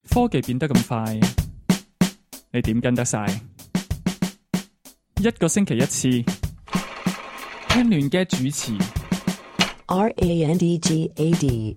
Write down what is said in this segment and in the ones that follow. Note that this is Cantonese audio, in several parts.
科技變得咁快，你點跟得晒？一個星期一次，聽亂嘅主持。 RANDGAD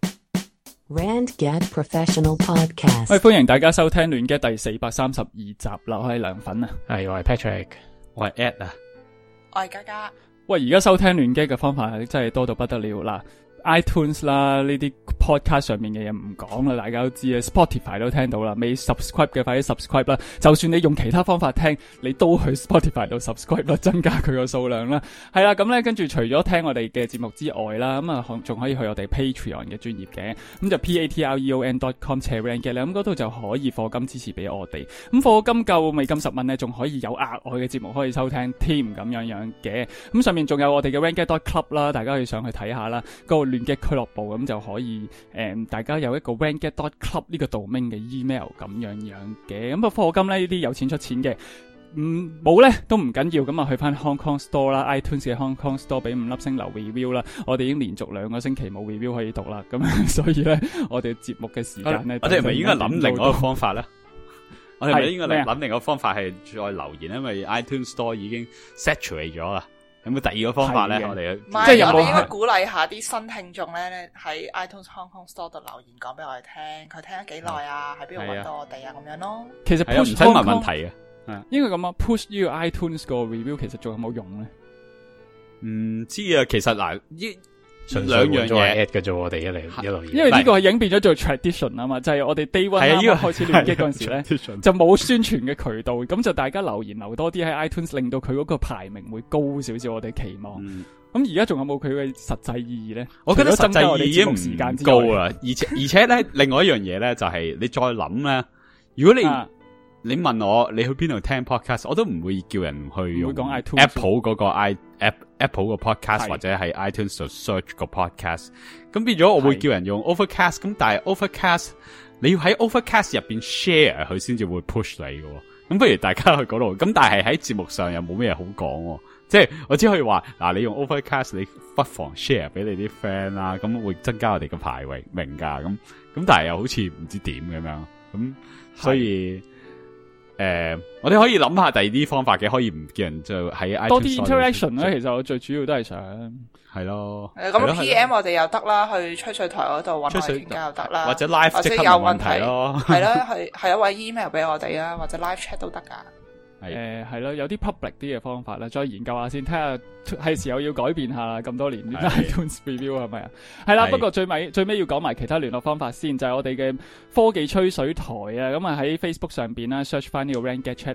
Randgad Professional Podcast。 喂，歡迎大家收聽亂嘅第432集啦，我係涼粉啊， 係我係 Patrick， 我係 Ed 啊， 我係嘉嘉。 喂，而家收聽亂嘅方法係真係多到不得了啦。iTunes 啦，呢啲 podcast 上面嘅嘢唔講啦，大家都知啊。Spotify 都聽到啦，未 subscribe 嘅快啲 subscribe 啦。就算你用其他方法聽，你都去 Spotify 度 subscribe 啦，增加佢個數量啦。係啦，咁咧跟住除咗聽我哋嘅節目之外啦，咁啊仲可以去我哋 Patreon 嘅專頁嘅，咁就 patreon.com/randgad 咧，咁嗰度就可以課金支持俾我哋。咁課金夠美金10蚊咧，仲可以有額外嘅節目可以收聽添咁樣嘅。咁上面仲有我哋嘅 randgad.club 啦，大家可以上去睇下啦。亂嘅俱樂部咁就可以大家有一個 randgad.club 呢個 domain 嘅 email 咁樣嘅。咁課金咧呢啲有錢出錢嘅，冇咧都唔緊要，咁啊去翻 Hong Kong Store 啦 ，iTunes 嘅 Hong Kong Store 俾5粒星留 review 啦。我哋已經連續2個星期冇 review 可以讀啦，咁所以咧我哋節目嘅時間咧， 我哋係咪應該諗另外一個方法咧？我哋係咪應該諗另外一個方法係再留言，因為 iTunes Store 已經 saturate 咗啦。有冇第二個方法咧？我哋即係我哋應該鼓勵下啲新聽眾咧，喺 iTunes Hong Kong Store 度留言講俾我哋聽，佢聽咗幾耐啊？喺邊度揾到我哋啊？咁樣咯。 其實唔使問問題嘅， 應該咁啊。Push 呢個 iTunes 個 review 其實仲有冇用咧？ 唔知啊。其實嗱， 純兩樣嘢 at 嘅啫，我哋一路因為呢個係已經變咗做 tradition 啊嘛，就係我哋 day one 開始亂擊嗰陣時咧，就冇宣傳嘅渠道，咁就大家留言留多啲喺 iTunes， 令到佢嗰個排名會高少少，我哋期望。咁而家仲有冇佢嘅實際意義咧？ 我覺得實際意義已經唔高啦，而且咧，另外一樣嘢咧就係你再諗咧，如果你問我你去邊度聽 podcast， 我都唔會叫人去用 Apple 嗰個 Apple 個 podcast 或者係 iTunes 度 search 個 podcast， 咁變咗我會叫人用 Overcast， 咁但係 Overcast 你要喺 Overcast 入邊 share 佢先至會 push 你嘅，咁不如大家去嗰度，咁但係喺節目上又冇咩好講，即係我只可以話嗱，你用 Overcast 你不妨 share 俾你啲 friend 啦，咁會增加我哋嘅排名噶，咁但係又好似唔知點咁樣，咁所以。我哋可以諗下第二啲方法嘅，可以唔叫人就喺多啲 interaction 咧。其實我最主要都係想係咯， 咁 PM 我哋又得啦，去吹水台嗰度揾我哋傾偈又得啦， 或者 live 即刻有問題咯， 係啦，係一位 email 俾我哋啦，或者 live chat 都得噶。 係咯，有啲 public 啲嘅方法啦，再研究下先，睇下係時候要改變下啦。咁多年 iTunes review 係咪啊？係啦，不過最尾要講埋其他聯絡方法先，就係我哋嘅科技吹水台啊。咁啊喺 Facebook 上邊啦 ，search 翻呢個 Randgad Chat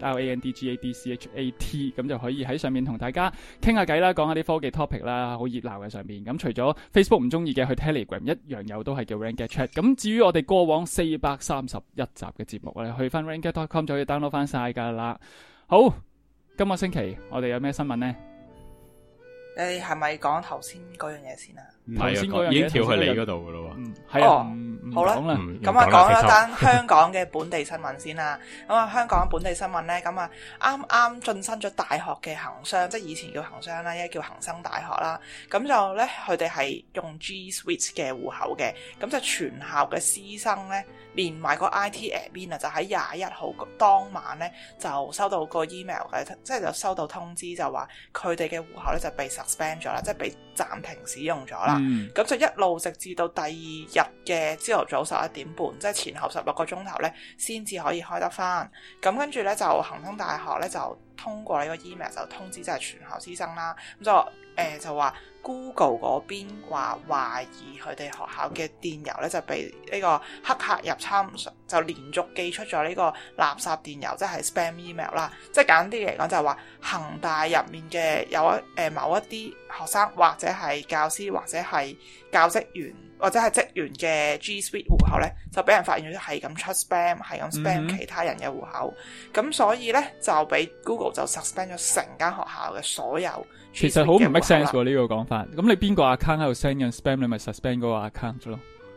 RANDGADCHAT， 咁就可以喺上面同大家傾下偈啦，講下啲科技 topic 啦，好熱鬧嘅上邊。咁除咗 Facebook 唔中意嘅，去 Telegram 一樣有，都係叫 Randgad Chat。咁至於我哋過往431集嘅節目咧，去翻 randgad.com 就可以 download 翻晒噶啦。好，今個星期我哋有咩新聞呢？ 你係咪講頭先嗰樣嘢先啊？ 頭先嗰樣嘢已經跳去你嗰度噶咯。 係啊， 好啦，咁啊講一單香港嘅本地新聞先啦。咁啊，香港本地新聞咧，咁啊啱啱晉身咗大學嘅恒商，即係以前叫恒商啦，而家叫恒生大學啦。咁就咧，佢哋係用 G Suite 嘅戶口嘅，咁就全校嘅師生咧，連埋個 IT admin 啊，就喺21號當晚咧，就收到個 email 嘅，即係就收到通知，就話佢哋嘅戶口咧就被 suspend 咗啦，即係被暫停使用咗啦。咁就一路直至到第2日嘅朝頭早11點半，即係前後16個鐘頭咧，先至可以開得翻。咁跟住咧就恒生大學咧就通過呢個 email 就通知即係全校師生啦。咁就話 Google 嗰邊話懷疑佢哋學校嘅電郵咧就被呢個黑客入侵，就連續寄出咗呢個垃圾電郵，即係 spam email 啦。即係簡單啲嚟講就係話恒大入面嘅某一啲學生或者係教師或者係教職員或者係職員嘅 G Suite 戶口咧，就俾人發現咗係咁出 spam， 係咁 spam 其他人嘅戶口。咁所以咧就俾 Google 就 suspend 咗成間學校嘅所有。 其實好唔 make sense 喎呢個講法。咁你邊個 account 喺度 send 緊 spam， 你咪 suspend 嗰個 account 咯。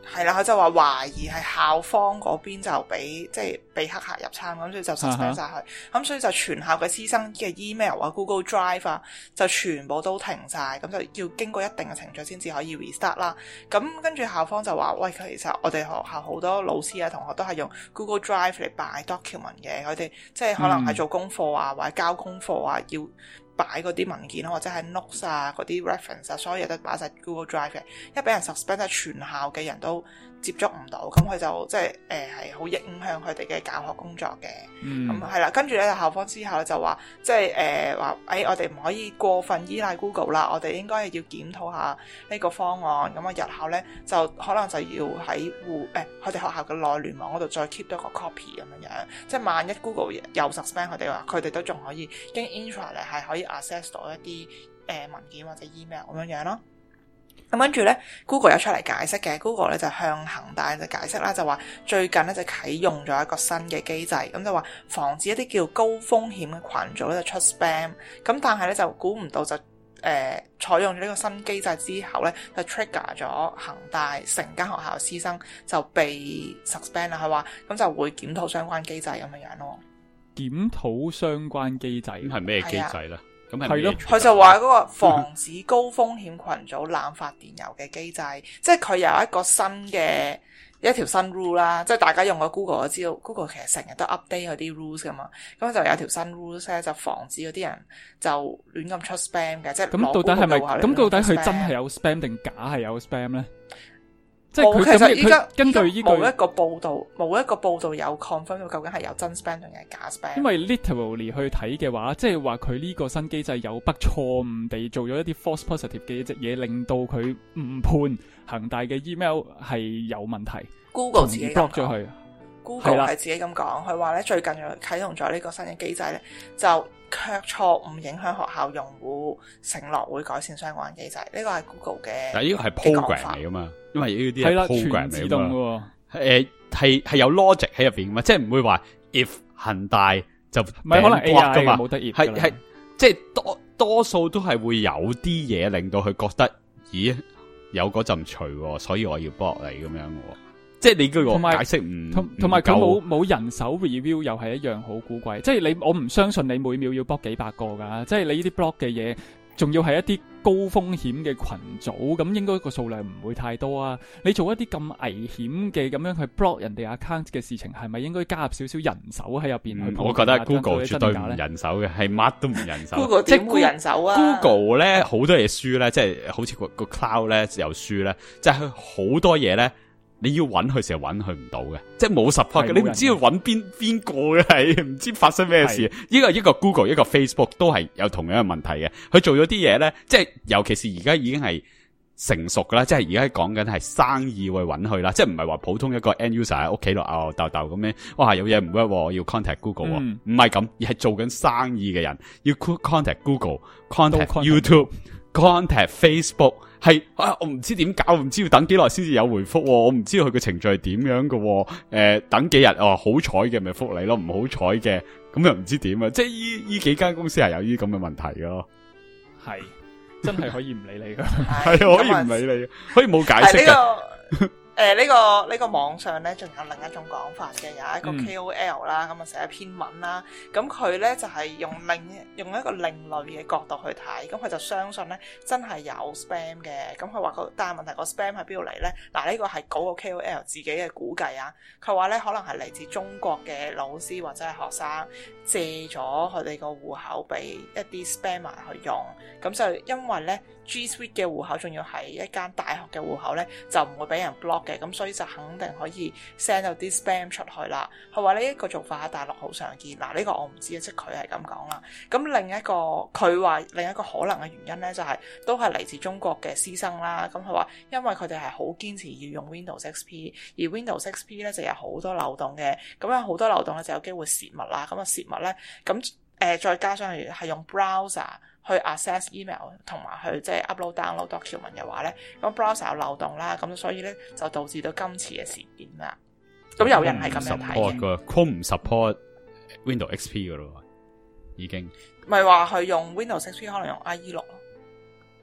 係啦，佢就話懷疑係校方嗰邊就俾黑客入侵，咁所以就 suspend 晒佢，咁所以就全校嘅師生嘅 email 啊、Google Drive 啊，就全部都停晒，咁就要經過一定嘅程序先至可以 restart 啦。咁跟住校方就話：喂，其實我哋學校好多老師啊、同學都係用 Google Drive 嚟擺 document 嘅，佢哋即係可能係做功課啊，或者交功課啊，要擺嗰啲文件或者係 notes 啊，嗰啲 reference 啊，所有嘢都擺晒 Google Drive 嘅。一俾人 suspend，全校嘅人都接觸唔到，咁佢就即係係好影響佢哋嘅教學工作嘅。咁係啦，跟住咧校方之後就話，即係話我哋唔可以過分依賴 Google 啦，我哋應該係要檢討下呢個方案。咁啊，日後咧就可能就要喺佢哋學校嘅內聯網嗰度再 keep 多個 copy 咁樣，即係萬一 Google 又 suspend 佢哋話，佢哋都仲可以經 intra 嚟係可以 access 到一啲文件或者 email 咁樣咯。咁跟住咧 ，Google 有出嚟解釋嘅 ，Google 咧就向恒大就解釋啦，就話最近咧就啟用咗一個新嘅機制，咁就話防止一啲叫高風險嘅群組咧就出 spam， 咁但係咧就估唔到就採用咗呢個新機制之後咧，就 trigger 咗恒大成間學校師生就被 suspend 啦，佢話咁就會檢討相關機制咁樣咯。 檢討相關機制係咩機制咧？ 係咯， 佢就話嗰個防止高風險群組濫發電郵嘅機制，即係佢有一個新嘅一條新 rule 啦，即係大家用過 Google 就知道 Google 其實成日都 update 佢啲 rules 噶嘛，咁就有條新 rules 咧就防止嗰啲人就亂咁出 spam 嘅，即係咁到底係咪？咁到底佢真係有 spam 定假係有 spam 咧？即係佢其實依家根據呢冇一個報道有 confirm 到究竟係有真 spam 定係假 spam。 因為 literally 去睇嘅話，即係話佢呢個新機制有不錯誤地做咗一啲 false positive 嘅嘢，令到佢誤判恒大嘅 email 係有問題。 Google 自己 block 咗佢。 Google 係自己咁講，佢話咧最近啟動咗呢個新嘅機制咧，就卻錯誤影響學校用戶承諾會改善相關機制。呢個係 Google 嘅， 但係呢個係 program 嚟噶嘛，因為呢啲係 program 嚟噶嘛。係有 logic 喺入邊噶嘛，即係唔會話 if 恒大就唔係可能 AI 噶嘛，冇得 if 係即係多數都係會有啲嘢令到佢覺得，咦有嗰陣除，所以我要 block 你咁樣嘅。即係你嗰個解釋唔同埋佢冇人手 review 又係一樣好古怪，即係我唔相信你每秒要 block 幾百個噶，即係你呢啲 block 嘅嘢，仲要係一啲高風險嘅群組，咁應該個數量唔會太多啊。你做一啲咁危險嘅咁樣去 block 人哋 account 嘅事情，係咪應該加入少少人手喺入邊去？ 我覺得 Google 絕對唔人手嘅，係乜都唔人手。 Google 點會人手啊 ？Google 咧好多嘢輸咧，即係好似個 cloud 咧又輸咧，即係佢好多嘢咧。你要揾佢成日揾佢唔到嘅，即係冇 support 嘅，你唔知要揾邊個嘅，係唔知發生咩事。呢個一個 Google 一個 Facebook 都係有同樣嘅問題嘅。佢做咗啲嘢咧，即係尤其是而家已經係成熟噶啦，即係而家講緊係生意去揾佢啦，即係唔係話普通一個 end user 喺屋企度吽哣咁樣，哇有嘢唔 work，我要 contact Google，唔係咁，而係做緊生意嘅人要 contact Google、contact YouTube、contact Facebook。係我唔知點搞，唔知要等幾耐先至有回覆，我唔知道佢嘅程序係點樣嘅。等幾日好彩嘅咪覆你咯，唔好彩嘅咁又唔知點啊！即係呢幾間公司係有呢啲咁嘅問題嘅咯。 係真係可以唔理你噶， 係可以唔理你，可以冇解釋嘅。 呢個網上咧仲有另一種講法嘅，有一個 KOL 啦，咁啊寫一篇文啦，咁佢咧就係用一個另類嘅角度去睇，咁佢就相信咧真係有 spam 嘅，咁佢話但係問題個 spam 喺邊度嚟咧？嗱，呢個係嗰個 KOL 自己嘅估計啊，佢話咧可能係嚟自中國嘅老師或者係學生借咗佢哋個戶口俾一啲 spammer 去用，咁就因為咧 G Suite 嘅戶口仲要係一間大學嘅戶口咧，就唔會俾人 block 嘅，咁所以就肯定可以 send 到啲 spam 出去啦。佢話呢一個做法喺大陸好常見，嗱呢個我唔知啊，即係佢係咁講啦。咁佢話另一個可能嘅原因咧，就係都係嚟自中國嘅師生啦。咁佢話因為佢哋係好堅持要用 Windows XP， 而 Windows XP 咧就有好多漏洞嘅，咁有好多漏洞咧就有機會泄密啦。咁啊泄密咧，咁再加上係用 browser去 access email 同埋去即係 upload download document 嘅話咧，咁 browser 有漏洞啦，咁所以咧就導致到今次嘅事件啦。咁有人係咁樣睇嘅。 Chrome 唔 support Windows XP 噶咯，已經。 咪話佢用 Windows XP 可能用 IE6 咯。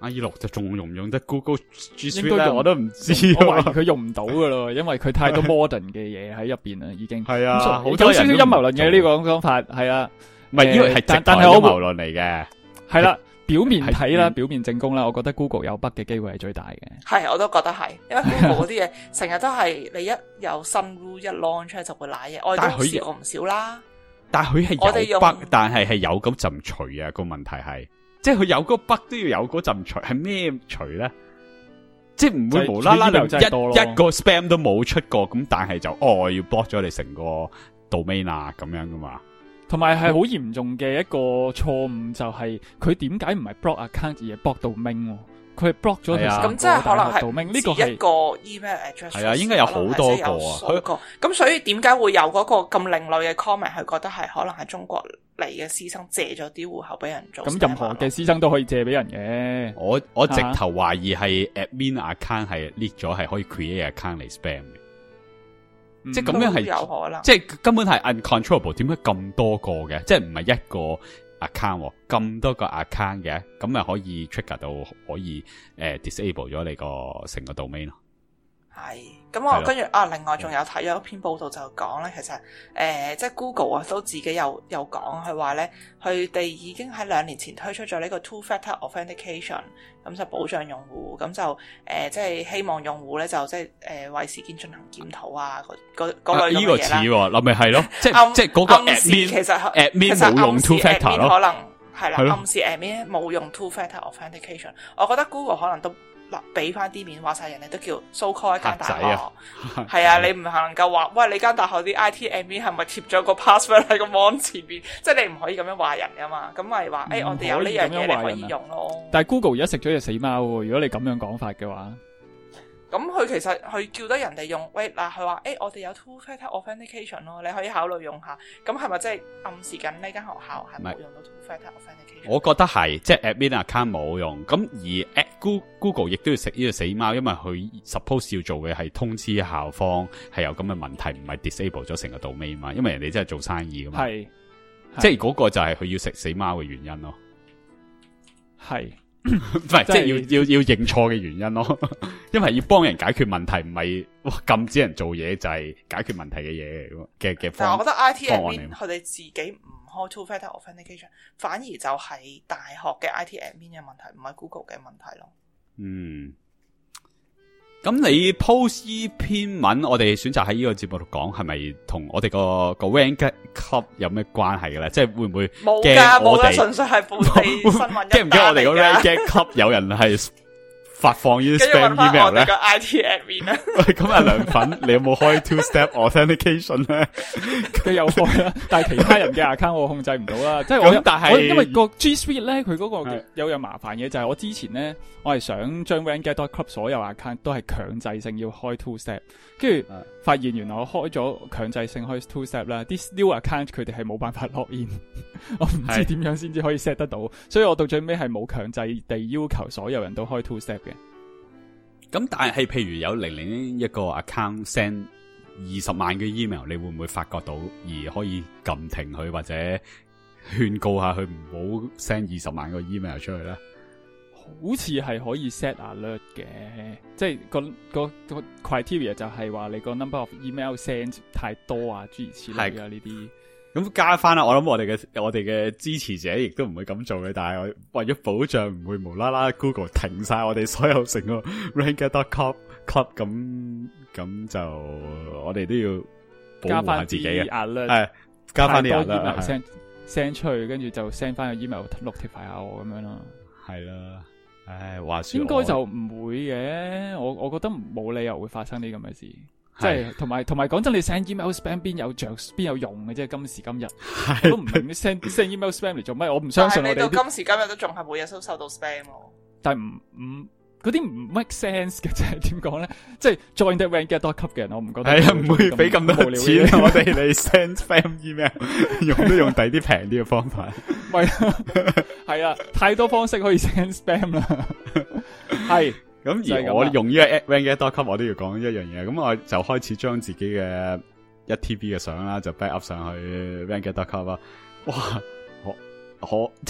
6就仲用唔用得 Google G Suite 咧？我都唔知， 我懷疑佢用唔到噶咯，因為佢太多 modern 嘅嘢喺入邊啦，已經係啊，好有少少陰謀論嘅呢個講法，係啊， 唔係因為係但係陰謀論嚟嘅， 係啦。表面睇啦，表面證供啦，我覺得 Google 有 bug 嘅機會係最大嘅。 係，我都覺得係，因為 Google 嗰啲嘢成日都係你一有新 rule 一 launch 出嚟就會瀨嘢，我哋都試過唔少啦。 但係佢係有 bug，但係有嗰陣除啊，個問題係，即係佢有嗰 bug 都要有嗰陣除，係咩除咧？即係唔會無啦啦一個 spam 都冇出過，咁但係就要 block 咗你成個 domain 啊咁樣噶嘛。 同埋係好嚴重嘅一個錯誤，就係佢點解唔係 block account 而係 block domain？佢係 block 咗佢咁即係可能係 domain呢個係一個 email address。 係啊，應該有好多個啊。 咁所以點解會有嗰個咁另類嘅 comment？佢覺得係可能係中國嚟嘅師生借咗啲戶口俾人做。 咁任何嘅師生都可以借俾人嘅。 我直頭懷疑係 admin account 係 leak 咗，係可以 create account 嚟 spam 嘅。即係咁樣係有可能， 即係根本係 uncontrollable。點解咁多個嘅？即係唔係一個 account 咁多個 account 嘅，咁咪可以 trigger 到可以disable 咗你個成個 domain 咯。 係，咁我跟住另外仲有睇咗一篇報道就講咧，其實即係 Google 啊都自己有講，佢話咧佢哋已經喺2年前推出咗呢個 two-factor authentication， 咁就保障用戶，咁就即係希望用戶咧就即係為事件進行檢討啊，嗰類咁嘅嘢啦。呢個似喎， 嗱咪係咯，即係嗰個 admin 其實 admin 冇用 two-factor 咯， 可能係啦，暗示 admin 冇用 two-factor authentication， 我覺得 Google 可能都。嗱，俾翻啲面，話晒人哋都叫 so call 一間大學，係啊，你唔能夠話，喂，你間大學啲 IT admin 係咪貼咗個 password 喺個網前邊？即係你唔可以咁樣話人噶嘛，咁咪話，我哋有呢樣嘢你可以用咯。 但係 Google 而家食咗隻死貓喎，如果你咁樣講法嘅話。 咁佢其實佢叫得人哋用，喂嗱，佢話我哋有 two-factor authentication 咯，你可以考慮用下。咁係咪即係暗示緊呢間學校係冇用到 two-factor authentication？ 我覺得係，即係 admin account 冇用。咁而 Google 亦都要食呢個死貓，因為佢 suppose 要做嘅係通知校方係有咁嘅問題，唔係 disable 咗成個 domain 嘛。因為人哋真係做生意噶嘛。係，即係嗰個就係佢要食死貓嘅原因咯。係。唔係，即係要認錯嘅原因咯，因為要幫人解決問題，唔係禁止人做嘢，就係解決問題嘅嘢嘅方。 但係我覺得 IT admin 佢哋自己唔開 two-factor authentication， 反而就係大學嘅 IT admin 嘅問題，唔係 Google 嘅問題咯。嗯。 咁你 post 呢篇文，我哋選擇喺呢個節目度講，係咪同我哋個 Rangad Club 有咩關係嘅咧？即係會唔會驚我哋純粹係本地新聞？ 驚唔驚我哋個 Rangad Club 有人係發放呢啲 spam email 咧？ 跟住問翻我哋個 IT admin 咧。 喂，咁阿梁粉，你有冇開 two-step authentication 咧？ 佢有開啦，但係其他人嘅 account 我控制唔到啦。即係我因為個 G Suite 咧，佢嗰個有樣麻煩嘢就係我之前咧，我係想將 Rangad.club 所有 account 都係強制性要開 two-step， 跟住發現原來我開咗強制性開 two-step 啦，啲 new account 佢哋係冇辦法 log in， 我唔知點樣先至可以 set 得到，所以我到最尾係冇強制地要求所有人都開 two-step 嘅。 咁但係譬如有001一個 account send 20萬嘅 email， 你會唔會發覺到而可以撳停佢或者勸告下佢唔好 send 20萬個 email 出去咧？ 好似係可以 set alert 嘅，即係個 criteria 就係話你個 number of email send 太多啊，諸如此類啊呢啲。 咁加翻啦，我諗我哋嘅支持者亦都唔會咁做嘅，但係為咗保障唔會無啦啦 Google 停晒我哋所有成個 Rangad.club 咁就我哋都要保護下自己嘅。係加翻啲 alert send 出去，跟住就 send 翻個 email notify 下我咁樣咯。 係啦，唉，話說應該就唔會嘅，我覺得冇理由會發生呢咁嘅事。即係同埋講真，你 send email spam 邊有用嘅啫？今時今日我都唔明你 send email spam 嚟做咩？我唔相信我哋。 但係到今時今日都仲係每日都收到 spam 咯。 但係唔嗰啲唔 make sense 嘅，即係點講咧？即係 join the Rangad.club 嘅人，我唔覺得係啊，唔會俾咁多錢我哋嚟 send spam email， 用第啲平啲嘅方法。係啊，太多方式可以 send spam 啦。係。咁而我用呢個 Rangad.club 我都要講一樣嘢，咁我就開始將自己嘅1TB 嘅相啦，就 back up 上去 Rangad.club 啦。哇，即係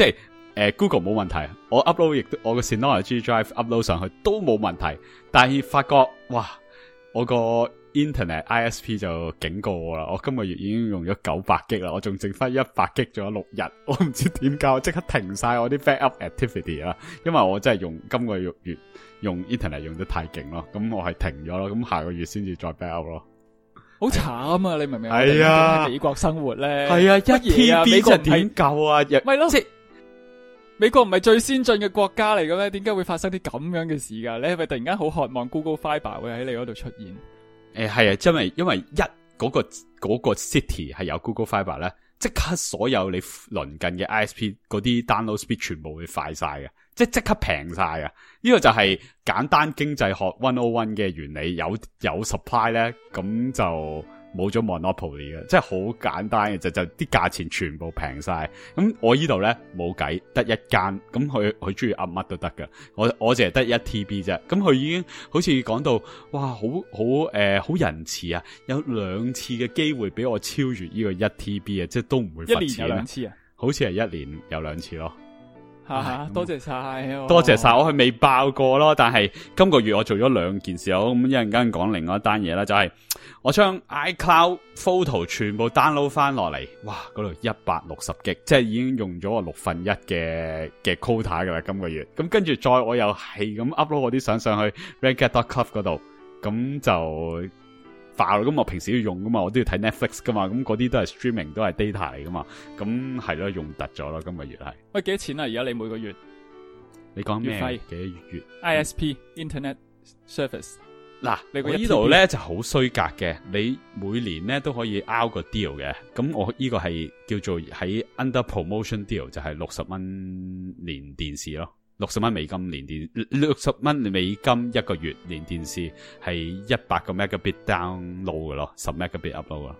Google 冇問題，我 upload 亦都我個 Synology Drive upload 上去都冇問題，但係發覺哇，我個 Internet ISP 就警告我啦，我今個月已經用咗900G 啦，我仲剩翻100G 咗6日，我唔知點解，我即刻停晒我啲 backup activity 啦，因為我真係今個月用 Internet 用得太勁咯，咁我係停咗咯，咁下個月先至再 backup 咯。 好慘啊！你明唔明？ 係啊， 喺美國生活咧， 係啊，1TB 就點夠啊？ 咪咯，即係美國唔係最先進嘅國家嚟嘅咩？點解會發生啲咁樣嘅事噶？你係咪突然間好渴望 Google Fiber 會喺你嗰度出現？係啊，因為嗰個 city 係有 Google Fiber 咧，即刻所有你鄰近嘅 ISP 嗰啲 download speed 全部會快晒嘅，即刻平晒嘅。呢個就係簡單經濟學101嘅原理，有 supply 咧，咁就冇咗 monopoly 嘅，即係好簡單嘅，就啲價錢全部平晒。咁我呢度咧冇計，得一間，咁佢中意噏乜都得噶。我淨係得1TB 啫，咁佢已經好似講到，哇，好仁慈啊，有2次嘅機會俾我超越呢個1TB 啊，即係都唔會罰錢。 1年有2次啊？ 好似係1年有2次咯。 多謝晒， 多謝晒，我係未爆過咯，但係今個月我做咗2件事，咁一陣間講另外一單嘢啦，就係我將 iCloud photo 全部 download 翻落嚟，哇，嗰度160G，即係已經用咗我1/6嘅 quota 噶啦，今個月，咁跟住再我又係咁 upload 我啲相上去 Renget.club 嗰度，咁就爆咯。咁我平時要用噶嘛，我都要睇 Netflix 噶嘛，咁嗰啲都係 streaming 都係 data 嚟噶嘛，咁係咯，用突咗咯，今個月係。喂， 幾多錢啊？而家你每個月？ 你講咩？幾多月 ？ISP Internet Service。 嗱，我呢度咧就好衰格嘅，你每年咧都可以 out 個 deal 嘅，咁我呢個係叫做喺 under promotion deal， 就係60蚊連電視咯。60蚊美金連電，60蚊美金一個月連電視係100個 megabit download 嘅咯，10 megabit upload 咯。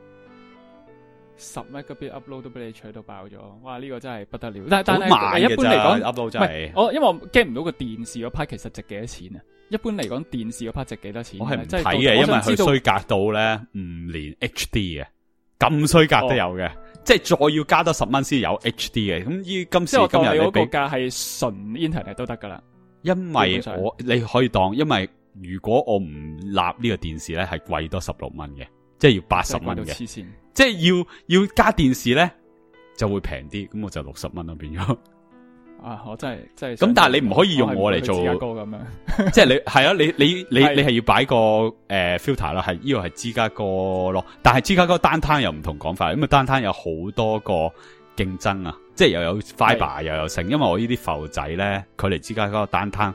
10 megabit upload 都俾你取到爆咗，哇！呢個真係不得了。但係一般嚟講 upload 真係， 因為我 get 唔到個電視嗰 part 其實值幾多錢啊？一般嚟講電視嗰 part 值幾多錢？ 我係唔睇嘅，因為佢衰格到咧唔連 HD 嘅，咁衰格都有嘅。即係再要加多10蚊先有 HD 嘅，咁今時今日你個價係純 internet 都得噶啦。 因為你可以當，因為如果我唔立呢個電視咧，係貴多16蚊嘅，即係要80蚊嘅。即係要加電視咧，就會平啲，咁我就60蚊咯變咗。 啊，我真係咁，但係你唔可以用我嚟做芝加哥咁樣， 即係你係啊，你係要擺個filter 啦，係呢個係芝加哥咯，但係芝加哥單攤又唔同講法，因為單攤有好多個競爭啊，即係又有 fiber 又有成，因為我呢啲埠仔咧，距離芝加哥單攤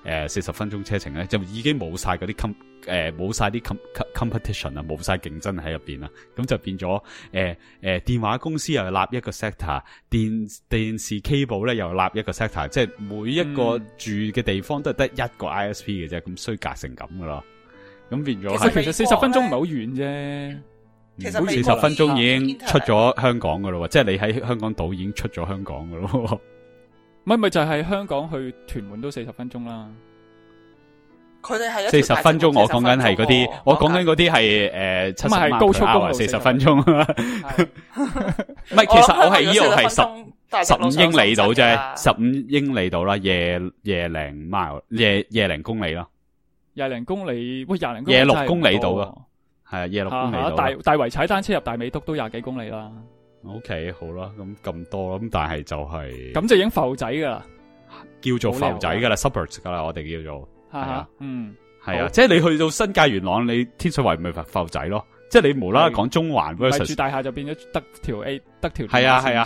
40分鐘車程咧，就已經冇晒嗰啲冇晒啲 competition 啊，冇晒競爭喺入邊啊，咁就變咗電話公司又立一個 sector， 電視 cable 咧又立一個 sector， 即係每一個住嘅地方都係得一個 ISP 嘅啫，咁衰格成咁噶咯，咁變咗其實40分鐘唔係好遠啫， 其實 40分鐘已經出咗香港噶咯，即係你喺香港島已經出咗香港噶咯， 咪就係香港去屯門都40分鐘啦。 佢哋係 40分鐘，我講緊係嗰啲，我講緊嗰啲係70萬高速公路 40分鐘。唔係，其實我係呢度係15英里度啫，15英里度啦，夜零 mile， 夜零公里咯， 廿零公里，喂廿零夜6公里度咯，係啊，夜6公里度。 大圍踩單車入大美督都20幾公里啦。 OK， 好啦，咁多，咁但係就係咁就已經浮仔噶啦， 叫做浮仔噶啦 ，suburbs 噶啦，我哋叫做。係啊，係啊， 好即係你去到新界元朗，你天水圍咪浮仔咯，即係你無啦啦講中環 versus 住大廈就變咗得條係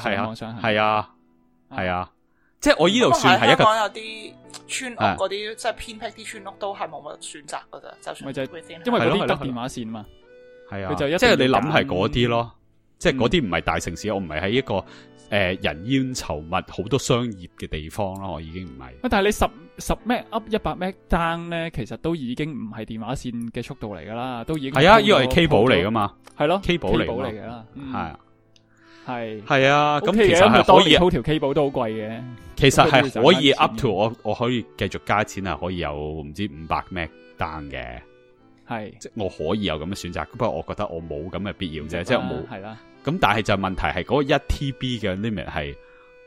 啊，即係我呢度算係一個。 香港有啲村屋嗰啲，即係偏僻啲村屋都係冇乜選擇噶咋，就算因為嗰啲得電話線嘛， 係啊，即係你諗係嗰啲咯，即係嗰啲唔係大城市，我唔係喺一個人煙稠密好多商業嘅地方咯，我已經唔係。 但係你10 Mbps up 100 Mbps down 咧，其實都已經唔係電話線嘅速度嚟噶啦，都已經係啊， 呢個係 cable 嚟噶嘛， 係咯 cable 嚟噶啦，係啊， 咁其實係可以鋪條 cable 都好貴嘅， 其實係可以 up to 我可以繼續加錢係可以有唔知500 Mbps down 嘅，係即係我可以有咁嘅選擇，不過我覺得我冇咁嘅必要啫，即係冇係啦。咁但係就問題係嗰個1TB 嘅 limit 係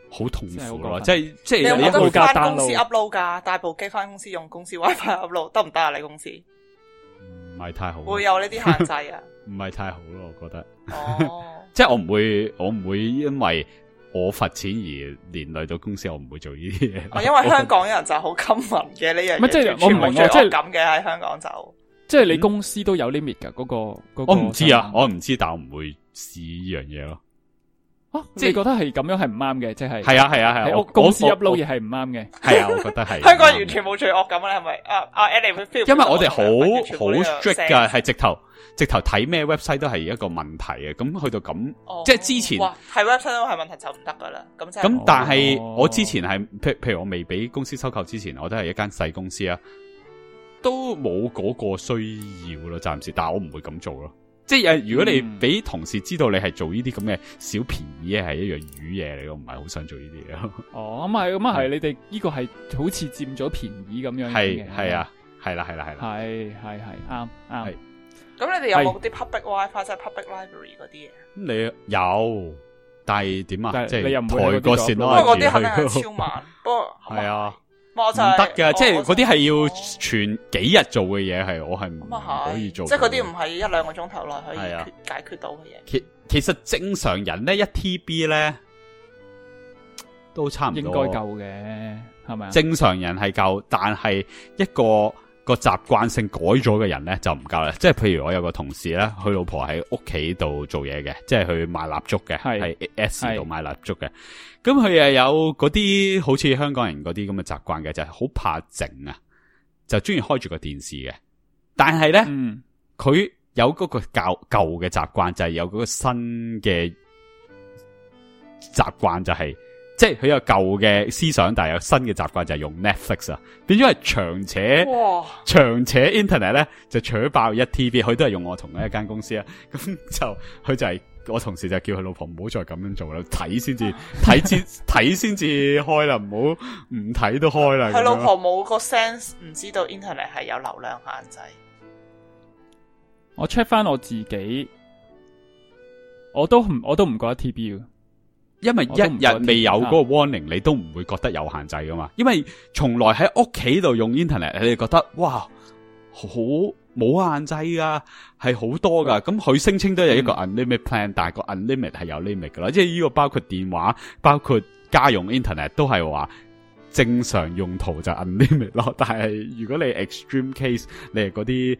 好痛苦咯，即係你有冇得翻公司 upload 噶？帶部機翻公司用公司 WiFi upload 得唔得啊？你公司唔係太好， 會有呢啲限制啊？ 唔係太好咯，我覺得。 哦， 即係我唔會因為我罰錢而連累到公司，我唔會做呢啲嘢。 因為香港人就好 common 嘅呢樣嘢， 即係我唔明即係咁嘅喺香港就， 即係你公司都有 limit 噶嗰個。 我唔知啊，我唔知，但我唔會試呢樣嘢咯。 即係覺得係咁樣係唔啱嘅，即係係啊， 喺公司 upload 嘢係唔啱嘅。 係啊，我覺得係。 香港完全冇罪惡感啊？係咪？Andy 因為我哋好 strict 噶，係直頭睇咩 website 都係一個問題啊。咁去到咁，即係之前係 website 都係問題就唔得噶啦。 咁但係我之前係譬如我未俾公司收購之前，我都係一間細公司啊，都冇嗰個需要咯，暫時。但係我唔會咁做咯。即係如果你俾同事知道你係做呢啲咁嘅小便宜係一樣魚嘢嚟，我唔係好想做呢啲嘢。 咁係，你哋呢個係好似佔咗便宜咁樣嘅。 係啊，係啦， 係啱。 咁你哋有冇啲 public WiFi 即係 public library 嗰啲嘢？ 你有，但係點啊？即係你又唔會抬個線咯， 不過嗰啲肯定係超慢。不過係啊。 唔得噶，即係嗰啲係要全幾日做嘅嘢，係我係唔可以做。 即係嗰啲唔係一兩個鐘頭內可以解決到嘅嘢。 其實正常人咧1TB 咧都差唔多，應該夠嘅，係咪？ 正常人係夠，但係一個習慣性改咗嘅人咧就唔夠啦。即係譬如我有個同事咧，佢老婆喺屋企度做嘢嘅，即係去賣蠟燭嘅，喺 S 度賣蠟燭嘅。咁佢又有嗰啲好似香港人嗰啲咁嘅習慣嘅，就係好怕靜啊，就中意開住個電視嘅。但係咧，佢有嗰個舊嘅習慣，就係有嗰個新嘅習慣，就係即係佢有舊嘅思想，但係有新嘅習慣，就係用 Netflix 啊，變咗係長扯 Internet 咧，就扯爆1TB。佢都係用我同一間公司啊，咁就佢就係。我同事就叫佢老婆唔好再咁樣做啦，睇先至開啦，唔好唔睇都開啦。 佢老婆冇個 sense， 唔知道 internet 係有流量限制。 我 check 翻我自己，我都唔覺得 TB 嘅， 因為一日未有嗰個 warning，你都唔會覺得有限制噶嘛。因為從來喺屋企度用 internet， 你哋覺得哇好冇限制噶，係好多噶。咁佢聲稱都有一個 unlimited plan，但係個 unlimited 係有 limit 噶啦。即係呢個包括電話，包括家用 internet 都係話正常用途就 unlimited 咯。但係如果你 extreme case， 你係嗰啲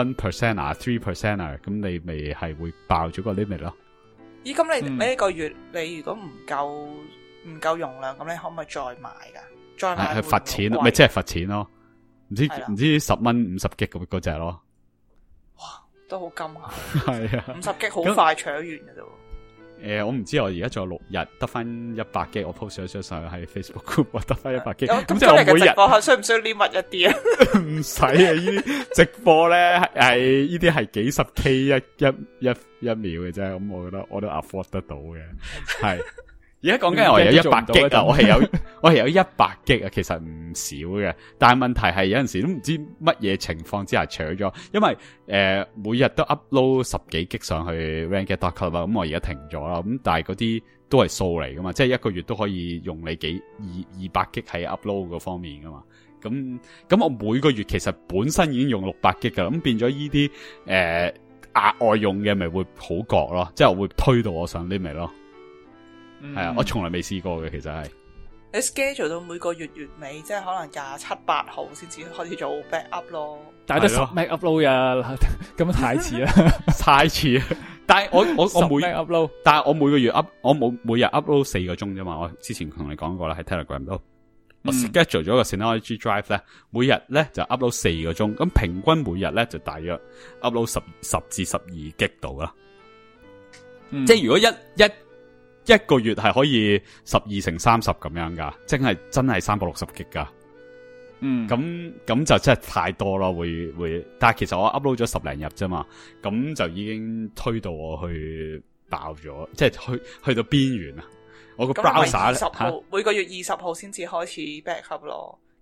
1% 啊 3% 啊，咁你咪係會爆咗個 limit 咯。 咦？咁你呢個月你如果唔夠容量，咁你可唔可以再買噶？再買係罰錢，咪即係罰錢咯。唔知10蚊50G 嗰隻咯， 哇，都好金下。 係啊 ，50G 好快搶完嘅啫。 我唔知，我而家仲有6日得翻100G，我 post 咗上去喺 Facebook group， 我得翻100G。 咁即係我每日直播需唔需要 limit 一啲啊？ 唔使啊，呢啲直播咧係呢啲係幾十 K 一秒嘅啫，咁我覺得我都 afford 得到嘅，係。而家講緊我有100G啊，我係有100G啊，其實唔少嘅。但係問題係有陣時都唔知乜嘢情況之下搶咗，因為每日都 upload 10幾 G 上去 Ranket.com 啦，咁我而家停咗啦。咁但係嗰啲都係數嚟噶嘛，即係一個月都可以用你200G 喺 upload 嗰方面噶嘛。咁我每個月其實本身已經用600G噶啦，咁變咗呢啲額外用嘅咪會好覺咯，即係我會推到我上 limit 咯。係啊，我從來未試過嘅，其實係你 schedule 到每個月月尾，即係可能27、8號先至開始做 backup 咯。 但係得10 meg upload 呀，咁太遲啦， 太遲啦。但係我每 upload， 但係我每個月我每日 upload 4個鐘啫嘛。我之前同你講過啦，喺 Telegram 度，我 schedule 咗個 Synology Drive 咧，每日咧就 upload 4個鐘，咁平均每日咧就大約 upload 10至12G 度啦。即係如果一個月係可以12乘30咁樣噶，真係360G 噶。咁就真係太多咯，會。但係其實我 upload 咗10零日啫嘛，咁就已經推到我去爆咗，即係去到邊緣啊！我個 browser 10號每個月20號先至開始 backup 咯。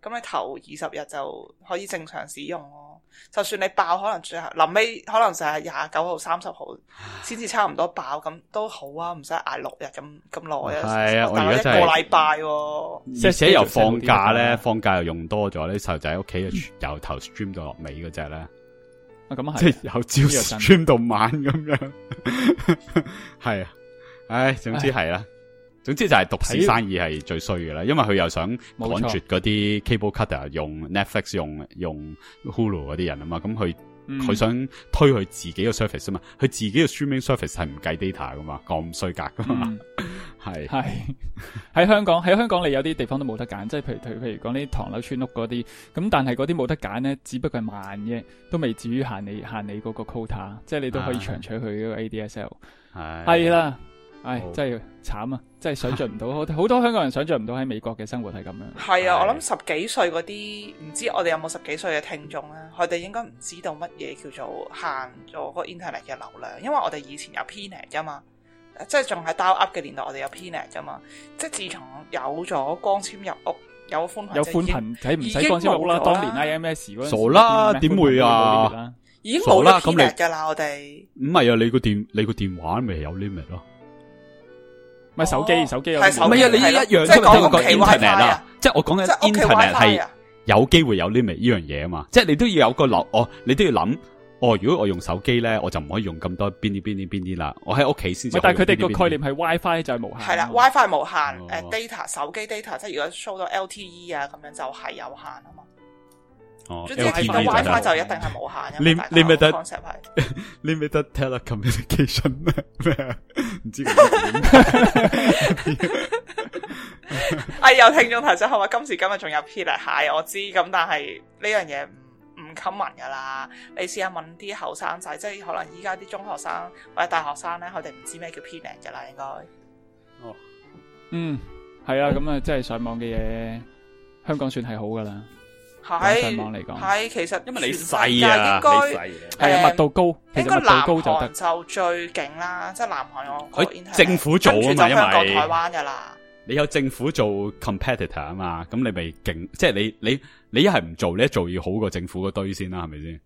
咁你頭20日就可以正常使用咯。就算你爆，可能最後臨尾可能就係29號、30號先至差唔多爆，咁都好啊，唔使捱6日咁耐啊。 係啊，我而家真係一個禮拜喎， 而且又放假咧，放假又用多咗，啲細路仔喺屋企由頭 stream 到落尾嗰隻咧。 咁啊， 即係由朝 stream 到晚咁樣。係啊，唉，總之係啦。總之就係獨市生意係最衰嘅啦，因為佢又想趕絕嗰啲 cable cutter 用 Netflix 用 Hulu 嗰啲人啊嘛，咁佢想推佢自己嘅 service 啊嘛，佢自己嘅 streaming service 係唔計 data 噶嘛，咁衰格噶嘛，係喺香港你有啲地方都冇得揀，即係譬如講啲唐樓村屋嗰啲，咁但係嗰啲冇得揀咧，只不過係慢嘅，都未至於限你嗰個 quota， 即係你都可以長取佢嗰個 ADSL， 係啦。唉，真係慘啊！真係想象唔到，好多香港人想象唔到喺美國嘅生活係咁樣。 係啊，我諗10幾歲嗰啲，唔知我哋有冇10幾歲嘅聽眾咧？佢哋應該唔知道乜嘢叫做限咗個 internet 嘅流量，因為我哋以前有 Pnet 噶嘛，即係仲係 dial up 嘅年代，我哋有 Pnet 噶嘛。即係自從有咗光纖入屋，有寬頻， 睇唔使光纖入屋啦。當年 IMS 嗰陣傻啦，點會啊？ 已經冇咗 Pnet 噶啦，我哋唔係啊！你個電話咪有 limit 咯。 咪手機有，唔係啊！你一樣，即係講個 internet 啦，即係我講緊 internet 係有機會有 limit 呢樣嘢啊嘛，即係你都要有個你都要諗，如果我用手機咧，我就唔可以用咁多邊啲啦，我喺屋企先至。 但係佢哋個概念係 WiFi 就係無限。 係啦，WiFi 無限，data 手機 data， 即係如果 show 到 LTE 啊咁樣就係有限啊嘛。總之見到 WiFi 就一定係無限嘅。 你咪得 concept 係， 你咪得 telecommunication 咩？唔知點。 有聽眾提醒係話今時今日仲有 Pnet， 係我知咁，但係呢樣嘢唔 common 噶啦。你試下問啲後生仔，即係可能依家啲中學生或者大學生咧，佢哋唔知咩叫 Pnet 噶啦，應該。 係啊，咁啊，即係上網嘅嘢，香港算係好噶啦。上網嚟講， 係其實因為你細啊， 係啊，密度高，其實密度高就得。 就最勁啦，即係南韓佢政府做啊嘛，因為香港、台灣噶啦。 你有政府做 competitor 啊嘛，咁你咪勁，即係你一係唔做，你一做要好過政府嗰堆先啦，係咪先？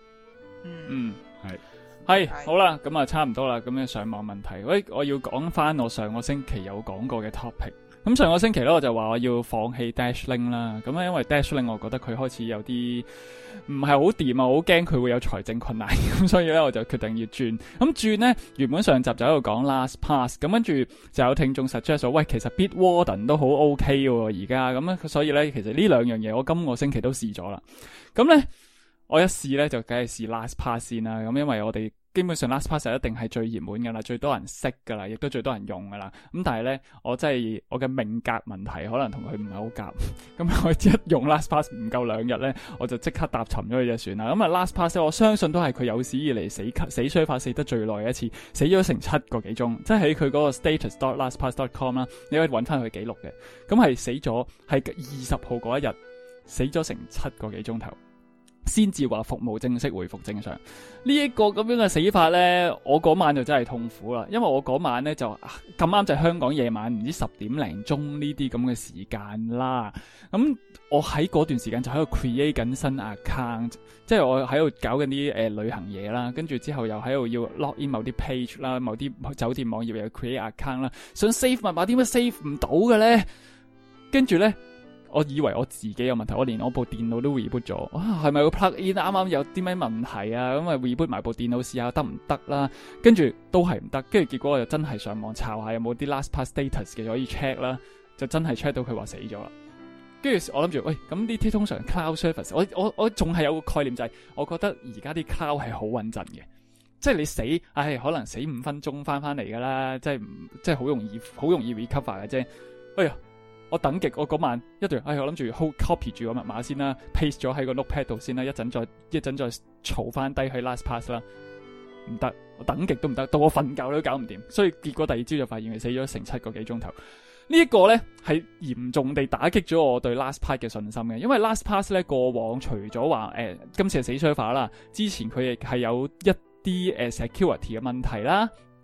係好啦，咁啊差唔多啦，咁樣上網問題，喂，我要講翻我上個星期有講過嘅 topic。咁上個星期咧，我就話我要放棄 Dashlink 啦。咁因為 Dashlink 我覺得佢開始有啲唔係好掂啊，我好驚佢會有財政困難。咁所以咧，我就決定要轉。咁轉咧，原本上集就喺度講 LastPass， 咁跟住就有聽眾 suggest 咗，喂，其實 Bitwarden 都好 OK 喎，而家咁所以咧，其實呢兩樣嘢我今個星期都試咗啦。咁咧，我一試咧就梗係試 LastPass 先啦。咁因為我哋基本上 LastPass 一定係最熱門噶啦，最多人識噶啦，亦都最多人用噶啦。咁但係咧，我嘅命格問題可能同佢唔係好夾。咁我一用 LastPass 唔夠2日咧，我就即刻搭沉咗佢隻船啦。咁啊 LastPass 我相信都係佢有史以嚟死衰法死得最耐一次，死咗成7個幾鐘。即係喺佢嗰個 status.lastpass.com 啦，你可以揾翻佢記錄嘅。咁係死咗係20號嗰一日，死咗成7個幾鐘頭。先至話服務正式回復正常。呢一個咁樣嘅死法呢，我嗰晚就真係痛苦啦，因為我嗰晚呢，就咁啱就係香港夜晚唔知10點零鐘呢啲咁嘅時間啦。咁我喺嗰段時間就喺度 create 緊新 account， 即係我喺度搞緊啲旅行嘢啦，跟住之後又喺度要 log in 某啲 page 啦，某啲酒店網頁又要 create account 啦，想 save 密碼點解 save 唔到嘅呢？跟住呢，我以為我自己有問題，我連我部電腦都 reboot 咗。係咪個 plug in 啱啱有啲咩問題啊？咁啊 reboot 埋部電腦試下得唔得啦？跟住都係唔得，跟住結果我就真係上網查下有冇啲 LastPass status 嘅可以 check 啦，就真係 check 到佢話死咗啦。跟住我諗住，喂，咁呢啲通常 cloud service， 我仲係有個概念就係，我覺得而家啲 cloud 係好穩陣嘅，即係你死，可能死5分鐘翻嚟噶啦，即係好容易 recover 嘅啫。哎呀！我等極，我嗰晚一段，我諗住 copy 住個密碼先啦 ，paste 咗喺個 notepad 度先啦，一陣再儲翻低去 LastPass 啦，唔得，我等極都唔得，到我瞓覺都搞唔掂，所以結果第二朝就發現佢死咗成7個幾鐘頭。呢一個咧係嚴重地打擊咗我對 LastPass 嘅信心嘅，因為 LastPass 咧過往除咗話今次係死 server 啦，之前佢亦係有一啲security 嘅問題啦。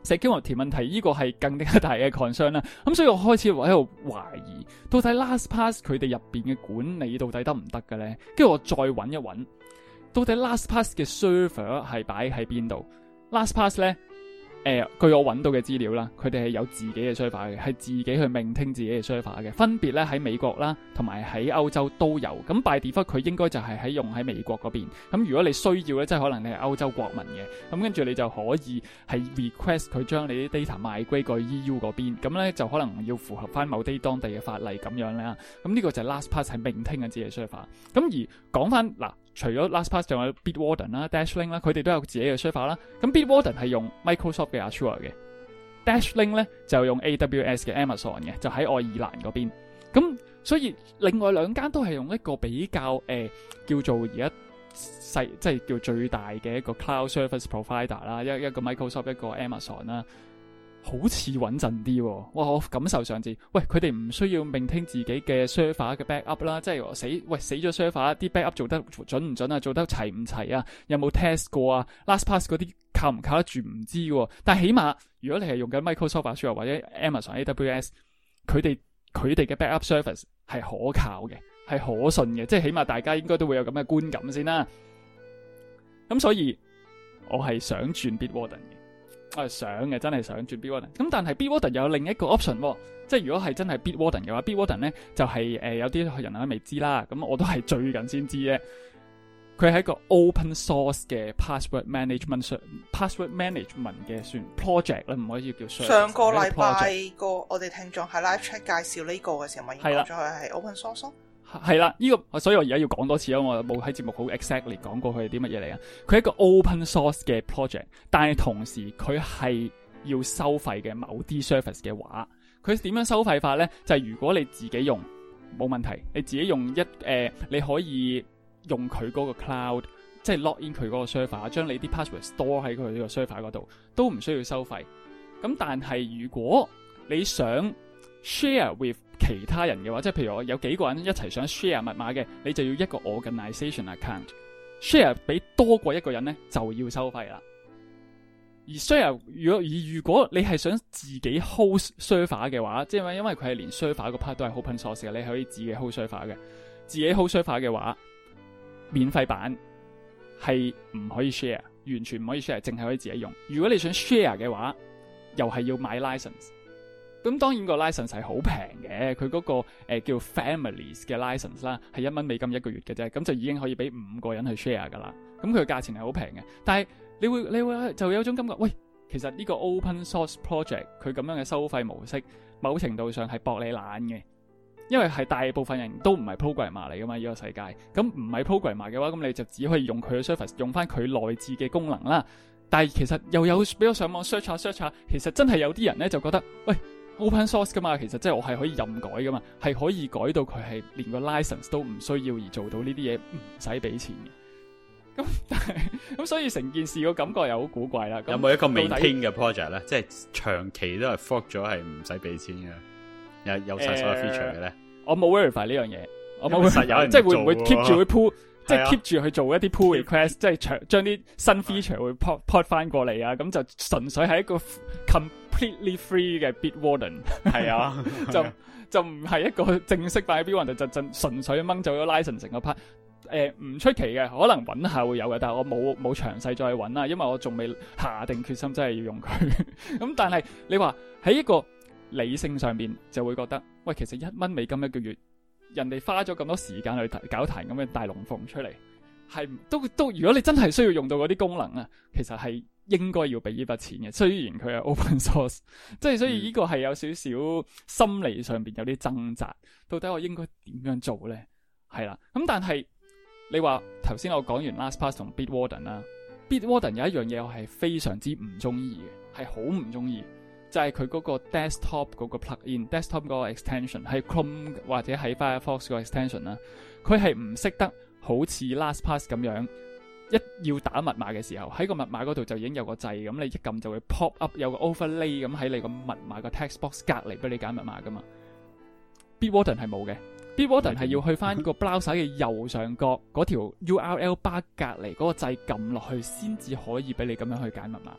security 問題呢個係更加大嘅 concern 啦。咁所以我開始喺度懷疑，到底 LastPass 佢哋入邊嘅管理到底得唔得嘅咧？跟住我再揾一揾，到底 LastPass 嘅 server 係擺喺邊度 ？LastPass 咧？據我揾到嘅資料啦，佢哋係有自己嘅 server 嘅，係自己去maintain自己嘅 server 嘅，分別咧喺美國啦，同埋喺歐洲都有。咁 by default 佢應該就係用喺美國嗰邊。咁如果你需要咧，即係可能你係歐洲國民嘅，咁跟住你就可以係 request 佢將你啲 data migrate 過去 EU 嗰邊。咁咧就可能要符合翻某啲當地嘅法例咁樣啦。咁呢個就係 LastPass 係maintain緊自己嘅 server。咁而講翻嗱。除咗 LastPass 仲有 Bitwarden 啦、Dashlink 啦，佢哋都有自己嘅 server 啦。咁 Bitwarden 係用 Microsoft 嘅 Azure 嘅 ，Dashlink 咧就用 AWS 嘅 Amazon 嘅，就喺愛爾蘭嗰邊。咁所以另外兩間都係用一個比較叫做而家細即係叫最大嘅一個 Cloud Service Provider 啦，一個 Microsoft 一個 Amazon 啦。好似穩陣啲喎，哇！我感受上至，喂，佢哋唔需要maintain自己嘅 server 嘅 backup 啦，即係死咗 server 啲 backup 做得準唔準啊？做得齊唔齊啊？有冇 test 過啊 ？LastPass 嗰啲靠唔靠得住唔知喎，但係起碼如果你係用緊 Microsoft Azure 或者 Amazon AWS， 佢哋嘅 backup service 係可靠嘅，係可信嘅，即係起碼大家應該都會有咁嘅觀感先啦。咁所以我係想轉 Bitwarden 嘅。我係想嘅，真係想轉 Bitwarden。咁但係 Bitwarden 有另一個 option，即係如果係真係 Bitwarden 嘅話 ，Bitwarden 咧就係有啲人都未知啦。咁我都係最近先知啫。佢係一個 open source 嘅 password management 嘅算 project 啦，唔可以叫 service。上個禮拜我哋聽眾喺 live chat 介紹呢個嘅時候，咪已經講咗佢係 open source。 係啦，呢個所以我而家要講多次，因為我冇喺節目好 exactly 講過佢係啲乜嘢嚟啊。佢係一個 open source 嘅 project， 但係同時佢係要收費嘅某啲 service 嘅話，佢點樣收費法咧？就係如果你自己用冇問題，你自己用你可以用佢嗰個 cloud， 即係 log in 佢嗰個 server， 將你啲 password store 喺佢呢個 server 嗰度，都唔需要收費。咁但係如果你想 share with 其他人嘅話，即係譬如我有幾個人一齊想 share 密碼嘅，你就要一個 organization account share 俾多過一個人咧，就要收費啦。而 share 如果你係想自己 host server 嘅話，即係因為佢係連 server 個 part 都係 open source 嘅，你可以自己 host server 嘅。自己 host server 嘅話，免費版係唔可以 share， 完全唔可以 share， 淨係可以自己用。如果你想 share 嘅話，又係要買 license。咁當然個 license 係好平嘅，佢嗰個叫 families 嘅 license 啦，係$1一個月嘅啫，咁就已經可以俾5個人去 share 噶啦。咁佢嘅價錢係好平嘅，但係你會就有種感覺，喂，其實呢個 open source project 佢咁樣嘅收費模式，某程度上係博你懶嘅，因為係大部分人都唔係 programmer 嚟噶嘛，呢個世界。咁唔係 programmer 嘅話，咁你就只可以用佢嘅 service， 用翻佢內置嘅功能啦。但係其實又有俾我上網 search 下，其實真係有啲人咧就覺得，喂，open source 噶嘛，其實即係我係可以任改噶嘛，係可以改到佢係連個 license 都唔需要而做到呢啲嘢，唔使俾錢嘅。咁但係咁所以成件事個感覺又好古怪啦。 有冇一個 maintain 嘅 project 咧？即係長期都係 fork 咗係唔使俾錢嘅，有晒所有 feature 嘅咧？ 我冇 verify 呢樣嘢，我冇 verify 有人即係會唔會 keep 住會 pull，即係 keep 住去做一啲 pull request，即係將啲新 feature 會 port 翻過嚟啊？咁就純粹係一個 completely free 嘅 Bitwarden， 係啊，就唔係一個正式版嘅 Bitwarden， 就純粹掹走咗 license 成個 part。唔出奇嘅，可能揾下會有嘅，但係我冇詳細再揾啦，因為我仲未下定決心真係要用佢。咁但係你話喺一個理性上邊就會覺得，喂，其實$1一個月，人哋花咗咁多時間去搞壇咁嘅大龍鳳出嚟，係都如果你真係需要用到嗰啲功能啊，其實係應該要俾呢筆錢嘅。雖然佢係 open source， 即係所以呢個係有少少心理上邊有啲掙扎，到底我應該點樣做咧？係啦，咁但係。你話頭先我講完 LastPass 同 Bitwarden 啦 ，Bitwarden 有一樣嘢我係非常之唔中意嘅，係好唔中意，就係佢嗰個 desktop 嗰個 plugin，desktop 嗰個 extension 係 Chrome 或者喺 Firefox 個 extension 啦，佢係唔識得好似 LastPass 咁樣，一要打密碼嘅時候喺個密碼嗰度就已經有個掣，咁你一撳就會 pop up 有個 overlay 咁喺你個密碼個 text box 隔離俾你揀密碼噶嘛。Bitwarden 係冇嘅。Bitwarden 係要去翻個 browser 嘅右上角嗰條 URL bar 隔離嗰個掣撳落去，先至可以俾你咁樣去揀密碼，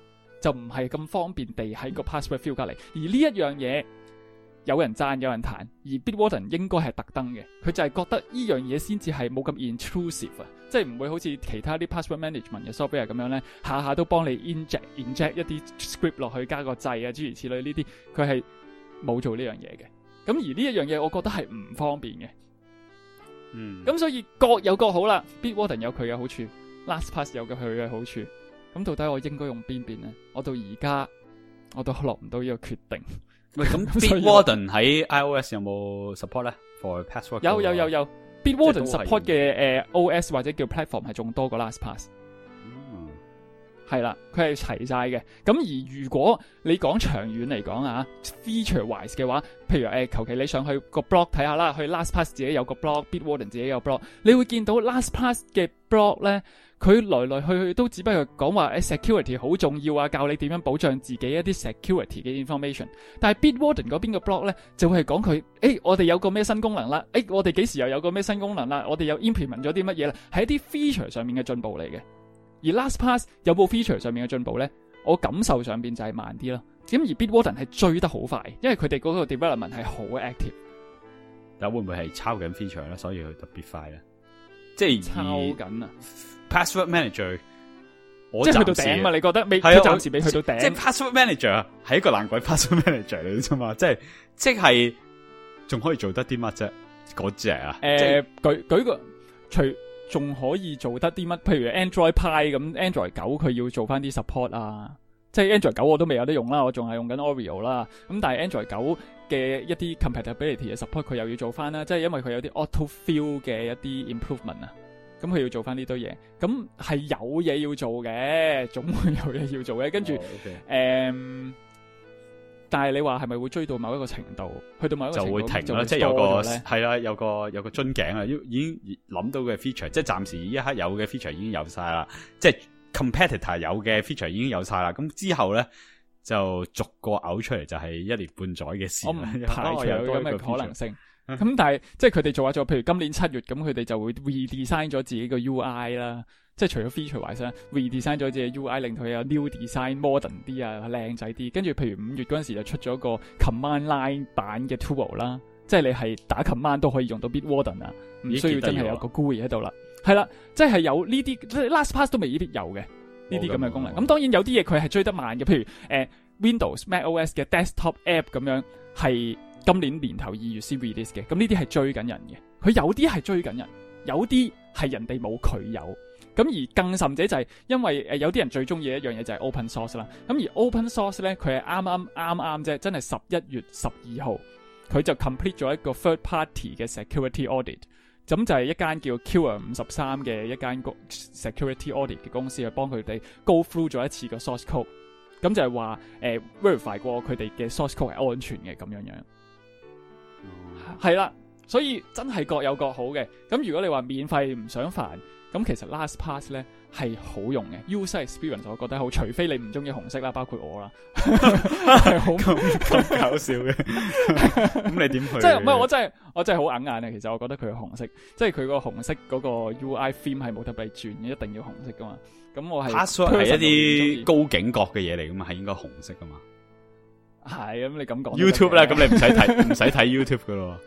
就唔係咁方便地喺個 password field 隔離。而呢一樣嘢有人讚有人彈，而 Bitwarden 應該係特登嘅，佢就係覺得呢樣嘢先至係冇咁 intrusive 啊，即係唔會好似其他啲 password management 嘅 software 咁樣咧，下下都幫你 inject 一啲 script 落去加個掣啊，諸如此類呢啲，佢係冇做呢樣嘢嘅。咁而呢一樣嘢，我覺得係唔方便嘅。咁所以各有各好啦。Bitwarden 有佢嘅好處 ，LastPass 有佢嘅好處。咁到底我應該用邊邊咧？我到而家我都落唔到呢個決定。 喂，咁 Bitwarden 喺 iOS 有冇 support 咧 ？For password 有 Bitwarden support 嘅OS 或者叫 platform 係仲多過 LastPass。係啦，佢係齊晒嘅。咁而如果你講長遠嚟講啊 ，feature wise 嘅話，譬如求其你上去個 blog 睇下啦，去 LastPass 自己有個 blog，Bitwarden 自己有 blog， 你會見到 LastPass 嘅 blog 咧，佢來來去去都只不過講話security 好重要啊，教你點樣保障自己一啲 security 嘅 information。但係 Bitwarden 嗰邊嘅 blog 咧，就會係講佢，我哋有個咩新功能啦，我哋幾時又有個咩新功能啦，我哋又 implement 咗啲乜嘢啦，係一啲 feature 上面嘅進步嚟嘅。而 LastPass 有冇 feature 上面嘅進步咧？我感受上邊就係慢啲咯。咁而 Bitwarden 係追得好快，因為佢哋嗰個 development 係好 active。 但會唔會係抄緊 feature 咧？所以佢特別快咧？即係抄緊啊 ！Password Manager， 即係去到頂嘛？你覺得未？佢暫時未去到頂。 即係 Password Manager 係一個爛鬼 Password Manager 嚟啫嘛？即係仲可以做得啲乜啫？嗰隻啊？ 舉個仲可以做得啲乜？譬如 Android Pie 咁 ，Android 9佢要做翻啲 support 啊，即係 Android 9我都未有得用啦，我仲係用緊 Oreo 啦。咁但係 Android 9嘅一啲 compatibility 嘅 support 佢又要做翻啦，即係因為佢有啲 auto fill 嘅一啲 improvement 啊，咁佢要做翻呢堆嘢，咁係有嘢要做嘅，總會有嘢要做嘅。跟住但係你話係咪會追到某一個程度，去到某一個程度就會停啦，即係有個係啦，有個樽頸啊，已經諗到嘅 feature，即係暫時一刻有嘅 feature 已經有晒啦，即係 competitor 有嘅 feature 已經有晒啦，咁之後咧就逐個嘔出嚟，就係1年半載嘅事。 我唔排除有咁嘅可能性。咁但係即係佢哋做下譬如今年7月，咁佢哋就會 redesign 咗自己個 UI 啦。即係除咗 feature wise redesign 咗自己 UI， 令佢有 new design modern 啲啊，靚仔啲。跟住譬如5月嗰陣時就出咗個 command line 版嘅 tool 啦，即係你係打 command 都可以用到 Bitwarden 啊，唔需要真係有個 GUI 喺度啦。係啦，即係有呢啲，即係 LastPass 都未必有嘅呢啲咁嘅功能。咁當然有啲嘢佢係追得慢嘅，譬如Windows macOS 嘅 desktop app 咁樣係今年年頭2月先 release 嘅。咁呢啲係追緊人嘅，佢有啲係追緊人，有啲係人哋冇佢有。咁而更甚者就係因為有啲人最中意一樣嘢就係 open source 啦。咁而 open source 咧，佢係啱啫，真係11月12號佢就 complete 咗一個 third party 嘅 security audit。咁就係一間叫 Cure53嘅一間 security audit 嘅公司去幫佢哋 go through 咗一次個 source code。咁就係話verify 過佢哋嘅 source code 係安全嘅咁樣樣。係啦，所以真係各有各好嘅。咁如果你話免費唔想煩，咁其實 LastPass 咧係好用嘅 user experience， 我覺得好，除非你唔中意紅色啦，包括我啦，係好咁搞笑嘅。咁你點去？ 即係唔係我真係好硬眼啊！其實我覺得佢紅色，即係佢個紅色嗰個 UI theme 係冇得俾你轉嘅，一定要紅色噶嘛。咁我係 password 係一啲高警覺嘅嘢嚟噶嘛，係應該紅色噶嘛。 係咁你咁講 YouTube 咧，咁你唔使睇 YouTube 噶咯。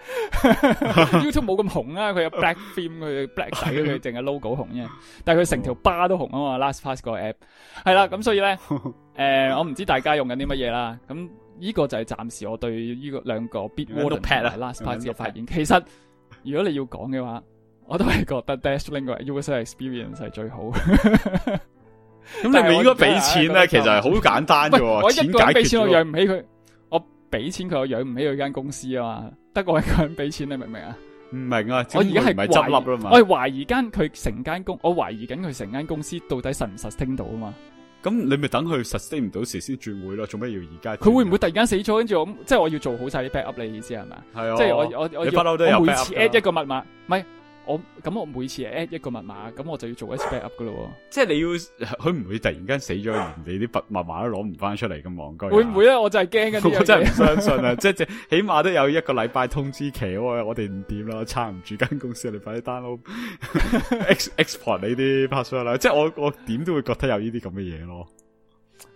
YouTube 冇咁紅啊，佢有 black theme， 佢 black 底，佢淨係 logo 紅啫。但係佢成條巴都紅啊嘛。LastPass 個 app 係啦，咁所以咧，我唔知大家用緊啲乜嘢啦。咁呢個就係暫時我對呢個兩個 Bitwarden 同埋 LastPass 嘅發現。其實如果你要講嘅話，我都係覺得 Dashlink 個 user experience 係最好。 咁你咪應該俾錢咧？其實係好簡單嘅。 我一個人俾錢我養唔起佢，我俾錢佢我養唔起佢間公司啊嘛。得我一個人俾錢，你明唔明啊？ 唔明啊！ 我而家係執笠啦嘛。 我係懷疑緊佢成間公，我懷疑緊佢成間公司到底實唔 sustain 到啊嘛。 咁你咪等佢 sustain 唔到時先轉會咯。做咩要而家？ 佢會唔會突然間死咗？跟住我即係我要做好晒啲 backup，你意思係咪？ 係啊。 即係我你不嬲都有 backup。 我每次 add 一個密碼，唔係我每次 add 一個密碼，咁我就要做一次 backup 噶咯。 即係你要佢唔會突然間死咗，連你啲密碼都攞唔翻出嚟咁戇居。 會唔會咧？我就係驚緊。 我真係唔相信啊！即係起碼都有1個禮拜通知期，我哋唔掂啦，撐唔住間公司，你快啲 download export 你啲 password 啦。即係我點都會覺得有呢啲咁嘅嘢咯。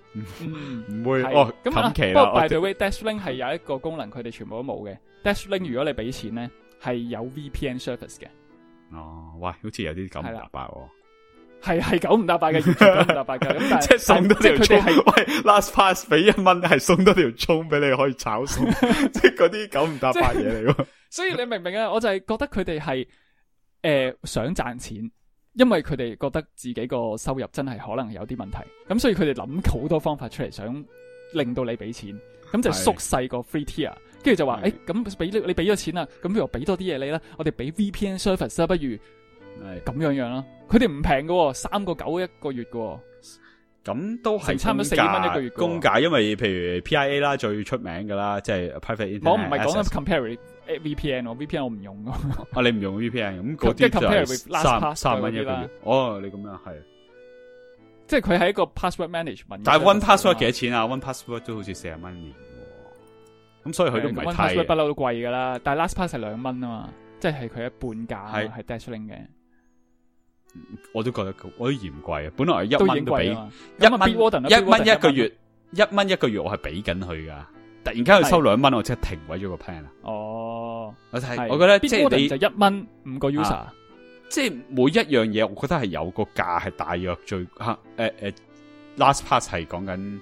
唔會咁近期不過 by the way，Dashlink 係有一個功能，佢哋全部都冇嘅。Dashlink 如果你俾錢咧，係有 VPN service 嘅。 哦，喂，好似有啲九唔搭八喎。 係九唔搭八嘅，完全九唔搭八嘅。咁但係即係送多條佢哋係喂 ，LastPass 俾1蚊係送多條蔥俾你可以炒餸，即係嗰啲九唔搭八嘢嚟喎。 所以你明唔明啊？我就係覺得佢哋係想賺錢，因為佢哋覺得自己個收入真係可能有啲問題，咁所以佢哋諗好多方法出嚟，想令到你俾錢，咁就縮細個 free tier，跟住就話咁俾你俾咗錢啦，咁不如我俾多啲嘢你啦，我哋俾 VPN service 啦，不如咁樣樣啦。佢哋唔平㗎，3.9一個月㗎， 咁都係差唔多4蚊一個月公價，因為譬如 PIA 啦最出名㗎啦，即係 private internet。 我唔係講緊 compare VPN 我唔用㗎。 你唔用 VPN 咁嗰啲就係3蚊一個月。哦，你咁樣係， 即係佢係一個 password management。 但係 One Password 幾多錢啊？One Password 都好似40蚊年喎，咁所以佢都唔係太。 One Password 不嬲都貴㗎啦，但係 LastPass 係2蚊啊嘛，即係佢一半價係 Dashlink 嘅。 我都覺得我都嫌貴啊！本來1蚊都俾 1蚊一個月，1蚊一個月我係俾緊佢噶，突然間佢收2蚊，我即係停位咗個 plan 啦。 哦， 我覺得即係你就1蚊5個 user， 即係每一樣嘢，我覺得係有個價係大約最LastPass 係講緊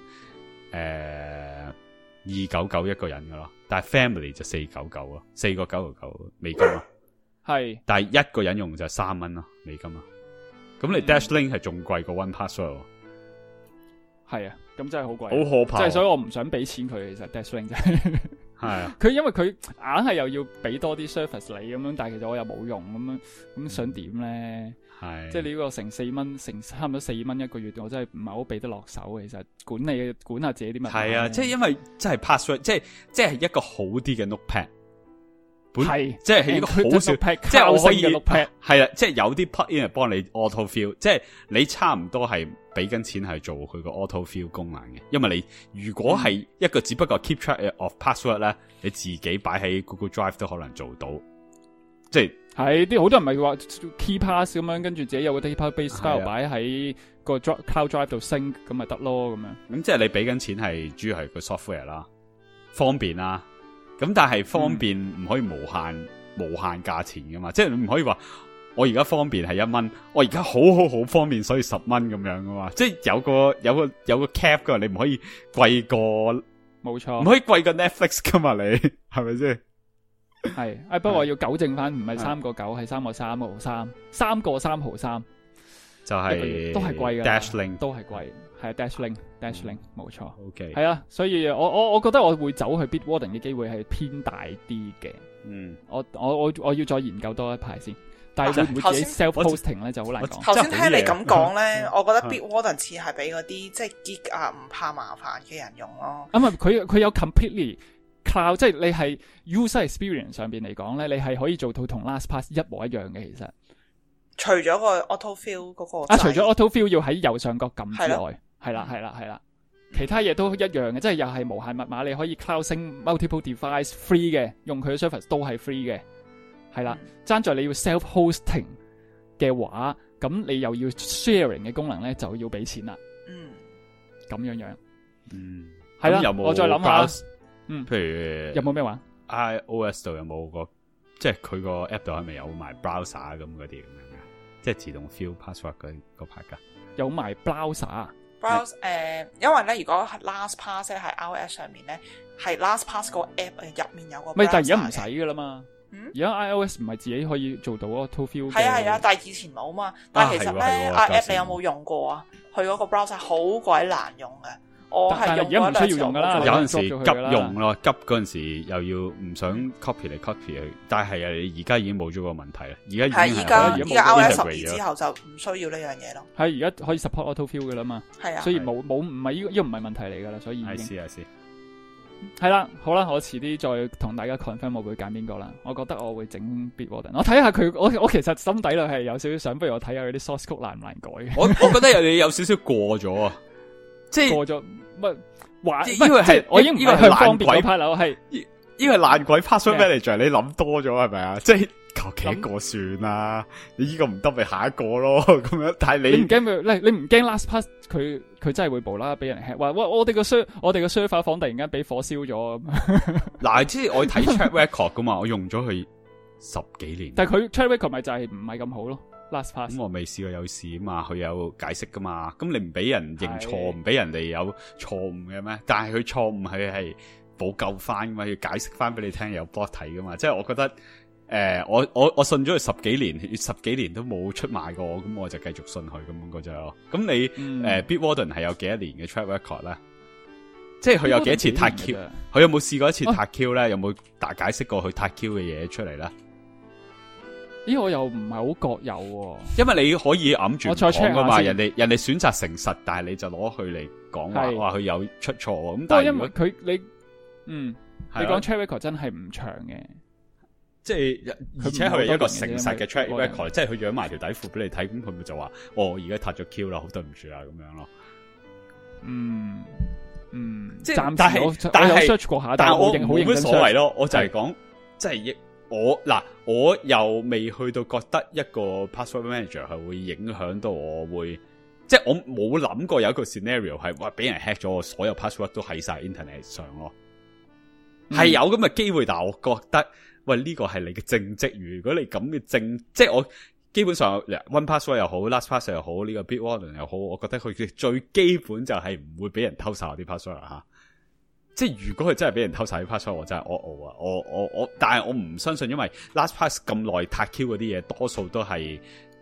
299一個人噶咯，但係 family 就499咯，4.99美金咯， 係， 但係一個人用就3蚊咯美金咯。咁你 Dashlink 係仲貴過 One Password， 係啊，咁真係好貴， 好可怕。 即係所以我唔想俾錢佢，其實 Dashlink 真係係啊。 佢因為佢硬係又要俾多啲 service 你咁樣，但係其實我又冇用咁想點咧？係，即係你呢個成4蚊，成差唔多4蚊一個月，我真係唔係好俾得落手。其實管下自己啲問題。係啊， 即係因為真係 Password，即係一個好啲嘅 Notepad。 係， 即係一個好少，即係我可以係啦，即係有啲 plugin 係幫你 auto fill， 即係你差唔多係俾緊錢係做佢個 auto fill 功能嘅。因為你如果係一個只不過 keep track of password 咧，你自己擺喺 Google Drive 都可能做到。即係啲好多人咪話 key pass 咁樣，跟住自己有個 database file 擺喺個 cloud drive 度 sync 咁咪得咯咁樣。 咁即係你俾緊錢係主要係個 software 啦，方便啦。咁但係方便唔可以無限價錢噶嘛，即係你唔可以話我而家方便係1蚊，我而家好方便所以10蚊咁樣噶嘛，即係有個 cap 噶，你唔可以貴過，冇錯，唔可以貴過 Netflix 噶嘛，你係咪先？ 係，不過我要糾正翻，唔係3.9係3.3毫3，3.3毫3，就係都係貴噶 ，Dashlink 都係貴。係 Dashlink 冇錯。 OK， 係啊，所以我覺得我會走去 Bitwarden 嘅機會係偏大啲嘅。我要再研究多一排先。但係會唔會自己 self hosting 咧就好難講。 頭先聽你咁講咧，我覺得 Bitwarden 似係俾嗰啲即係 geek 啊唔怕麻煩嘅人用咯。 咁啊，佢有 completely cloud， 即係你係 user experience 上邊嚟講咧，你係可以做到同 LastPass 一模一樣嘅。其實除咗個 auto fill 嗰個除咗 auto fill 要喺右上角撳之外。係啦，其他嘢都一樣嘅，即係又係無限密碼，你可以 cloud sync multiple device free 嘅，用佢嘅 service 都係 free 嘅，係啦。爭在你要 self hosting 嘅話，咁你又要 sharing 嘅功能咧，就要俾錢啦。咁樣，係啦。我再諗下， 譬如有冇咩話 iOS 度有冇個，即係佢個 app 度係咪有埋 browser 咁嗰啲咁樣嘅，即係自動 fill password 嗰 part 噶？ 有埋 browser。 因為咧，如果 LastPass 喺 iOS 上面咧，係 LastPass 個 app 入面有個 browser。 咪但係而家唔使噶啦嘛。而家 iOS 唔係自己可以做到 auto fill。 係啊，但係以前冇嘛。但係其實咧，app 你有冇用過啊？佢嗰個 browser 好鬼難用嘅。我係用咗兩次。有陣時急用咯，急嗰陣時又要唔想 copy 嚟 copy 去，但係而家已經冇咗個問題啦。而家 iOS 12之後就唔需要呢樣嘢咯。 係而家可以 support auto fill 噶啦嘛。係啊，所以冇唔係呢個唔係問題嚟噶啦，所以已經係啦。好啦，我遲啲再同大家 confirm 我會揀邊個啦。我覺得我會整 Bitwarden， 我睇下佢，我其實心底裏係有少少想，不如我睇下佢啲 source code 難唔難改。 我覺得有少少過咗啊。即係過咗乜話？因為係我已經唔係向方便嗰派啦，係因為爛鬼 password manager，你諗多咗係咪啊？即係求其一個算啦，你呢個唔得咪下一個咯，咁樣。但係你唔驚你唔驚 LastPass 佢真係會無啦啦俾人 hack， 話喂我哋個 server 房突然間俾火燒咗咁。 嗱，即係我睇 track record 噶嘛，我用咗佢10幾年。 但係佢 track record 咪就係唔係咁好咯 ，LastPass。 咁我未試過有事啊嘛，佢有解釋噶嘛。咁你唔俾人認錯，唔俾人哋有錯誤嘅咩？但係佢錯誤係補救翻噶嘛，要解釋翻俾你聽有 blog 睇噶嘛。即係我覺得。我信咗佢十幾年都冇出賣過我，咁我就繼續信佢咁嗰隻咯。咁你Bitwarden 係有幾多年嘅 track record 咧？即係佢有幾多次 tag Q？ 佢有冇試過一次 tag Q 咧？有冇大解釋過佢 tag Q 嘅嘢出嚟咧？ 咦，我又唔係好覺有喎。因為你可以揞住講噶嘛，人哋選擇誠實，但係你就攞佢嚟講話佢有出錯咁。但係因為你講 track record 真係唔長嘅。 即係，而且佢係一個誠實嘅 track record，即係佢養埋條底褲俾你睇，咁佢咪就話，而家撻咗 Q 啦，好對唔住啊，咁樣咯。即係，但係我有 search 過下，但係我冇乜所謂咯。我就係講，即係我又未去到覺得一個 password manager 係會影響到我會，即係我冇諗過有一個 scenario 係話俾人 hack 咗，我所有 password 都喺晒 internet 上咯。係有咁嘅機會，但係我覺得。喂，呢個係你嘅正職。如果你咁嘅即係我基本上 OnePassword 又好 ，LastPass 又好，呢個 Bitwarden 又好，我覺得佢嘅最基本就係唔會俾人偷晒我啲 password 吓。即係如果佢真係俾人偷晒啲 password，我真係我，但係我唔相信，因為 LastPass 咁耐 tag Q 嗰啲嘢，多數都係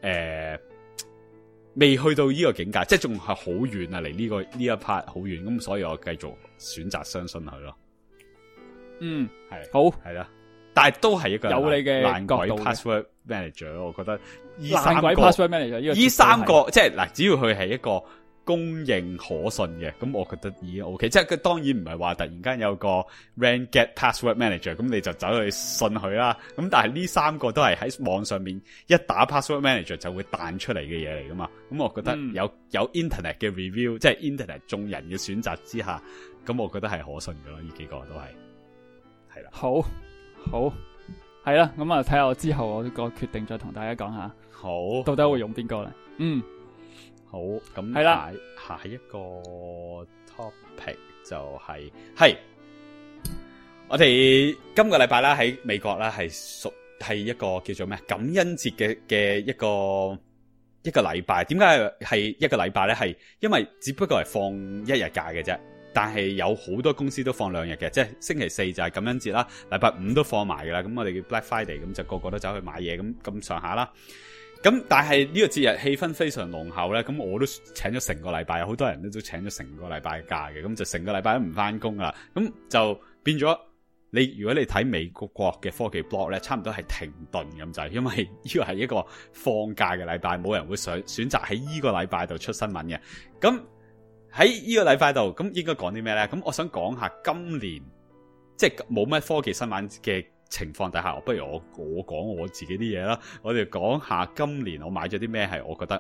未去到呢個境界，即係仲係好遠啊，離呢一 part 好遠，咁所以我繼續選擇相信佢咯。係好係啦。但係都係一個有你嘅爛鬼 password manager， 我覺得爛鬼 password manager 呢三個即係嗱，只要佢係一個公認可信嘅，咁我覺得已經 OK。即係佢當然唔係話突然間有個 Rand-Get password manager， 咁你就走去信佢啦。咁但係呢三個都係喺網上面一打 password manager 就會彈出嚟嘅嘢嚟噶嘛。咁我覺得有 internet 嘅 review， 即係 internet 眾人嘅選擇之下，咁我覺得係可信噶咯。呢幾個都係啦。 好，係啦，咁啊睇下我之後我個決定再同大家講下。 好， 到底會用邊個咧？ 好，咁係啦， 下一個 topic 就係我哋今個禮拜啦，喺美國啦係一個叫做咩感恩節嘅一個禮拜。點解係一個禮拜咧？係因為只不過係放一日假嘅啫。但係有好多公司都放2日嘅，即係星期4就係感恩節啦，禮拜5都放埋噶啦。咁我哋叫 Black Friday， 咁就個個都走去買嘢咁上下啦。咁但係呢個節日氣氛非常濃厚咧，咁我都請咗成個禮拜，有好多人都請咗成個禮拜假嘅，咁就成個禮拜都唔翻工啦。咁就變咗如果你睇美國嘅科技 blog 咧，差唔多係停頓咁就係，因為呢個係一個放假嘅禮拜，冇人會選擇喺呢個禮拜度出新聞嘅。咁喺呢個禮拜度，咁應該講啲咩咧？咁我想講下今年即係冇乜科技新聞嘅情況底下，不如我講我自己啲嘢啦。我哋講下今年我買咗啲咩係我覺得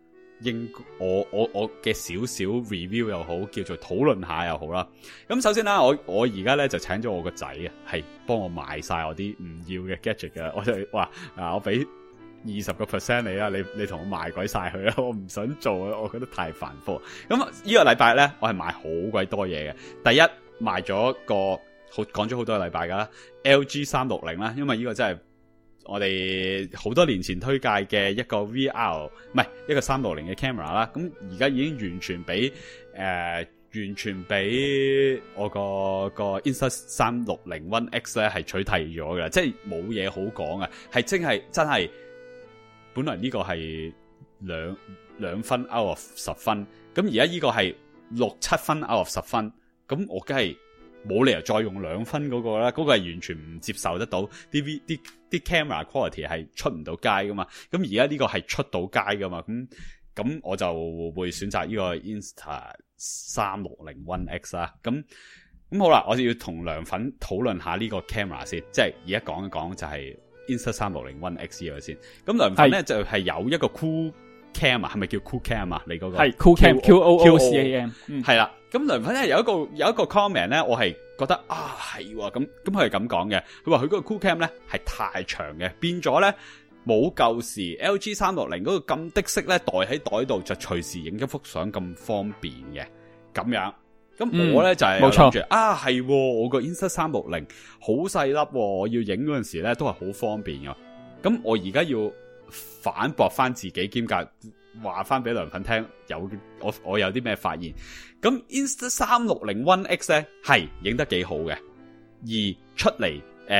我嘅少少 review 又好，叫做討論下又好啦。咁首先啦，我而家咧就請咗我個仔啊，係幫我買晒我啲唔要嘅 gadget 嘅。我就話我俾20% 你啦，你同我賣鬼晒佢啦，我唔想做啊，我覺得太繁複。咁呢個禮拜咧，我係買好鬼多嘢嘅。第一賣咗講咗好多個禮拜噶啦 ，LG 360啦，因為呢個真係我哋好多年前推介嘅一個 VR， 唔係一個360嘅 camera 啦。咁而家已經完全俾我個 Insta360 One X 咧係取替咗嘅，即係冇嘢好講啊，係真係。本來呢個係2分 out of 10分，咁而家呢個係6-7分 out of 10分，咁我梗係冇理由再用2分嗰個啦，嗰個係完全唔接受得到，啲 camera quality 係出唔到街噶嘛，咁而家呢個係出到街噶嘛，咁我就會選擇呢個 Insta360 One X 啦，咁好啦，我就要同涼粉討論下呢個 camera 先，即係而家講一講就係Insta360 One X 嘅先，咁涼粉咧就係有一個 Cool Cam 啊，係咪叫 Cool Cam 啊？你嗰個係 Cool Cam QOOCAM， 係啦。咁涼粉咧有一個 comment 咧，我係覺得啊係喎，咁佢係咁講嘅。佢話佢嗰個 Cool Cam 咧係太長嘅，變咗咧冇舊時 LG 360嗰個咁的式咧，袋喺袋度就隨時影一幅相咁方便嘅咁樣。咁我咧就係諗住啊係，我個 Insta 360好細粒，我要影嗰陣時咧都係好方便嘅。咁我而家要反駁翻自己，兼夾話翻俾良粉聽，我有啲咩發現。咁 Insta 360 One X 咧係影得幾好嘅，而出嚟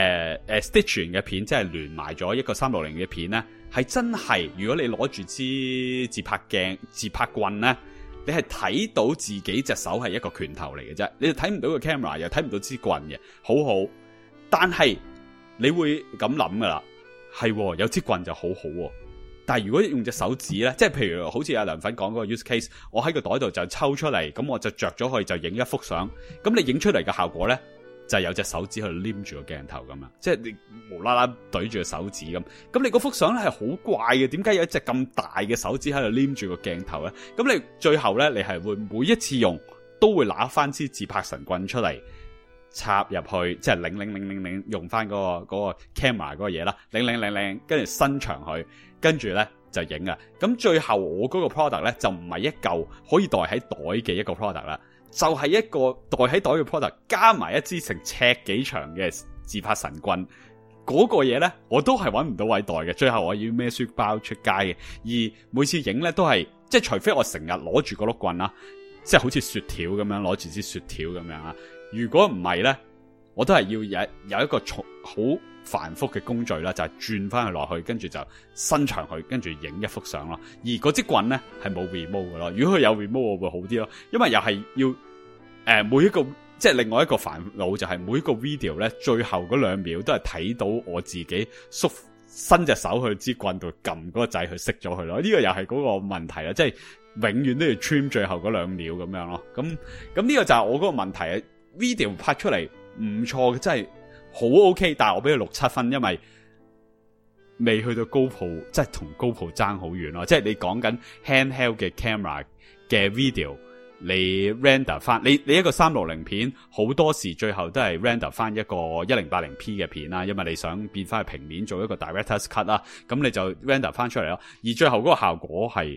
Stitch 嘅片，即係連埋咗一個360嘅片咧，係真係如果你攞住支自拍棍咧，你係睇到自己隻手係一個拳頭嚟嘅啫，你就睇唔到個 camera， 又睇唔到支棍嘅，好好。但係你會咁諗噶啦，係有支棍就好好。但係如果用隻手指咧，即係譬如好似阿良粉講嗰個 use case， 我喺個袋度就抽出嚟，咁我就着咗去就影一幅相，咁你影出嚟嘅效果咧，就係有隻手指去黏住個鏡頭咁樣，即係你無啦啦對住個手指咁，咁你嗰幅相咧係好怪嘅，點解有一隻咁大嘅手指喺度黏住個鏡頭咧？咁你最後咧，你係會每一次用都會拿翻支自拍神棍出嚟插入去，即係擰用翻嗰個 camera 嗰個嘢啦，擰，跟住伸長佢，跟住咧就影啊。咁最後我嗰個 product 咧就唔係一嚿可以袋喺袋嘅一個 product 啦。就係一個袋喺袋嘅 product， 加埋一支成尺幾長嘅自拍神棍，嗰個嘢咧我都係揾唔到位袋嘅。最後我要孭書包出街嘅，而每次影咧都係即係除非我成日攞住個碌棍啦，即係好似雪條咁樣攞住支雪條咁樣啊。如果唔係咧，我都係要有一個好繁複嘅工序啦，就係轉翻佢落去，跟住就伸長佢，跟住影一幅相咯。而嗰支棍咧係冇 remote 嘅咯。如果佢有 remote， 我會好啲咯，因為又係要每一個即係另外一個煩惱就係每一個 video 咧，最後嗰2秒都係睇到我自己伸隻手去支棍度撳嗰個掣去熄咗佢咯。呢個又係嗰個問題啦，即係永遠都要 trim 最後嗰2秒咁樣咯。咁呢個就係我嗰個問題啊。video 拍出嚟唔錯嘅，真係好 OK， 但係我俾佢6-7分，因為未去到GoPro，即係同 GoPro 爭好遠咯。即係你講緊 handheld 嘅 camera 嘅 video， 你 render 翻你一個360片，好多時最後都係 render 翻一個 1080p 嘅片啦，因為你想變翻去平面做一個 director's cut 啦，咁你就 render 翻出嚟咯。而最後嗰個效果係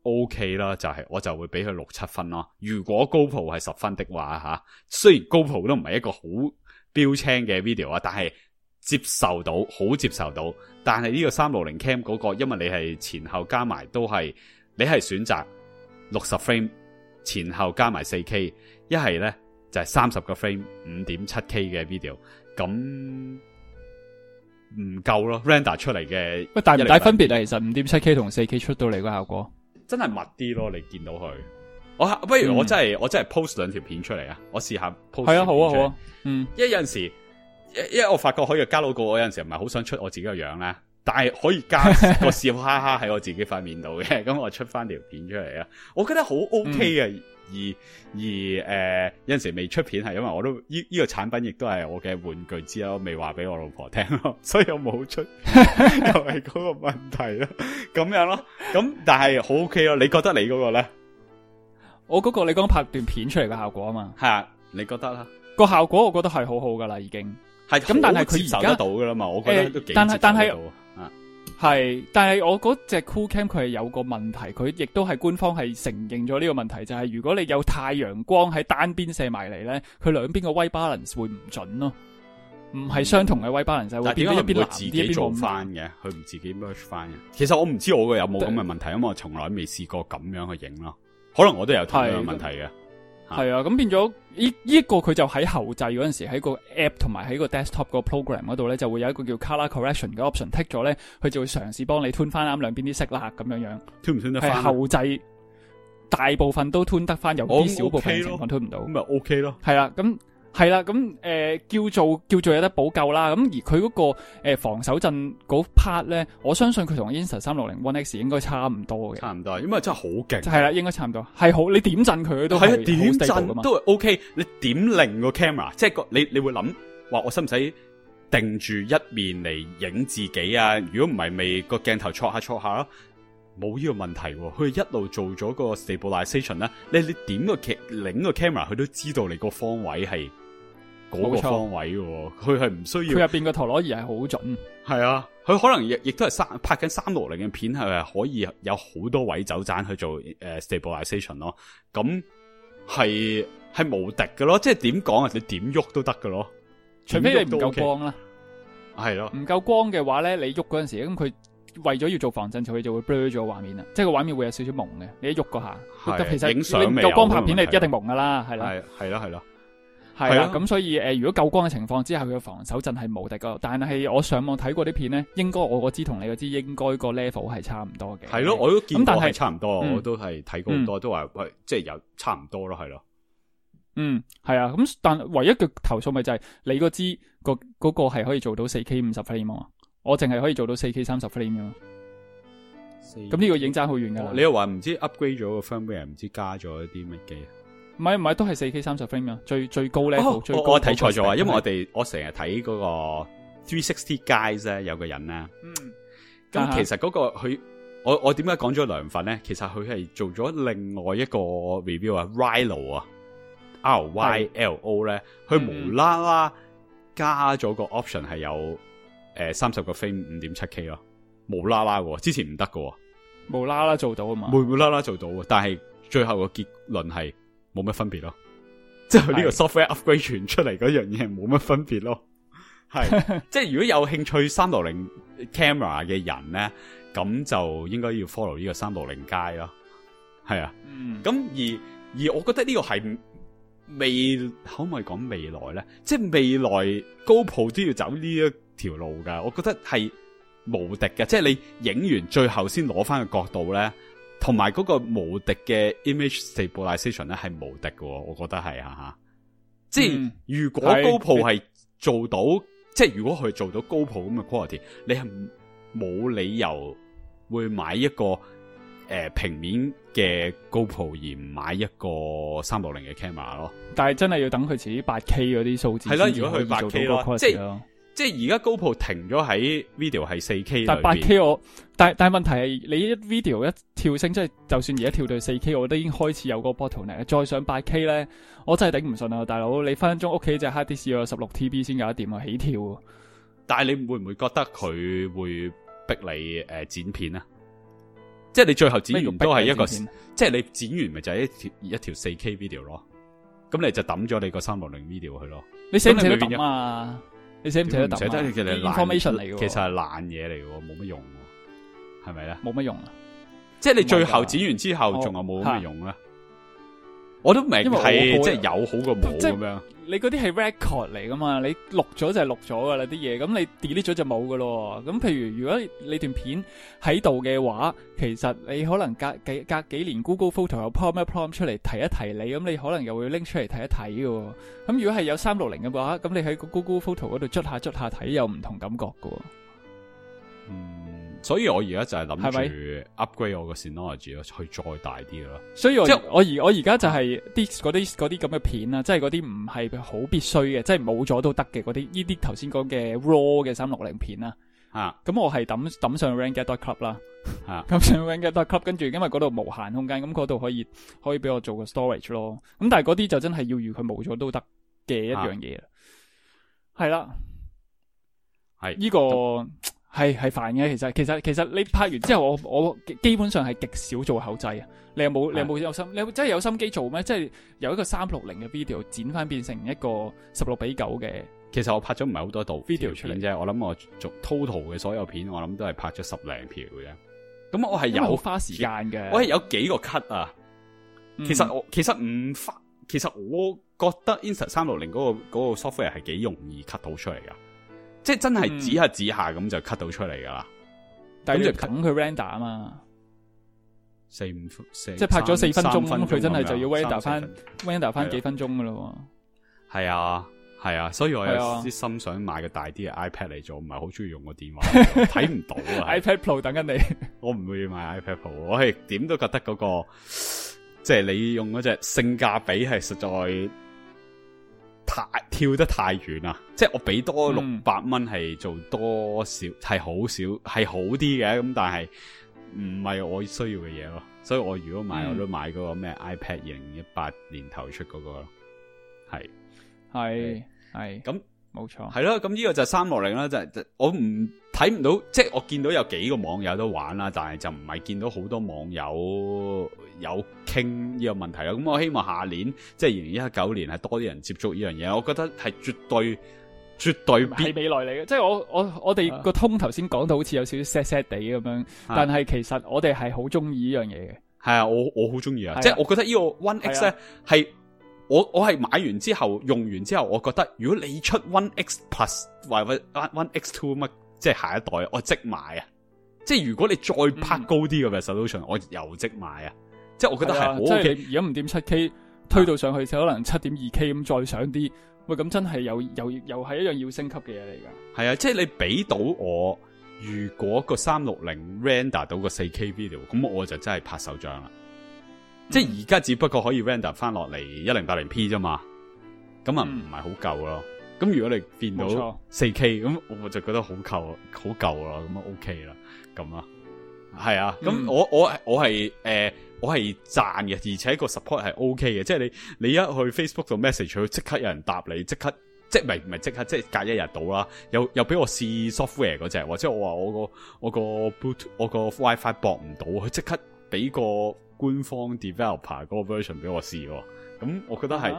OK 啦，就係我就會俾佢6-7分咯。如果 GoPro 係10分的話吓，雖然 GoPro 都唔係一個好標青嘅 video 啊，但係接受到，好接受到。但係呢個360 cam 嗰個，因為你係前後加埋都係，你係選擇60 frame 前後加埋 4K， 一係咧就係30個 frame 5.7K 嘅 video， 咁唔夠咯 render 出嚟嘅。喂， 大唔大分別啊？其實 5.7K 同 4K 出到嚟個效果真係密啲咯，你見到佢。不如我真係 post 2條片出嚟啊！我試下 post。係啊，好啊，好啊。因為有陣時，因為我發覺可以加到個，我有陣時唔係好想出我自己個樣咧，但係可以加個笑哈哈喺我自己塊面度嘅，咁我出翻條片出嚟啊！我覺得好 OK 嘅。而有陣時未出片係因為我都呢個產品亦都係我嘅玩具之一，我未話俾我老婆聽咯，所以我冇出，又係嗰個問題咯，咁樣咯。咁但係好 OK 咯，你覺得你嗰個咧？ 我嗰個你講拍段片出嚟嘅效果啊嘛， 係啊，你覺得啦？個效果我覺得係好好噶啦，已經係咁，但係佢而家得到噶啦嘛，我覺得都幾但係係， 但係我嗰隻 Cool Cam 佢係有個問題，佢亦都係官方係承認咗呢個問題，就係如果你有太陽光喺單邊射埋嚟咧，佢兩邊個 white balance 會唔準咯，唔係相同嘅 white balance，會變咗一邊藍啲，一邊做翻嘅，佢唔自己 merge 翻嘅。其實我唔知我個有冇咁嘅問題，因為我從來未試過咁樣去影咯，可能我都有同樣嘅問題嘅。 係啊，咁變咗呢一個佢就喺後製嗰陣時喺個 app 同埋喺個 desktop 個 program 嗰度咧，就會有一個叫 color correction 嘅 option tick 咗咧，佢就會嘗試幫你 tune 翻啱兩邊啲色啦，咁樣樣 tune 唔 tune 得翻？係後製大部分都 tune 得翻，有啲小部分情況 tune 唔到， 咁咪 OK 咯。 係啦，咁係啦，咁叫做有得補救啦。咁而佢嗰個防守陣嗰 part 咧，我相信佢同 Insta 360 One X 應該差唔多嘅， 差唔多，因為真係好勁。 係啦，應該差唔多，係好你點震佢都係點震都係 OK。你點擰個 camera， 即係你會諗話我使唔使定住一面嚟影自己啊？如果唔係，咪個鏡頭戳下咯。冇呢個問題，佢一路做咗個 stabilization 啦。你點個擰個 camera， 佢都知道你個方位係嗰個方位嘅，佢係唔需要。 佢入邊個陀螺儀係好準。 係啊，佢可能亦都係拍緊360嘅片，係可以有好多位走盞去做stabilization 咯。咁係無敵嘅咯，即係點講啊？你點喐都得嘅咯， 除非你唔夠光啦。 係咯， 唔夠光嘅話咧，你喐嗰陣時，咁佢為咗要做防震，佢就會 blur 咗畫面啦，即係個畫面會有少少蒙嘅。你一喐嗰下，其實你唔夠光拍片，你一定蒙噶啦，係啦， 係啦。 係啦，咁所以如果夠光嘅情況之下，佢嘅防手震係無敵噶。但係我上網睇過啲片咧，應該我知同你嗰支應該個 level 係差唔多嘅。 係咯，我都見過係差唔多，我都係睇過好多，都話喂，即係有差唔多咯，係咯。 係啊，咁但唯一嘅投訴咪就係你嗰支嗰個係可以做到 4K 50 frame 啊，我淨係可以做到 4K 30 frame 啊。咁呢個已經爭好遠噶啦。 你又話唔知 upgrade 咗個 firmware， 唔知加咗啲乜機？ 唔係，都係 4K 30 frame 啊，最高 level，最高。 我睇錯咗啊，因為我成日睇嗰個360 Guys 咧，有個人咧，咁其實嗰個佢，我點解講咗良份咧？其實佢係做咗另外一個 review 啊 ，Rylo 啊 ，RYLO 咧，佢無啦啦加咗個 option 係有30個 frame 5.7K 咯，無啦啦嘅，之前唔得嘅，無啦啦做到啊嘛， 無啦啦做到，但係最後個結論係。冇乜分別咯，即係呢個 software upgrade 傳出嚟嗰樣嘢係冇乜分別咯，係即係如果有興趣360 camera 嘅人咧，咁就應該要 follow 呢個360街咯，係啊，咁而我覺得呢個係可唔可以講未來咧？即係未來GoPro都要走呢一條路噶，我覺得係無敵嘅，即係你影完最後先攞翻個角度咧。同埋嗰個無敵嘅 image stabilization 咧係無敵嘅，我覺得係即係如果 GoPro 係做到，即係如果佢做到 GoPro 咁嘅 quality， 你係冇理由會買一個平面嘅 GoPro 而唔買一個360嘅 camera 咯。但係真係要等佢自己 8K 嗰啲數字，係啦，如果佢 8K 咯，即係而家 GoPro 停咗喺 video 係 4K， 但 8K 但係問題係你一 video 一跳升，即係就算而家跳到 4K， 我都已經開始有嗰個 bottleneck，再上 8K 咧，我真係頂唔順啊！大佬，你分分鐘屋企隻 hard disk 要16 TB 先搞得掂啊，起跳！但係你會唔會覺得佢會逼你剪片啊？即係你最後剪完都係一個，即係你剪完咪就係一條 4K video 咯？咁你就抌咗你個360 video 去咯？你捨唔捨得抌啊？你捨唔捨得抌啊？其實 information 嚟嘅，其實係爛嘢嚟嘅，冇乜用，係咪咧？冇乜用啊！即係你最後剪完之後，仲有冇乜用咧？我都明係即係有好過冇咁樣。你嗰啲係 record 嚟噶嘛？你錄咗就係錄咗噶啦啲嘢，咁你 delete 咗就冇噶咯。咁譬如如果你段片喺度嘅話，其實你可能隔幾年 Google Photo 有 prompt 出嚟提一提你，咁你可能又會拎出嚟睇一睇嘅。咁如果係有360嘅話，咁你喺個 Google Photo 嗰度捽下睇，有唔同感覺嘅。所以我而家就係諗住 upgrade 我個 Synology 咯，去再大啲咯。所以我而家就係嗰啲咁嘅片啊，即係嗰啲唔係好必須嘅，即係冇咗都得嘅嗰啲，呢啲頭先講嘅 raw 嘅360片啦。咁我係抌上 Renget.club 啦。咁上 Renget.club 跟住因為嗰度無限空間，咁嗰度可以俾我做個 storage 咯。咁但係嗰啲就真係要佢冇咗都得嘅一樣嘢。係啦，係呢個。係煩嘅，其實你拍完之後，我基本上係極少做後製啊。你有冇心？你真係有心機做咩？即係由一個360嘅 video 剪翻變成一個16:9嘅。其實我拍咗唔係好多度 video 出嚟啫。我諗我做 total 嘅所有片，我諗都係拍咗10零條嘅啫。咁我係有花時間嘅。我係有幾個 cut 啊。其實我覺得 Insta360 嗰個 software 係幾容易 cut 到出嚟噶。即係真係指下咁就 cut 到出嚟噶啦，但係就等佢 render 啊嘛，4-5分，即係拍咗4分鐘，咁佢真係就要 render 翻幾分鐘噶咯。係啊，所以我有啲心想買個大啲嘅 iPad 嚟做，唔係好中意用個電話，睇唔到啊。iPad Pro 等緊你，我唔會買 iPad Pro，我係點都覺得嗰個，即係你用嗰隻性價比係實在。跳得太遠啦，即係我俾多600蚊係做多少係好少係好啲嘅，咁但係唔係我需要嘅嘢咯，所以我如果買我都買嗰個咩 iPad 2018年頭出嗰個咯，係係咁冇錯， 係咯。咁呢個就係360啦，就我唔睇唔到，即係我見到有幾個網友都玩啦，但係就唔係見到好多網友有傾呢個問題啦。咁我希望下年即係2019年係多啲人接觸呢樣嘢，我覺得係絕對係未來嚟嘅。即係我哋個通頭先講到好似有少少 sad 地咁樣，但係其實我哋係好中意呢樣嘢嘅。 係啊，我好中意啊！即係我覺得呢個 One X 咧係我係買完之後用完之後，我覺得如果你出 One X Plus 或者 One X Two 乜，即係下一代，我即買啊！即係如果你再拍高啲嘅 resolution，我又即買啊！即係我覺得係好 OK。 而家 5.7K 推到上去就可能 7.2K 咁再上啲，喂咁真係又係一樣要升級嘅嘢嚟㗎。 係啊，即係你俾到我，如果個360 render 到個 4K video， 咁我就真係拍手掌啦。即係而家只不過可以 render 翻落嚟 1080p 啫嘛，咁啊唔係好夠咯。咁如果你變到 4K， 咁我就覺得好夠啦，咁啊 OK 啦，咁啊係啊。咁我係讚嘅，而且個 support 係 OK 嘅。即係你一去 Facebook 度 message 佢，即刻有人答你，即刻即係唔係即刻，即係隔一日到啦。又俾我試 software 嗰隻，或者我話我個 WiFi 駁唔到，佢即刻俾個官方 developer 嗰個 version 俾我試。咁我覺得係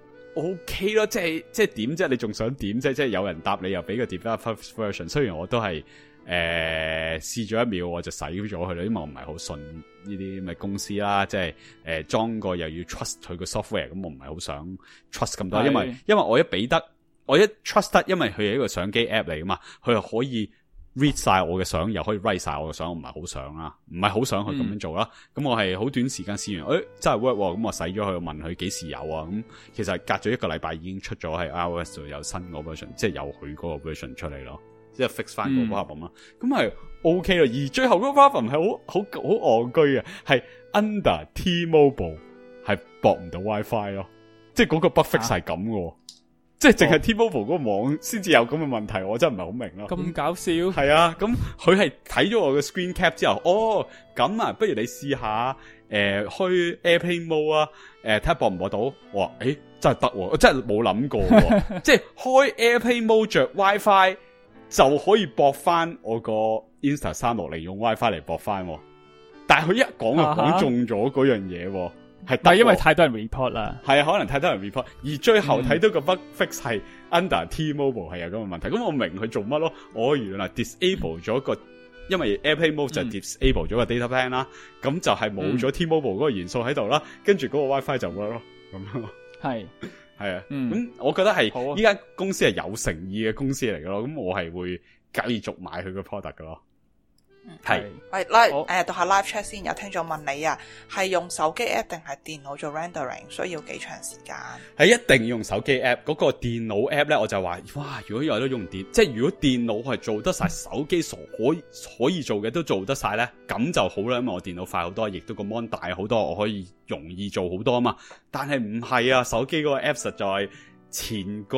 OK 咯，即係點啫？你仲想點啫？即係有人答你又俾個 developer version， 雖然我都係試咗1秒我就洗咗佢啦，因為我唔係好信呢啲咁嘅公司啦，即係裝個又要 trust 佢個 software， 咁我唔係好想 trust 咁多，因為我一 trust 得，因為佢係一個相機 app 嚟噶嘛，佢係可以 read 晒我嘅相，又可以 write 晒我嘅相，我唔係好想啦，唔係好想去咁樣做啦。咁我係好短時間試完，真係 work 喎，咁我洗咗佢，問佢幾時有啊？咁其實隔咗1個禮拜已經出咗喺 iOS 度有新個 version， 即係有佢嗰個 version 出嚟咯，即係 fix 翻個 problem 啦。咁係 OK 咯，而最後嗰個 problem 係好戇居嘅，係 under T-Mobile 係駁唔到 WiFi 咯，即係嗰個 bug fix 係咁嘅。即係淨係 T-Mobile 嗰個網先至有咁嘅問題，我真係唔係好明咯。 咁搞笑係啊，咁佢係睇咗我嘅 screen cap 之後，咁啊，不如你試下開 Airplane Mode 啊，睇下駁唔駁到。我話真係得，我真係冇諗過，即係開 Airplane Mode 着 WiFi 就可以駁翻我個 Insta 360用 WiFi 嚟駁翻。但係佢一講就講中咗嗰樣嘢。 但係因為太多人 report 啦， 係啊，可能太多人 report， 而最後睇到個 bug fix 係 under T-Mobile 係有咁嘅問題，咁我明佢做乜咯？我原來 disable 咗個，因為 Airplane Mode 就 disable 咗個 data plan 啦，咁就係冇咗 T-Mobile 嗰個元素喺度啦，跟住嗰個 WiFi 就 work 咯，咁咯，係啊，咁我覺得係呢間公司係有誠意嘅公司嚟嘅咯，咁我係會繼續買佢個 product 嘅咯。係， 喂，讀下 live chat 先。有聽眾問你啊，係用手機 app 定係電腦做 rendering？ 需要幾長時間？ 係一定要用手機 app。嗰個電腦 app 咧，我就話，哇！如果有得用即係如果電腦係做得晒手機可以做嘅都做得晒咧，咁就好啦。因為我電腦快好多，亦都個 mon 大好多，我可以容易做好多啊嘛。但係唔係啊，手機嗰個 app 實在前個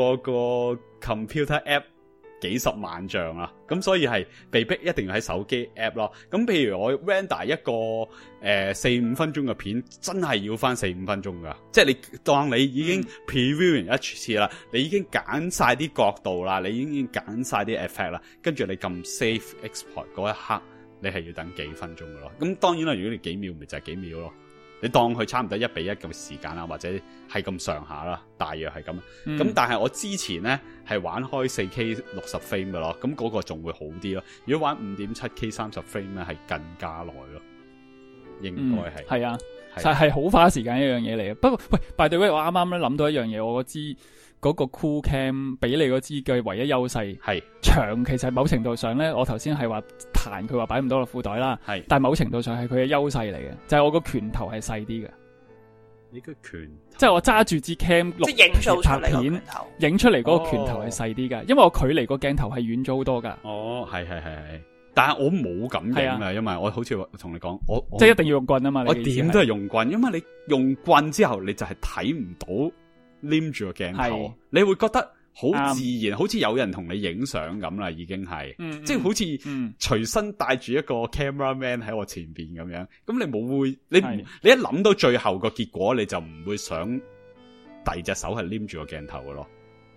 computer app。幾十萬像啊，咁所以係被逼一定要喺手機 app 咯。咁譬如我 render 一個4-5分鐘嘅片，真係要翻4-5分鐘噶。即係你當你已經 preview 完一次啦，你已經揀晒啲角度啦，你已經揀晒啲 effect 啦，跟住你撳 save export 嗰一刻，你係要等幾分鐘噶咯。咁當然啦，如果你幾秒，咪就係幾秒咯。你當佢差唔多1比1嘅時間啦，或者係咁上下啦，大約係咁。咁但係我之前咧係玩開 4K 60 frame 嘅咯，咁嗰個仲會好啲咯。如果玩 5.7K 30 frame 咧，係更加耐咯，應該係。係啊，係好花時間一樣嘢嚟嘅。不過喂 by the way， 我啱啱咧諗到一樣嘢，我知嗰個 Cool Cam 俾你嗰支嘅唯一優勢係長，其實某程度上咧，我頭先係話彈佢話擺唔到落褲袋啦，但係某程度上係佢嘅優勢嚟嘅，就係我個拳頭係細啲嘅。你個拳，即係我揸住支 cam 錄拍片，影出嚟嗰個拳頭係細啲噶，因為我距離個鏡頭係遠咗好多噶。哦，係，但係我冇咁影啊，因為我好似同你講，我即係一定要用棍啊嘛。我點都係用棍，因為你用棍之後，你就係睇唔到。黏住個鏡頭，你會覺得好自然，好似有人同你影相咁啦，已經係，即係好似隨身帶住一個 cameraman 喺我前邊咁樣。咁你冇會，你一諗到最後個結果，你就唔會想第二隻手係黏住個鏡頭嘅咯。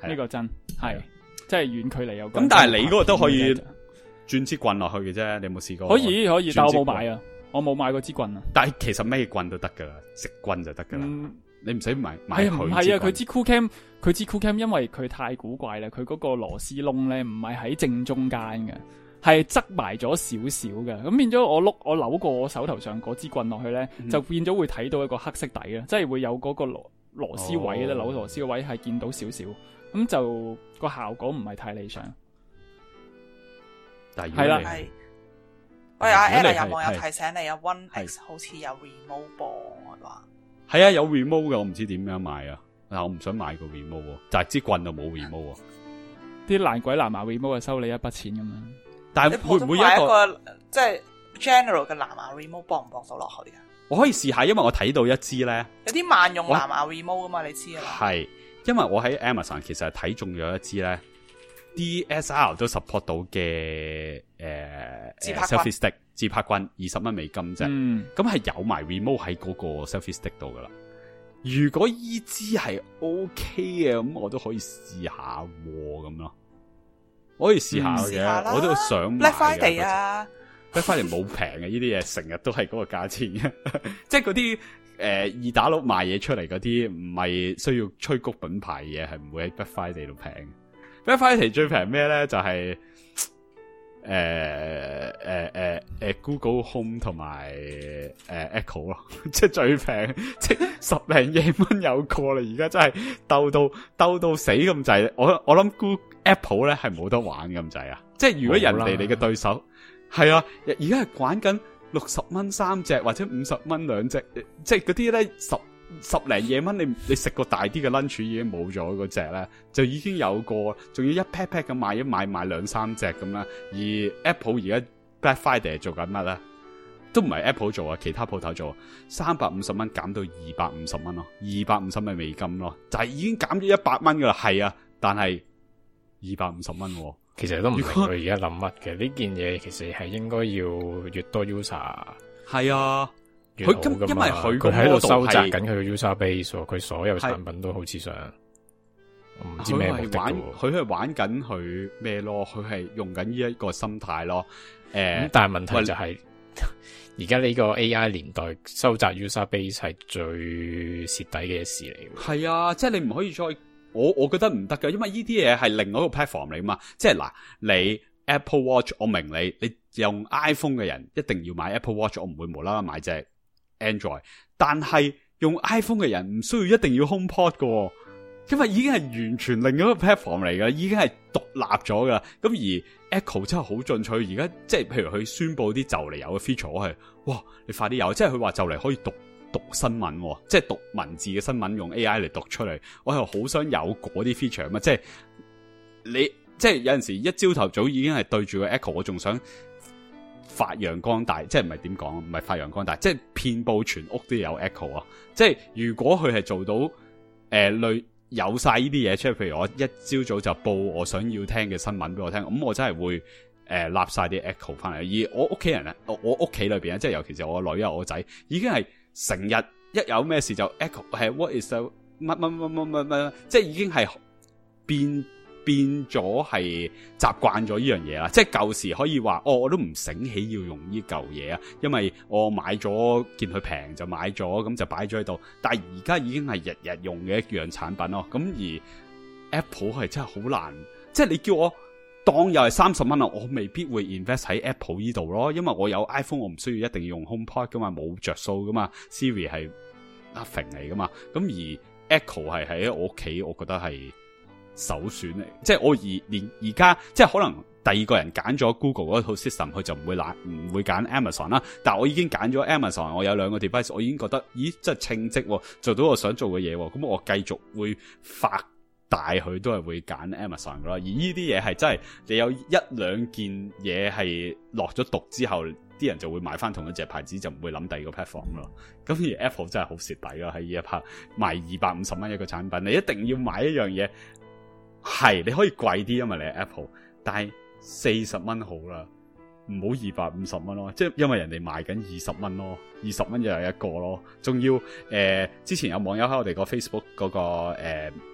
呢個真係，即係遠距離有。 咁但係你嗰個都可以轉支棍落去嘅啫，你有冇試過？ 可以，但我冇買啊，我冇買過支棍啊。 但係其實咩棍都得噶啦，直棍就得噶啦，你唔使買佢。 唔係啊，佢支 Cool Cam，因為佢太古怪啦，佢嗰個螺絲窿咧唔係喺正中間嘅。係側埋咗少少嘅，咁變咗我扭過我手頭上嗰支棍落去咧，就變咗會睇到一個黑色底啦，即係會有嗰個螺絲位咧，扭螺絲嘅位係見到少少，咁就個效果唔係太理想。係啦， 喂，阿 Ella 有網友提醒你啊 ，One X 好似有 remote 噃，係嘛？ 係啊，有 remote 嘅，我唔知點樣買啊，但我唔想買個 remote，就係支棍就冇 remote。 啲爛鬼藍牙 remote 收你一筆錢咁樣。 但係會唔會有一個即係 general 嘅藍牙 remote 駁唔駁到落去啊？ 我可以試下，因為我睇到一支咧， 有啲萬用藍牙 remote 噶嘛，你知啊？ 係，因為我喺 Amazon 其實係睇中咗一支咧 DSR 都 support 到嘅selfie stick 自拍棍，$20美金啫。咁係有埋 remote 喺嗰個 selfie stick 度噶啦。如果依支係 OK 嘅，咁我都可以試下咁咯。我可以試下嘅，我都想買嘅。 Black Friday 啊 ，Black Friday 冇平嘅，呢啲嘢成日都係嗰個價錢嘅，即係嗰啲二打佬賣嘢出嚟嗰啲，唔係需要催谷品牌嘢，係唔會喺 Black Friday 度平。Black Friday 最平咩咧？就係Google Home 同埋Echo 咯，即係最平，即係10零20蚊有個啦。而家真係鬥到死咁滯，我諗Apple 咧係冇得玩咁滯啊！即係如果人哋你嘅對手係啊，而家係玩緊60蚊3隻或者50蚊2隻，即係嗰啲咧十零20蚊，你食個大啲嘅 lunch 已經冇咗嗰隻咧，就已經有個，仲要一 pack pack 咁買2、3隻咁啦。而 Apple 而家 Black Friday 做緊乜咧？都唔係 Apple 做啊，其他鋪頭做，350蚊減到250蚊咯，250蚊美金咯，就係已經減咗100蚊噶啦，係啊，但係250蚊， 其實都唔明佢而家諗乜嘅。呢件嘢其實係應該要越多 user， 係啊， 越好噶嘛， 因為佢喺度收集緊佢嘅 user base，佢所有產品都好似想，我唔知咩目的嘅。 佢係玩緊佢咩咯？佢係用緊呢一個心態咯。 但係問題就係而家呢個 AI 年代，收集 user base 係最蝕底嘅事嚟。係啊，即係你唔可以再。我覺得唔得㗎，因為呢啲嘢係另外一個 platform 嚟嘛。即係嗱，你 Apple Watch 我明你用 iPhone 嘅人一定要買 Apple Watch， 我唔會無啦啦買隻 Android。但係用 iPhone 嘅人唔需要一定要 HomePod 喎，因為已經係完全另一個 platform 嚟㗎，已經係獨立咗㗎。咁而 Echo 真係好進取，而家即係譬如佢宣佈啲就嚟有嘅 feature， 我係哇，你快啲有！即係佢話就嚟可以讀新聞，即係讀文字嘅新聞用 AI 嚟讀出嚟，我係好想有嗰啲 feature 嘛，即係你即係有陣時一朝頭早已經係對住個 Echo， 我仲想發揚光大，即係唔係點講？唔係發揚光大，即係遍佈全屋都有 Echo 啊！即係如果佢係做到類有晒呢啲嘢出嚟，譬如我一朝早就報我想要聽嘅新聞俾我聽，咁我真係會立晒啲 Echo 翻嚟。而我屋企人咧，我屋企裏邊咧，即係尤其是我個女啊，我個仔已經係成日一有咩事就 Echo 係 What is the 乜，即係已經係變咗係習慣咗呢樣嘢啦。即係舊時可以話我都唔醒起要用呢嚿嘢啊，因為我買咗見佢平就買咗，咁就擺咗喺度。但係而家已經係日日用嘅一樣產品咯。咁而 Apple 係真係好難，即係你叫我當又係30蚊啊，我未必會 invest 喺 Apple 呢度咯，因為我有 iPhone， 我唔需要一定要用 HomePod 噶嘛，冇着數噶嘛 ，Siri 係 nothing 嚟噶嘛。咁而 Echo 係喺我屋企，我覺得係首選嚟，即係我而家即係可能第二個人揀咗 Google 嗰套 system， 佢就唔會揀 Amazon 啦。但係我已經揀咗 Amazon， 我有2個 device， 我已經覺得咦真係稱職，做到我想做嘅嘢，咁我繼續會發大佢都係會揀 Amazon 噶啦。而呢啲嘢係真係你有1-2件嘢係落咗毒之後，啲人就會買翻同一隻牌子，就唔會諗第二個 platform 咯。咁而 Apple 真係好蝕底咯，喺呢一 part 賣250蚊一個產品，你一定要買一樣嘢。係你可以貴啲，因為你係 Apple， 但係40蚊好啦，唔好250蚊咯。即係因為人哋賣緊20蚊咯，20蚊就有一個咯。仲要之前有網友喺我哋個 Facebook 嗰個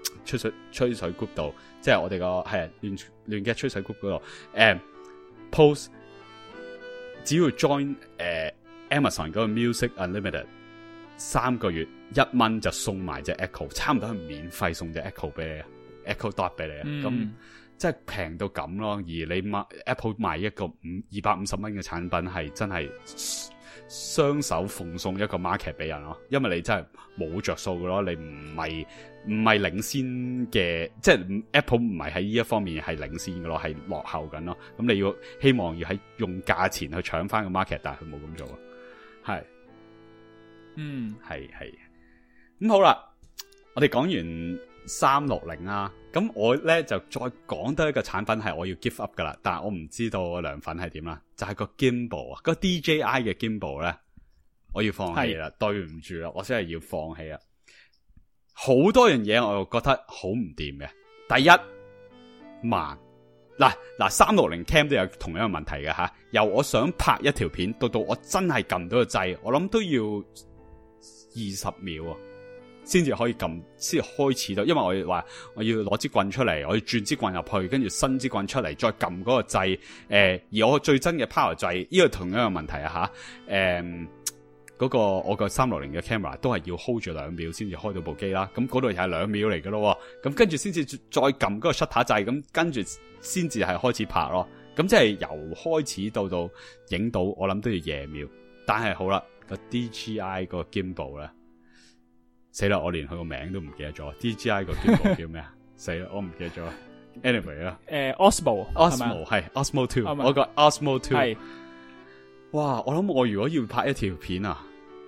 吹水 group 度，即係我哋個係亂嘅吹水 group 嗰度，post 只要 join Amazon 嗰個 Music Unlimited 3個月1蚊就送埋隻 Echo， 差唔多係免費送隻 Echo 俾你 ，Echo Dot 俾你，咁即係平到咁咯。而你Apple 賣一個250蚊嘅產品係真係雙手奉送一個 market 俾人咯，因為你真係冇着數嘅咯，你唔係領先嘅，即係 Apple 唔係喺呢一方面係領先嘅咯，係落後緊咯。咁你要希望要喺用價錢去搶翻個 market， 但係佢冇咁做啊。係，係，咁好啦，我哋講完360啦，咁我咧就再講多一個產品係我要 give up 噶啦，但係我唔知道我涼粉係點啦，就係個 gimbal 啊，個 DJI 嘅 gimbal 咧，我要放棄啦，對唔住啦，我真係要放棄啦。好多樣嘢我又覺得好唔掂嘅。第一，慢，嗱360 cam 都有同樣嘅問題嘅吓，由我想拍一條片到我真係撳到個掣，我諗都要20秒啊，先至可以撳，先開始到。因為我要攞支棍出嚟，我要轉支棍入去，跟住伸支棍出嚟，再撳嗰個掣。而我最憎嘅 power 掣，呢個同樣嘅問題啊吓。嗰個我個360嘅 camera 都係要 hold 住2秒先至開到部機啦。咁嗰度又係2秒嚟嘅咯。咁跟住先至再撳嗰個 shutter 掣，咁跟住先至係開始拍咯。咁即係由開始到影到，我諗都要2秒。但係好啦，個 DJI 個 gimbal 咧，死啦！我連佢個名都唔記得咗。DJI 個 gimbal 叫咩啊？死啦！我唔記得咗。Anyway 啦 ，Osmo 係 Osmo 2，我個 Osmo 2 係。 哇！我諗我如果要拍一條片啊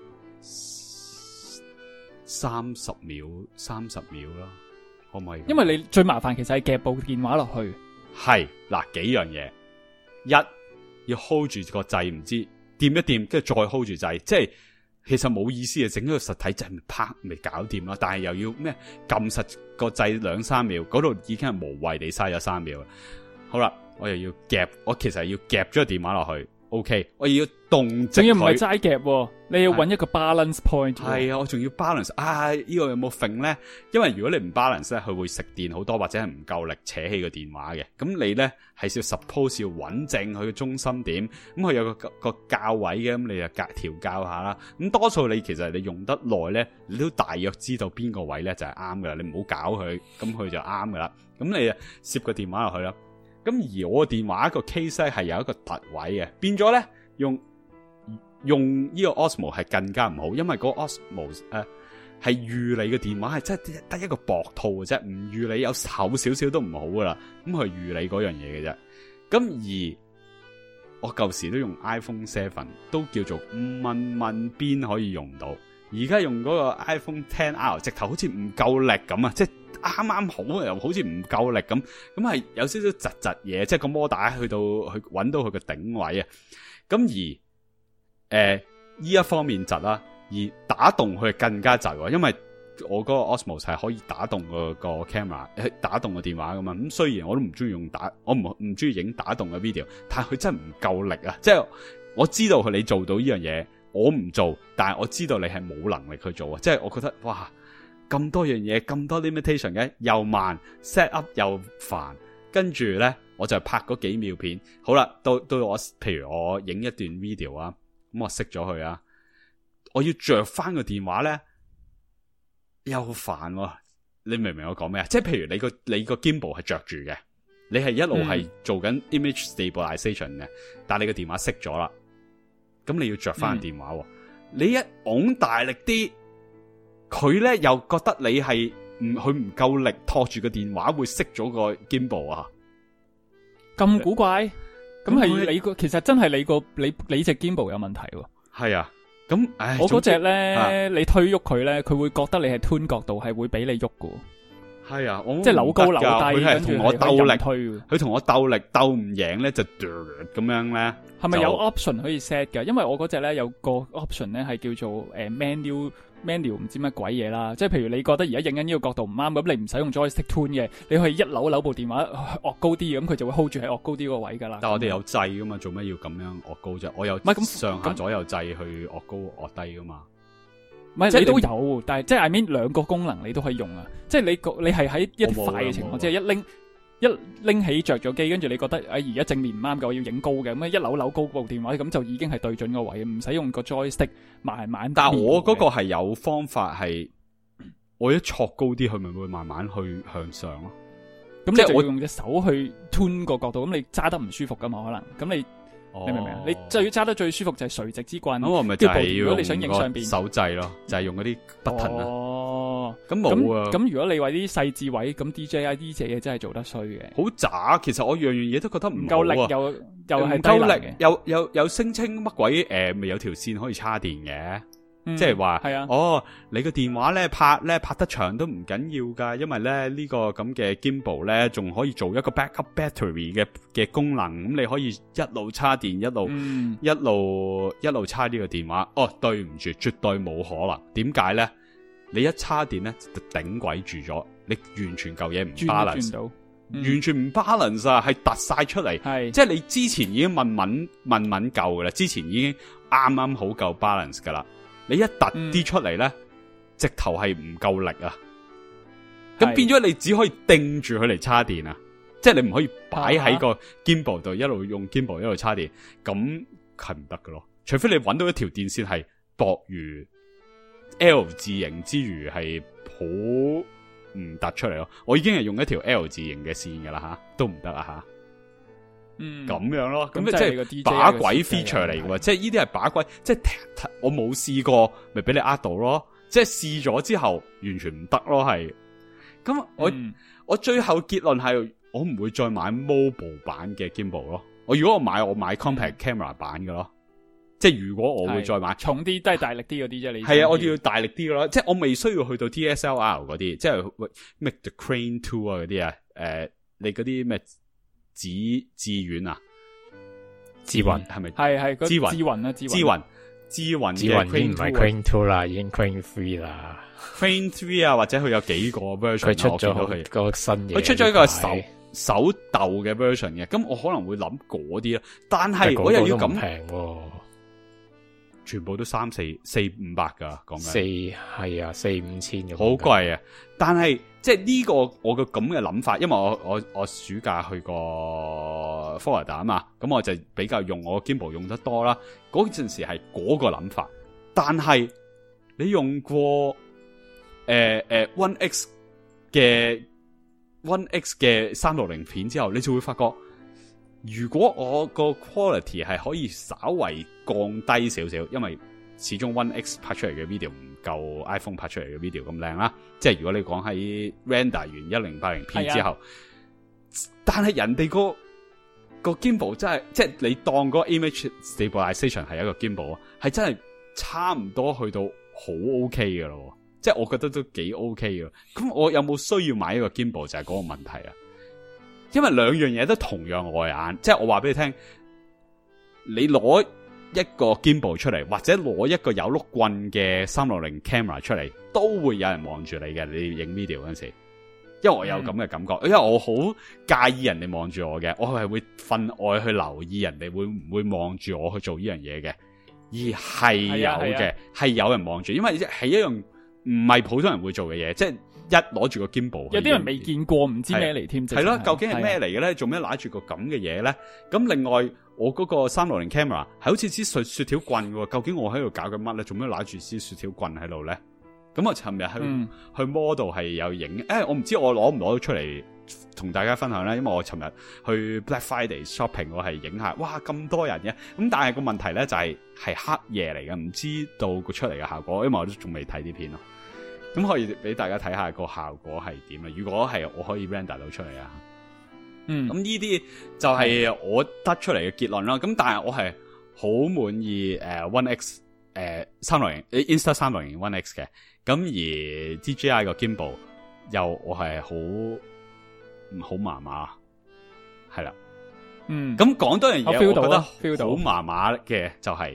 ，30秒啦，可唔可以？ 因為你最麻煩其實係夾部電話落去。 係嗱，幾樣嘢，一要 hold 住個掣，唔知掂一掂，跟住再 hold 住掣，即係其實冇意思嘅，整咗個實體掣拍咪搞掂啦。但係又要咩撳實個掣2-3秒，嗰度已經係無謂地嘥咗3秒啦。好啦，我又要夾，我其實係要夾咗個電話落去。OK， 我要動直佢，仲要唔係齋夾，你要揾一個 balance point。係啊，我仲要 balance。呢個有冇揈咧？因為如果你唔 balance 咧，佢會食電好多，或者係唔夠力扯起個電話嘅。咁你咧係要 suppose 要穩正佢嘅中心點。咁佢有個校位嘅，咁你就調校下啦。咁多數你其實你用得耐咧，你都大約知道邊個位咧就係啱噶啦。你唔好搞佢，咁佢就啱噶啦。咁你攝個電話落去啦。咁而我個電話個 case 咧係有一個凸位嘅，變咗咧用呢個 Osmo 係更加唔好，因為嗰個 Osmo 係預你嘅電話係真係得一個薄套嘅啫，唔預你有厚少少都唔好噶啦，咁佢預你嗰樣嘢嘅啫。咁而我舊時都用 iPhone 7，都叫做問邊可以用到，而家用嗰個 iPhone XR 直頭好似唔夠力咁啊，即係啱啱好又好似唔夠力咁係有少少窒嘢，即係個摩打去搵到佢個頂位啊。咁而呢一方面窒啦，而打動佢更加窒喎，因為我嗰個 Osmo 係可以打動個 camera， 打動個電話噶嘛。咁雖然我都唔中意用我唔中意影打動嘅 video， 但係佢真係唔夠力啊！即係我知道你做到呢樣嘢，我唔做，但係我知道你係冇能力去做啊！即係我覺得哇，咁多樣嘢，咁多 limitation 嘅，又慢 set up 又煩，跟住咧我就拍嗰幾秒片。好啦，到我譬如我影一段 video 啊，咁我熄咗佢啊，我要着翻個電話咧。又煩喎，你明唔明我講咩啊？即係譬如你個 gimbal 係着住嘅，你係一路係做緊 image stabilization 嘅，但係你個電話熄咗啦，咁你要着翻電話喎，你一拱大力啲，佢咧又覺得你係佢唔夠力托住個電話，會熄咗個 gimbal 啊？ 咁古怪，咁係你個其實真係你隻 gimbal 有問題喎。係啊。咁，我嗰隻咧，你推喐佢咧，佢會覺得你係 turn 角度，係會俾你喐噶。係啊，即係扭高扭低，佢係同我鬥力推，佢同我鬥力鬥唔贏咧，就咁樣咧。係咪有 option 可以 set 噶？因為我嗰隻咧有個 option 咧係叫做manual 唔知乜鬼嘢啦。即係譬如你覺得而家影緊呢個角度唔啱，咁你唔使用 joystick turn 嘅，你可以一扭部電話惡高啲，咁佢就會 hold 住喺惡高啲個位噶啦。但係我哋有掣噶嘛，做咩要咁樣惡高啫？我有上下左右掣去惡高惡低噶嘛。 唔係你都有，但係即係 I mean 兩個功能你都可以用啊！即係你係喺一快嘅情況，即係一拎起着咗機，跟住你覺得而家正面唔啱嘅，我要影高嘅，咁一扭高部電話，咁就已經係對準個位，唔使用個 joystick 慢慢。 但係我嗰個係有方法係，我一戳高啲，佢咪會慢慢去向上咯。 咁即係我用隻手去 tune 個角度，咁你揸得唔舒服噶嘛？可能咁你明唔明啊？你就要揸得最舒服就係垂直之棍。 咁我咪就係如果你想影上邊手掣咯，就係用嗰啲 button 啦。 哦， 咁冇啊。 咁如果你話啲細緻位，咁 DJI 呢隻嘢真係做得衰嘅。 好渣，其實我樣樣嘢都覺得唔夠力，又係唔夠力，又聲稱乜鬼咪有條線可以叉電嘅。即係話，你個電話咧拍得長都唔緊要噶，因為咧呢個咁嘅 gimbal 咧仲可以做一個 backup battery 嘅功能，咁你可以一路叉電一路叉呢個電話。對唔住，絕對冇可能。點解咧？你一叉電咧就頂鬼住咗，你完全嚿嘢唔 balance，完全唔 balance 啊，係突晒出嚟。即係你之前已經問問夠噶啦，之前已經啱好夠 balance 噶啦。你一突啲出嚟咧，直頭係唔夠力啊！咁變咗你只可以定住佢嚟叉電啊！即係你唔可以擺喺個 gimbal 度一路用 gimbal 一路叉電，咁係唔得噶咯。除非你揾到一條電線係薄如 L 字形之餘係好唔突出嚟咯。我已經係用一條 L 字形嘅線噶啦吓，都唔得啊吓。咁樣咯，咁即係把鬼 feature 嚟嘅喎，即係呢啲係把鬼，即係我冇試過，咪俾你呃到咯，即係試咗之後完全唔得咯，係。咁我最後結論係，我唔會再買 mobile 版嘅 gimbal 咯。如果我買 compact camera 版嘅咯，即係如果我會再買重啲，都係大力啲嗰啲啫。你係啊，我要大力啲嘅咯，即係我未需要去到 DSLR 嗰啲，即係咩 The Crane 2啊嗰啲啊，你嗰啲咩？智遠啊， 智雲係咪？ 係智雲啊，智雲已經唔係 Crane 2啦，已經 Crane 3啦。 Crane 3啊，或者佢有幾個 version， 佢出咗個新嘢， 佢出咗一個手斗嘅 version 嘅，咁我可能會諗嗰啲啦。但係我又要咁平， 全部都400-500噶，講緊 4-5千嘅， 好貴啊！但係即係呢個我嘅咁嘅諗法，因為我暑假去過佛羅里達啊嘛，咁我就比較用我 gimbal 用得多啦。嗰陣時係嗰個諗法，但係你用過One X 嘅360片之後，你就會發覺，如果我個 quality 係可以稍為降低少少，因為始終 One X 拍出嚟嘅 video 唔夠 iPhone 拍出嚟嘅 video 咁靚啦。即係如果你講喺 render 完 1080p 之後，但係人哋個 gimbal 真係，即係你當嗰個 image stabilization 係一個 gimbal 啊，係真係差唔多去到好 OK 嘅咯。即係我覺得都幾 OK 嘅。咁我有冇需要買一個 gimbal 就係嗰個問題啊？因為兩樣嘢都同樣礙眼，即係我話俾你聽，你攞一個 gimbal 出嚟，或者攞一個有碌棍嘅360 camera 出嚟，都會有人望住你嘅。你影 video 嗰陣時，因為我有咁嘅感覺，因為我好介意人哋望住我嘅，我係會分外去留意人哋會唔會望住我去做呢樣嘢嘅，而係有嘅，係有人望住，因為係一樣唔係普通人會做嘅嘢，即係。一攞住個 gimbal， 有啲人未見過，唔知咩嚟添。 係咯，究竟係咩嚟嘅咧？做咩拿住個咁嘅嘢咧？咁另外，我嗰個360 camera 係好似支雪條棍嘅，究竟我喺度搞緊乜咧？做咩拿住支雪條棍喺度咧？咁我尋日去 model 係有影，我唔知我攞唔攞到出嚟同大家分享咧，因為我尋日去 Black Friday shopping， 我係影下，哇咁多人嘅，咁但係個問題咧就係黑夜嚟嘅，唔知道個出嚟嘅效果，因為我都仲未睇啲片咯。咁可以俾大家睇下個效果係點啊？如果係我可以 render 到出嚟啊，咁呢啲就係我得出嚟嘅結論啦。咁但係我係好滿意One X 360 Insta 360 One X 嘅，咁而 DJI 個 gimbal 又我係好麻麻，係啦，咁講多樣嘢，我覺得好麻麻嘅就係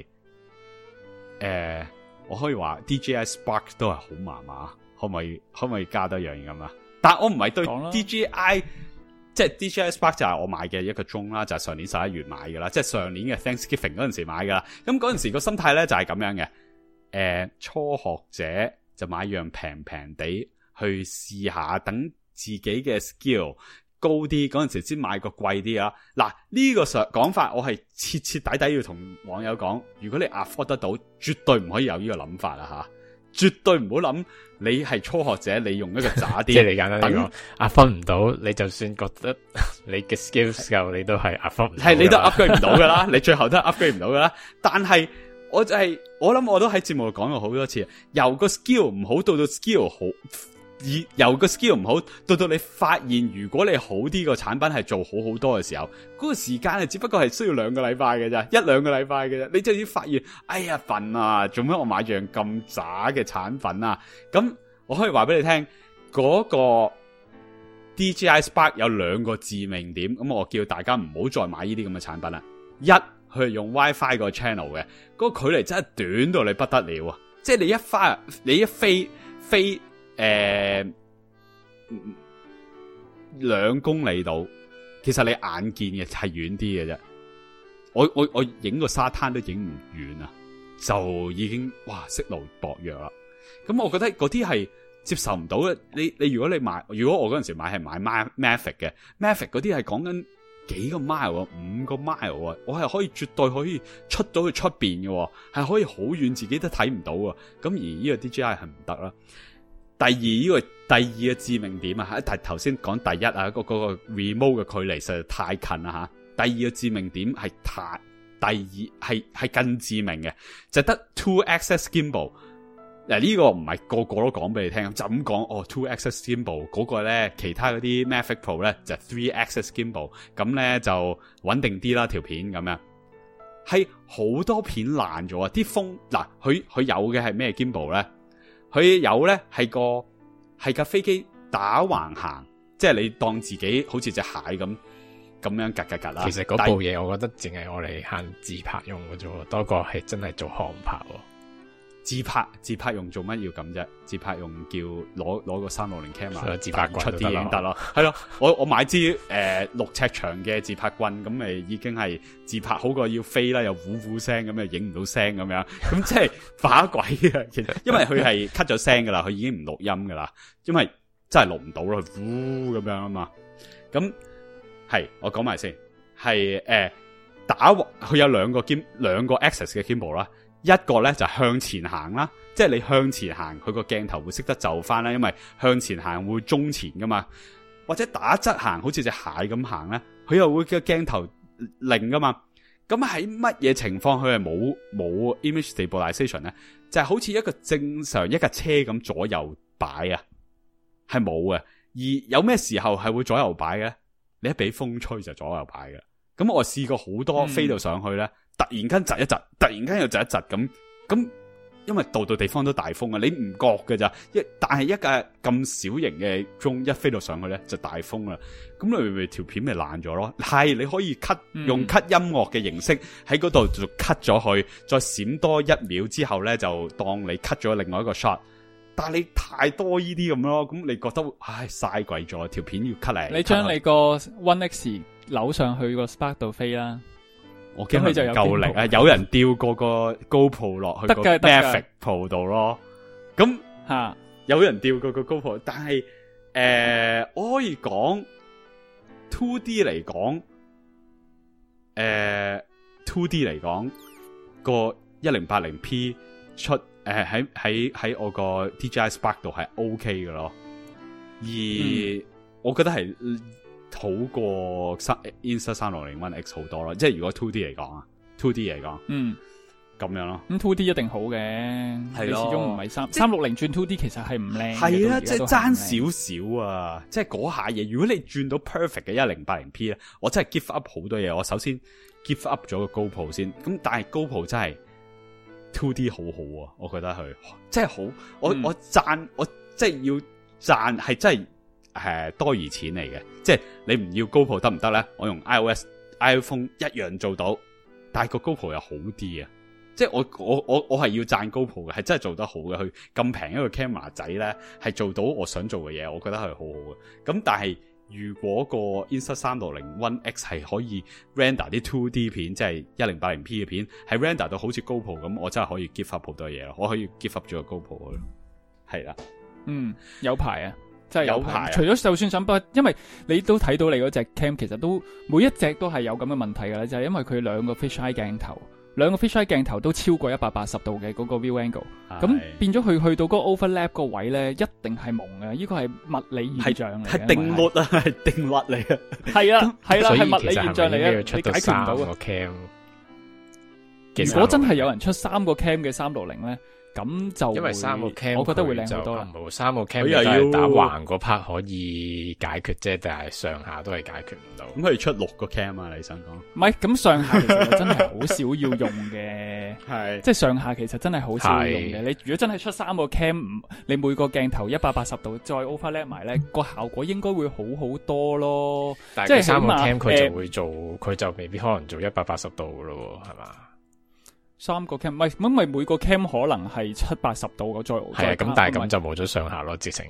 我可以話 DJI Spark 都係好麻麻，可唔可以加多樣嘢咁啊？但係我唔係對 DJI， 即係 DJI Spark 就係我買嘅一個鐘啦，就係上年11月買噶啦，即係上年嘅 Thanksgiving 嗰陣時買噶啦。咁嗰陣時個心態咧就係咁樣嘅， 初學者就買樣平平地去試下，等自己嘅 skill 高啲嗰陣時先買個貴啲啊！嗱，呢個講法我係徹底底要同網友講，如果你 afford 得到，絕對唔可以有呢個諗法啊吓，絕對唔好諗你係初學者，你用一個渣啲， 即係你簡單啲講，afford唔到，你就算覺得你嘅 skills 夠，你都係 afford 唔到， 係你都 upgrade 唔到噶啦，你最後都係 upgrade 唔到噶啦。但係我諗我都喺節目度講過好多次，由個 skill 唔好到 skill 好。由個 skill 唔好到你發現，如果你好啲個產品係做好多嘅時候，嗰個時間係只不過係需要2個禮拜嘅咋，1-2個禮拜嘅咋，你就要發現，哎呀笨啊，做咩我買樣咁渣嘅產品啊？咁我可以話俾你聽，嗰個 DJI Spark 有2個致命點，咁我叫大家唔好再買呢啲咁嘅產品啦。一，佢係用 WiFi 個 channel 嘅，嗰個距離真係短到你不得了啊！即係你一飛2公里度，其實你眼見嘅係遠啲嘅啫。我影個沙灘都影唔遠啊，就已經哇色路薄弱啦。咁我覺得嗰啲係接受唔到嘅。你如果我嗰陣時買係買 Mavic 嘅 Mavic 嗰啲係講緊幾個 mile 啊，5個 mile 啊，我係可以絕對可以出到去出邊嘅，係可以好遠自己都睇唔到啊。咁而呢個 DJI 係唔得啦。第二個致命點啊，頭先講第一啊，嗰個 remote 嘅距離實在太近啦吓。第二個致命點係更致命嘅，就得 two axis gimbal。嗱，呢個唔係個個都講俾你聽，就咁講two axis gimbal 嗰個咧，其他嗰啲 Mavic Pro 咧就 three axis gimbal， 咁咧就穩定啲啦條片咁樣。係好多片爛咗啊！啲風嗱，佢有嘅係咩 gimbal 咧？佢有咧係架飛機打橫行，即係你當自己好似隻蟹咁樣格啦。 其實嗰部嘢我覺得淨係我哋限自拍用嘅啫，多過係真係做航拍。 自拍用做乜要咁啫？自拍用叫攞個360 camera 自拍棍出啲影得咯。係咯，我買支6尺長嘅自拍棍，咁咪已經係自拍好過要飛啦，又呼聲咁又影唔到聲咁樣，咁即係把鬼啊！其實因為佢係 cut 咗聲噶啦，佢已經唔錄音噶啦，因為真係錄唔到咯，呼咁樣啊嘛。咁係我講埋先，係佢有兩個 access 嘅 gimbal 啦。一個咧就向前行啦，即係你向前行，佢個鏡頭會識得就翻啦，因為向前行會中前噶嘛，或者打側行，好似隻蟹咁行咧，佢又會個鏡頭擰噶嘛。咁喺乜嘢情況佢係冇 image stabilization 咧？就係好似一個正常一架車咁左右擺啊，係冇嘅。而有咩時候係會左右擺嘅？你一俾風吹就左右擺嘅。咁我試過好多飛到上去咧。突然間窒一窒，突然間又窒一窒咁，因為度地方都大風啊，你唔覺㗎咋？但係一架咁小型嘅鐘一飛到上去咧就大風啦，咁你咪條片咪爛咗咯？係你可以 cut 用 cut 音樂嘅形式喺嗰度就 cut 咗佢，再閃多1秒之後咧就當你 cut 咗另外一個 shot。但係你太多呢啲咁咯，咁你覺得嘥鬼咗條片要 cut 嚟？ 你將你個 One X 扭上去個 Spark 度飛啦。 我驚佢就夠力啊！有人吊過個 GoPro 落去個 Mavic Pro 度咯，咁吓有人吊過個 GoPro， 但係我可以講 2D 嚟講，2D 嚟講個 1080p 出喺我個 DJI Spark 度係 OK 嘅咯，而我覺得係。好過 Insta 360 One X 好多咯，即係如果 2D 嚟講啊，2D 嚟講，咁樣咯。咁 2D 一定好嘅，係咯，始終唔係360轉 2D 其實係唔靚。 係啊，即係爭少少啊，即係嗰下嘢。如果你轉到 perfect 嘅 1080p 咧，我真係 give up 好多嘢。我首先 give up 咗個 GoPro 先，咁但係 GoPro 真係 2D 好好啊，我覺得佢即係好。我讚，我即係要讚，係真係。多餘錢嚟嘅，即係你唔要 GoPro 得唔得咧？我用 iPhone 一樣做到，但係個 GoPro 又好啲啊！即係我係要讚 GoPro 嘅，係真係做得好嘅。佢咁平一個 camera 仔咧，係做到我想做嘅嘢，我覺得係好好嘅。咁但係如果個 Insta360 One X 係可以 render 啲 2D 片，即係 1080p 嘅片，係 render 到好似 GoPro 咁，我真係可以 give up 好多嘢咯。我可以 give up 咗個 GoPro 咯，係啦。 有排啊，真係有排。 啊、 除咗就算想不，因為你都睇到你嗰隻 cam， 其實都每一隻都係有咁嘅問題㗎啦，就係、是、因為佢兩個 fisheye 鏡頭。兩個 fisheye 鏡頭都超過180度嘅嗰個 view angle， 咁變咗佢去到嗰個 overlap 個位咧，一定係蒙嘅。呢個係物理現象嚟嘅， 係定律啊，係定律嚟嘅。 係啊，係啦，係物理現象嚟嘅， 你解決唔到嘅。cam， 如果真係有人出3個 cam 嘅360咧，咁就因為3個 cam， 我覺得會靚好多啦。 冇3個 cam 佢又要打橫嗰 part 可以解決啫，但係上下都係解決唔到。 咁佢出6個 cam 啊？你想講？ 唔係，咁上下其實真係好少要用嘅，係即係上下其實真係好少要用嘅。你如果真係出3個 cam， 你每個鏡頭180度再 overlap 埋咧，個效果應該會好好多咯。 但係3個 cam 佢就會做，佢就未必可能做180度噶咯，係嘛 ？3個 cam 唔係咁，咪每個 cam 可能係780度嘅，再係啊，咁但係咁就冇咗上下咯，直情。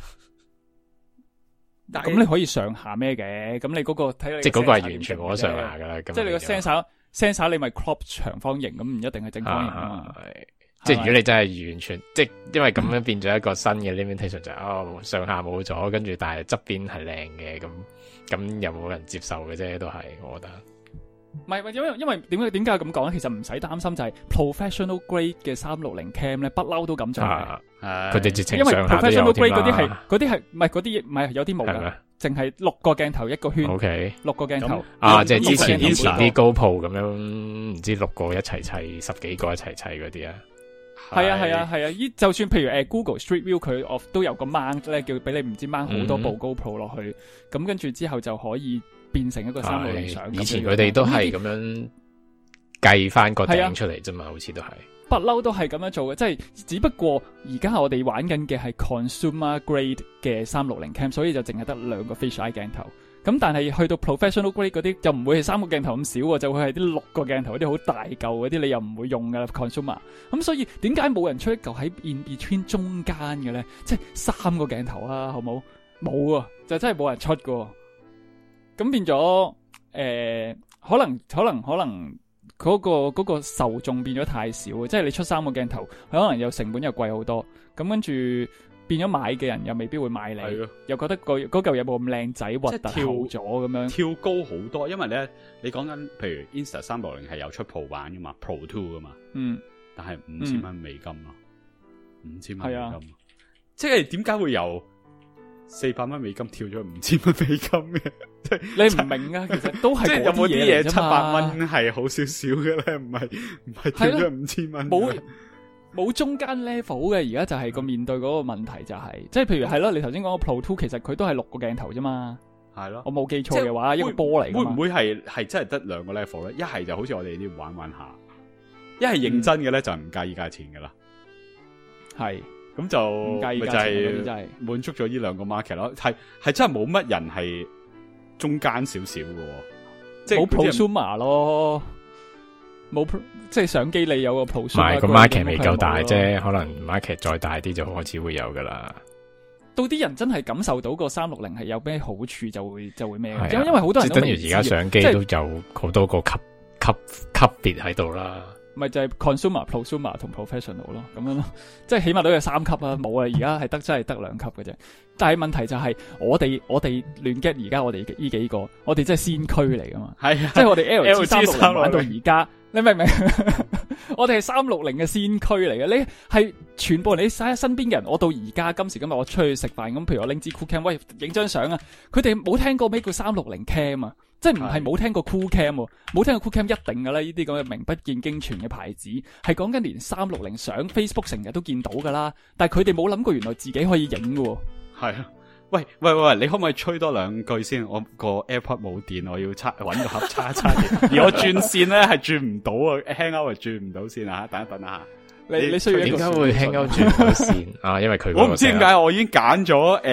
咁你可以上下咩嘅？咁你嗰個睇你， 即係嗰個係完全冇得上下噶啦。 即係你個 sensor 你咪 crop 長方形，咁唔一定係正方形啊。 即係如果你真係完全，即係因為咁樣變咗一個新嘅 limitation 就係上下冇咗，跟住但係側邊係靚嘅，咁又冇人接受嘅啫，都係我覺得。 唔係，因為點解咁講咧？其實唔使擔心，就係 professional grade 嘅360 cam 咧，不嬲都咁做嘅。 佢哋直情因為上下都有 professional grade 嗰啲添啦。 係唔係嗰啲唔係有啲冇嘅，淨係6個鏡頭一個圈。 OK， 6個鏡頭即係之前啲GoPro咁樣，唔知6個一齊砌，10幾個一齊砌嗰啲啊。 係啊，就算譬如Google Street View 佢都有個 mount 咧，叫俾你唔知 mount 好多部 GoPro 落去，咁跟住之後就可以變成一個360相。 以前佢哋都係咁樣計翻個頂出嚟啫嘛，好似都係不嬲都係咁樣做嘅，即係只不過而家我哋玩緊嘅係 consumer grade 嘅360 cam， 所以就淨係得2個 fisheye 鏡頭。咁但係去到 professional grade 嗰啲就唔會係3個鏡頭咁少，就會係啲6個鏡頭嗰啲好大嚿嗰啲，你又唔會用噶啦 consumer。咁所以點解冇人出一嚿喺 in between 中間嘅咧？即係3個鏡頭啊，好冇？冇啊，就真係冇人出噶。咁變咗可能嗰個受眾變咗太少，即係你出3個鏡頭，佢可能有成本又貴好多，咁跟住變咗買嘅人又未必會買你，又覺得嗰嚿嘢冇咁靚仔，核突咗咁樣，跳高好多。因為咧，你講緊譬如 Insta360係有出 Pro 版噶嘛 ，Pro 2噶嘛，但係5000蚊美金咯，5000蚊美金，即係點解會由400蚊美金跳咗5000蚊美金嘅？ 你唔明啊？其實都係即係有冇啲嘢700蚊係好少少嘅咧？唔係跳咗5000蚊。 冇中間 level 嘅，而家就係個面對嗰個問題就係，即係譬如係咯，你頭先講個 Pro 2，其實佢都係6個鏡頭啫嘛，係咯，我冇記錯嘅話，一個波嚟，會唔會係真係得2個 level 咧？一係就好似我哋啲玩下，一係認真嘅咧就唔介意價錢噶啦，係咁就唔介意價錢，就係滿足咗呢2個 market 咯，係真係冇乜人係中間少少嘅，即係冇 prosumer 咯。冇即係相機你有個 pro， 唔係個 market 未夠大啫，可能 market 再大啲就開始會有噶啦。 到啲人真係感受到個360係有咩好處，就會咩？因為好多人都等於而家相機都有好多個級別喺度啦。 咪就係 consumer、prosumer 同 professional 咯，咁樣咯，即係起碼都有3級啊，冇啊，而家係真係得2級嘅啫。但係問題就係我哋亂 get 而家我哋呢幾個，我哋真係先驅嚟噶嘛，係即係我哋 LG360玩到而家。你明唔明？我哋係360嘅先驅嚟嘅，你係全部你晒身邊嘅人。我到而家今時今日，我出去食飯咁，譬如我拎支 Cool Cam， 喂，影張相啊！佢哋冇聽過咩叫360 Cam 啊，即係唔係冇聽過 Cool Cam， 冇聽過 Cool Cam 一定噶啦。呢啲咁嘅名不見經傳嘅牌子，係講緊連360相 Facebook 成日都見到噶啦。但係佢哋冇諗過，原來自己可以影嘅。係啊。喂，你可唔可以吹多2句先？我個 AirPod 冇電，我要搵個盒插一插電。而我轉線咧係轉唔到啊，Hangout 轉唔到線啊！等一等啊，你需要點解會 Hangout 轉唔到線啊？因為佢我唔知點解，我已經揀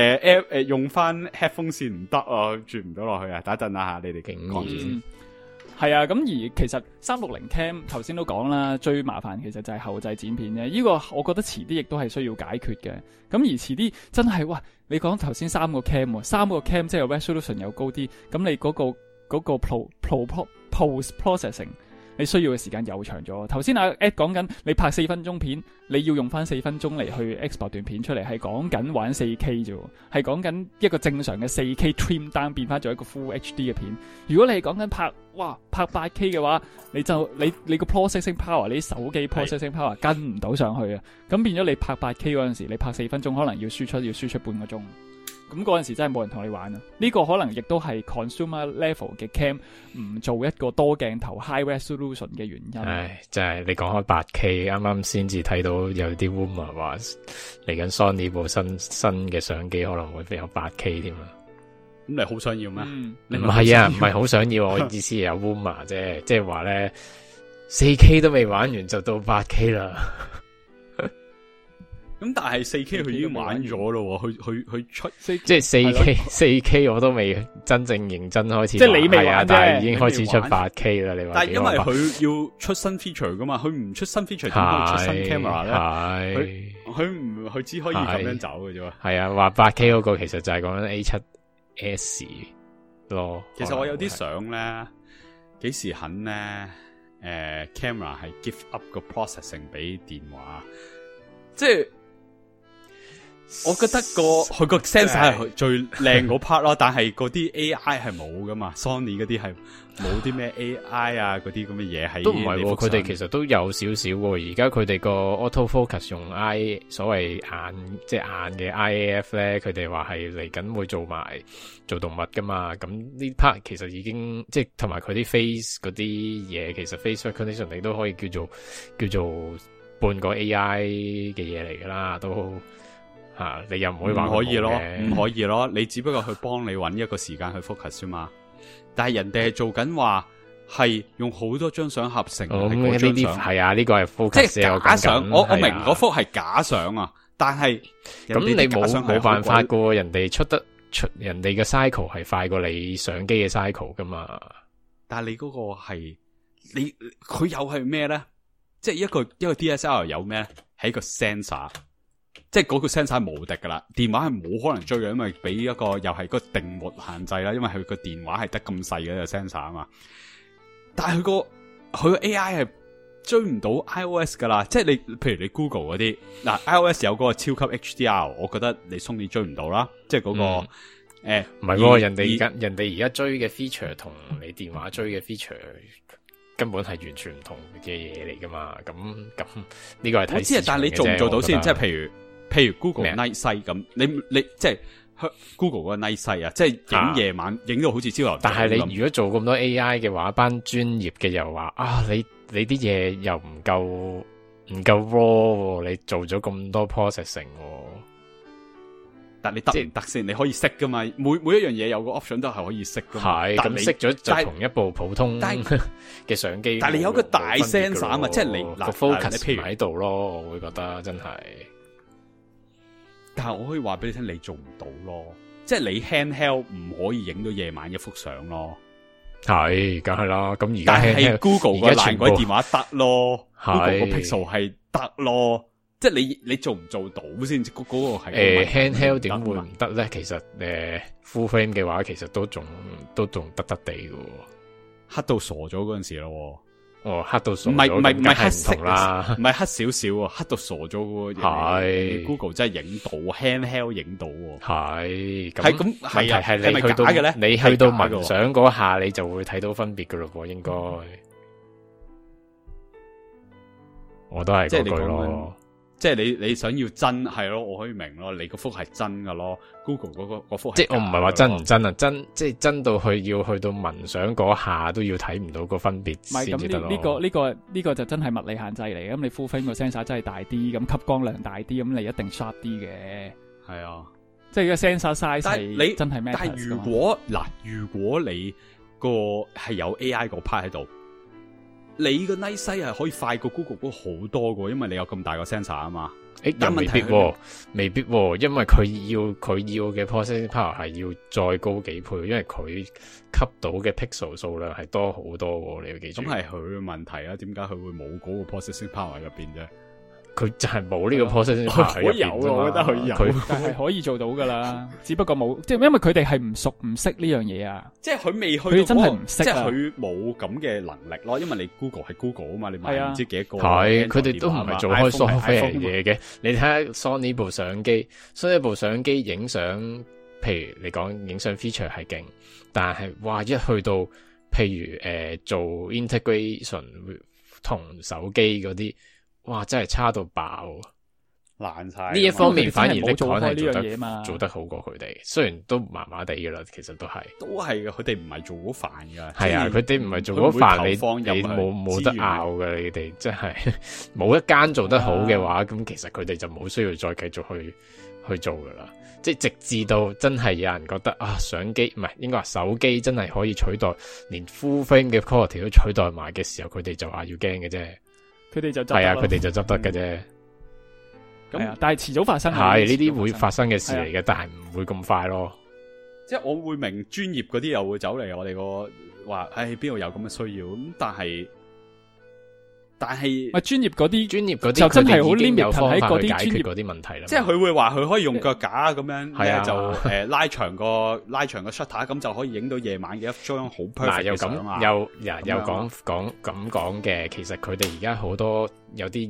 咗用翻 headphone 線唔得啊，轉唔到落去啊！等一等啊，你哋講住先。 係啊，咁而其實360 cam 頭先都講啦，最麻煩其實就係後製剪片啫。呢個我覺得遲啲亦都係需要解決嘅。咁而遲啲真係哇，你講頭先3個 cam 即係 resolution 又高啲，咁你嗰個 post processing 你需要嘅時間又長咗。頭先阿 Ed 講緊你拍4分鐘片，你要用翻4分鐘嚟去 export 段片出嚟，係講緊玩 4K 啫，係講緊一個正常嘅 4K trim down 變翻做一個 Full HD 嘅片。如果你係講緊拍 8K 嘅話，你個 processing power， 你啲手機 processing power 跟唔到上去啊，咁變咗你拍 8K 嗰陣時，你拍4分鐘可能要輸出半個鐘。咁嗰陣時真係冇人同你玩啊！呢個可能亦都係 consumer level 嘅 cam 唔做一個多鏡頭 high resolution 嘅原因。 唉，真係你講開 8K， 啱啱先至睇到有啲 rumor 話嚟緊 Sony 部新嘅相機可能會有 8K 添啊！ 咁你好想要咩？ 唔係啊，唔係好想要，我意思係有 rumor 啫，即係話咧 4K 都未玩完就到 8K 啦。 咁但係 4K 佢已經玩咗咯，佢出即係 4K 我都未真正認真開始， 即係你未玩啫， 但係已經開始出 8K 啦。你話？ 但係因為佢要出新 feature 噶嘛，佢唔出新 feature 點會出新 camera 咧？佢只可以咁樣走嘅啫。係啊，話 8K 嗰個其實就係講緊 A7S 咯。 其實我有啲相咧，幾時肯咧？camera 係 give up 個 processing 俾電話，即係。我覺得佢個 sensor 係最靚嗰 part 咯，但係嗰啲 AI 係冇噶嘛 ，Sony 嗰啲係冇啲咩 AI 啊嗰啲咁嘅嘢係。都唔係， 佢哋其實都有少少喎。而家佢哋個 autofocus 用所謂即係硬嘅 IAF 咧，佢哋話係嚟緊會做動物噶嘛。咁呢 part 其實已經即係同埋佢啲 face 嗰啲嘢，其實 face recognition 你都可以叫做半個 AI 嘅嘢嚟噶啦，都。你又唔可以話唔可以咯，唔可以咯，你只不過去幫你揾一個時間去 focus 啫嘛。但係人哋係做緊話係用好多張相合成，係嗰張相係啊，呢個係 focus， 即係假相。我明嗰幅係假相啊，但係咁你冇辦法噶，人哋人哋嘅 cycle 係快過你相機嘅 cycle 噶嘛。 但係你嗰個係佢又係咩咧？即係一個 DSLR 有咩咧？係一個 sensor。即係嗰個 sensor 係無敵噶啦，電話係冇可能追嘅，因為俾一個又係個定末限制啦，因為佢個電話係得咁細嘅一個 sensor 啊嘛。但係佢個 AI 係追唔到 iOS 噶啦，即係你譬如你 Google 嗰啲嗱 iOS 有嗰個超級 HDR， 我覺得你 Sony 追唔到啦，即係嗰個唔係喎，人哋而家追嘅 feature 同你電話追嘅 feature 根本係完全唔同嘅嘢嚟噶嘛。咁呢個係睇市場嘅啫。 但係你做唔做到先？即係譬如 Google Night Sight 咁，你即係 Google 嗰個 Night Sight 啊，即係影夜晚影到好似朝頭早。 但係你如果做咁多 AI 嘅話，班專業嘅又話你啲嘢又唔夠 raw， 你做咗咁多 processing， 但你得唔得先？你可以識噶嘛？每一樣嘢有個 option 都係可以識噶嘛。 係咁識咗就同一部普通嘅相機。 但係你有個大 sensor 啊嘛，即係你個 focus 唔喺度咯，我會覺得真係。 但係我可以話俾你聽，你做唔到咯，即係你 handheld 唔可以影到夜晚一幅相咯。 係，梗係啦。咁而家但係 Google 個爛鬼電話得咯，Google 個 Pixel 係得咯，即係你做唔做到先？嗰個係 handheld 點會唔得咧？其實full frame 嘅話，其實都仲得地嘅， 黑到傻咗嗰陣時咯。 黑到傻咗， 唔係黑色啦， 唔係黑少少啊，黑到傻咗嘅。係 Google 真係影到 handheld 影到，係咁係啊，係你去到嘅咧， 你去到文相嗰下，你就會睇到分別噶咯，應該。我都係嗰句咯。 即係你想要真係咯，我可以明咯，你個幅係真噶咯 ，Google 嗰幅係即係我唔係話真唔真啊，即係真到要去到文相嗰下都要睇唔到個分別先至得咯。 呢個就真係物理限制嚟，咁你 full frame 個 sensor 真係大啲，咁吸光量大啲，咁你一定 sharp 啲嘅。係啊，即係個 sensor size 係真係咩？ 但係如果你個係有 AI 個 part 喺度。你個 Night Sight 係可以快過 Google 嗰好多嘅，因為你有咁大個 sensor 啊嘛。 又未必未必，因為佢要嘅 processing power 係要再高幾倍，因為佢吸到嘅 pixel 數量係多好多，你要記住。 咁係佢嘅問題啊？點解佢會冇嗰個 processing power 喺入邊啫？ 佢就係冇呢個 processing power 喺入邊啫嘛。 我覺得佢有，但係可以做到噶啦，只不過冇，即係因為佢哋係唔識呢樣嘢啊。 即係佢未去到， 佢真係唔識， 即係佢冇咁嘅能力咯。因為你 Google 係 Google 啊嘛，你買唔知幾多個。 係，佢哋都唔係做開 software 嘢嘅。你睇下 Sony 部相機影相，譬如你講影相 feature 係勁，但係哇一去到譬如做 integration 同手機嗰啲。哇！真係差到爆， 爛晒。 呢一方面反而你講係係做得好過佢哋，雖然都麻麻地噶啦，其實都係嘅。佢哋唔係做好飯噶， 係啊，佢哋唔係做好飯，你冇得拗噶，你哋真係冇一間做得好嘅話，咁其實佢哋就冇需要再繼續去做噶啦。即係直至到真係有人覺得啊，相機唔係應該話手機真係可以取代，連 full frame 嘅 quality 都取代埋嘅時候，佢哋就話要驚嘅啫。 佢哋就係啊，佢哋就執得嘅啫。 咁但係遲早發生係呢啲會發生嘅事嚟嘅，但係唔會咁快咯。 即係我會明專業嗰啲又會走嚟我哋個話，邊度有咁嘅需要咁，但係專業嗰啲就真係好 limit 喺嗰啲解決嗰啲問題啦。 即係佢會話佢可以用腳架咁樣，就拉長個 shutter， 咁就可以影到夜晚嘅一張好 perfect 嘅相啊。 又講咁講嘅，其實佢哋而家好多有啲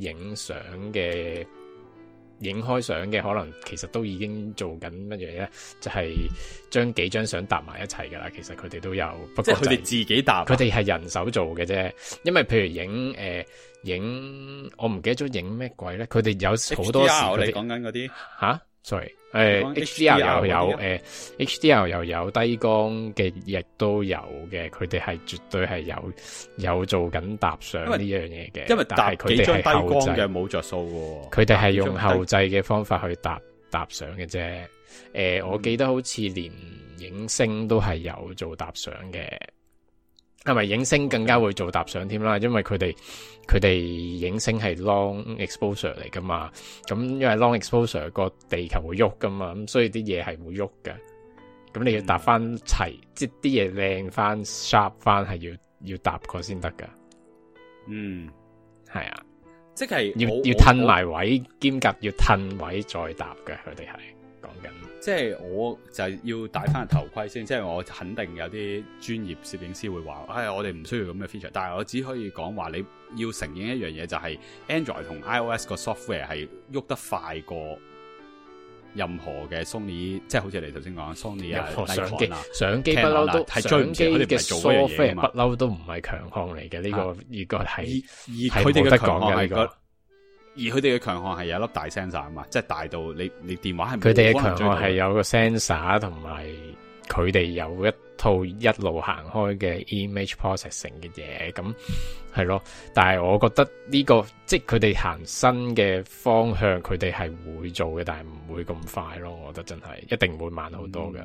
影開相嘅，可能其實都已經做緊乜嘢咧？就係將幾張相搭埋一齊噶啦。其實佢哋都有，不過即係佢哋自己搭， 佢哋係人手做嘅啫。因為譬如影，我唔記得咗影咩鬼咧。佢哋有好多時佢哋講緊嗰啲sorry。HDR 又有HDR 又有低光嘅，亦都有嘅。佢哋係絕對係有做緊搭相呢樣嘢嘅。 因為但係佢哋係後製嘅冇着數喎。 佢哋係用後製嘅方法去搭相嘅啫。我記得好似連影星都係有做搭相嘅。係咪影星更加會做搭相添啦？因為佢哋影星係 long exposure 嚟噶嘛，咁因為 long exposure 個地球會喐噶嘛，咁所以啲嘢係會喐嘅。咁你要搭翻齊，即係啲嘢靚翻 sharp 翻，係要搭過先得噶。係啊，即係要褪埋位，兼夾要褪位再搭嘅。佢哋係講緊。 即係我就係要戴翻個頭盔先，即係我肯定有啲專業攝影師會話，我哋唔需要咁嘅 feature，但係我只可以講話你要承認一樣嘢，就係 Android 同 iOS 個 software 係喐得快過任何嘅 Sony， 即係好似你頭先講 Sony 啊， 相機不嬲都係追唔上，佢哋嘅 software 不嬲都唔係強項嚟嘅，呢個係佢哋嘅強項係個。而佢哋嘅強項係有一粒大 sensor 啊嘛，即係大到你電話係佢哋嘅強項係有個 sensor 同埋佢哋有一套一路行開嘅 image processing 嘅嘢，咁係咯。但係我覺得呢個即係佢哋行新嘅方向，佢哋係會做嘅，但係唔會咁快咯。我覺得真係一定會慢好多㗎。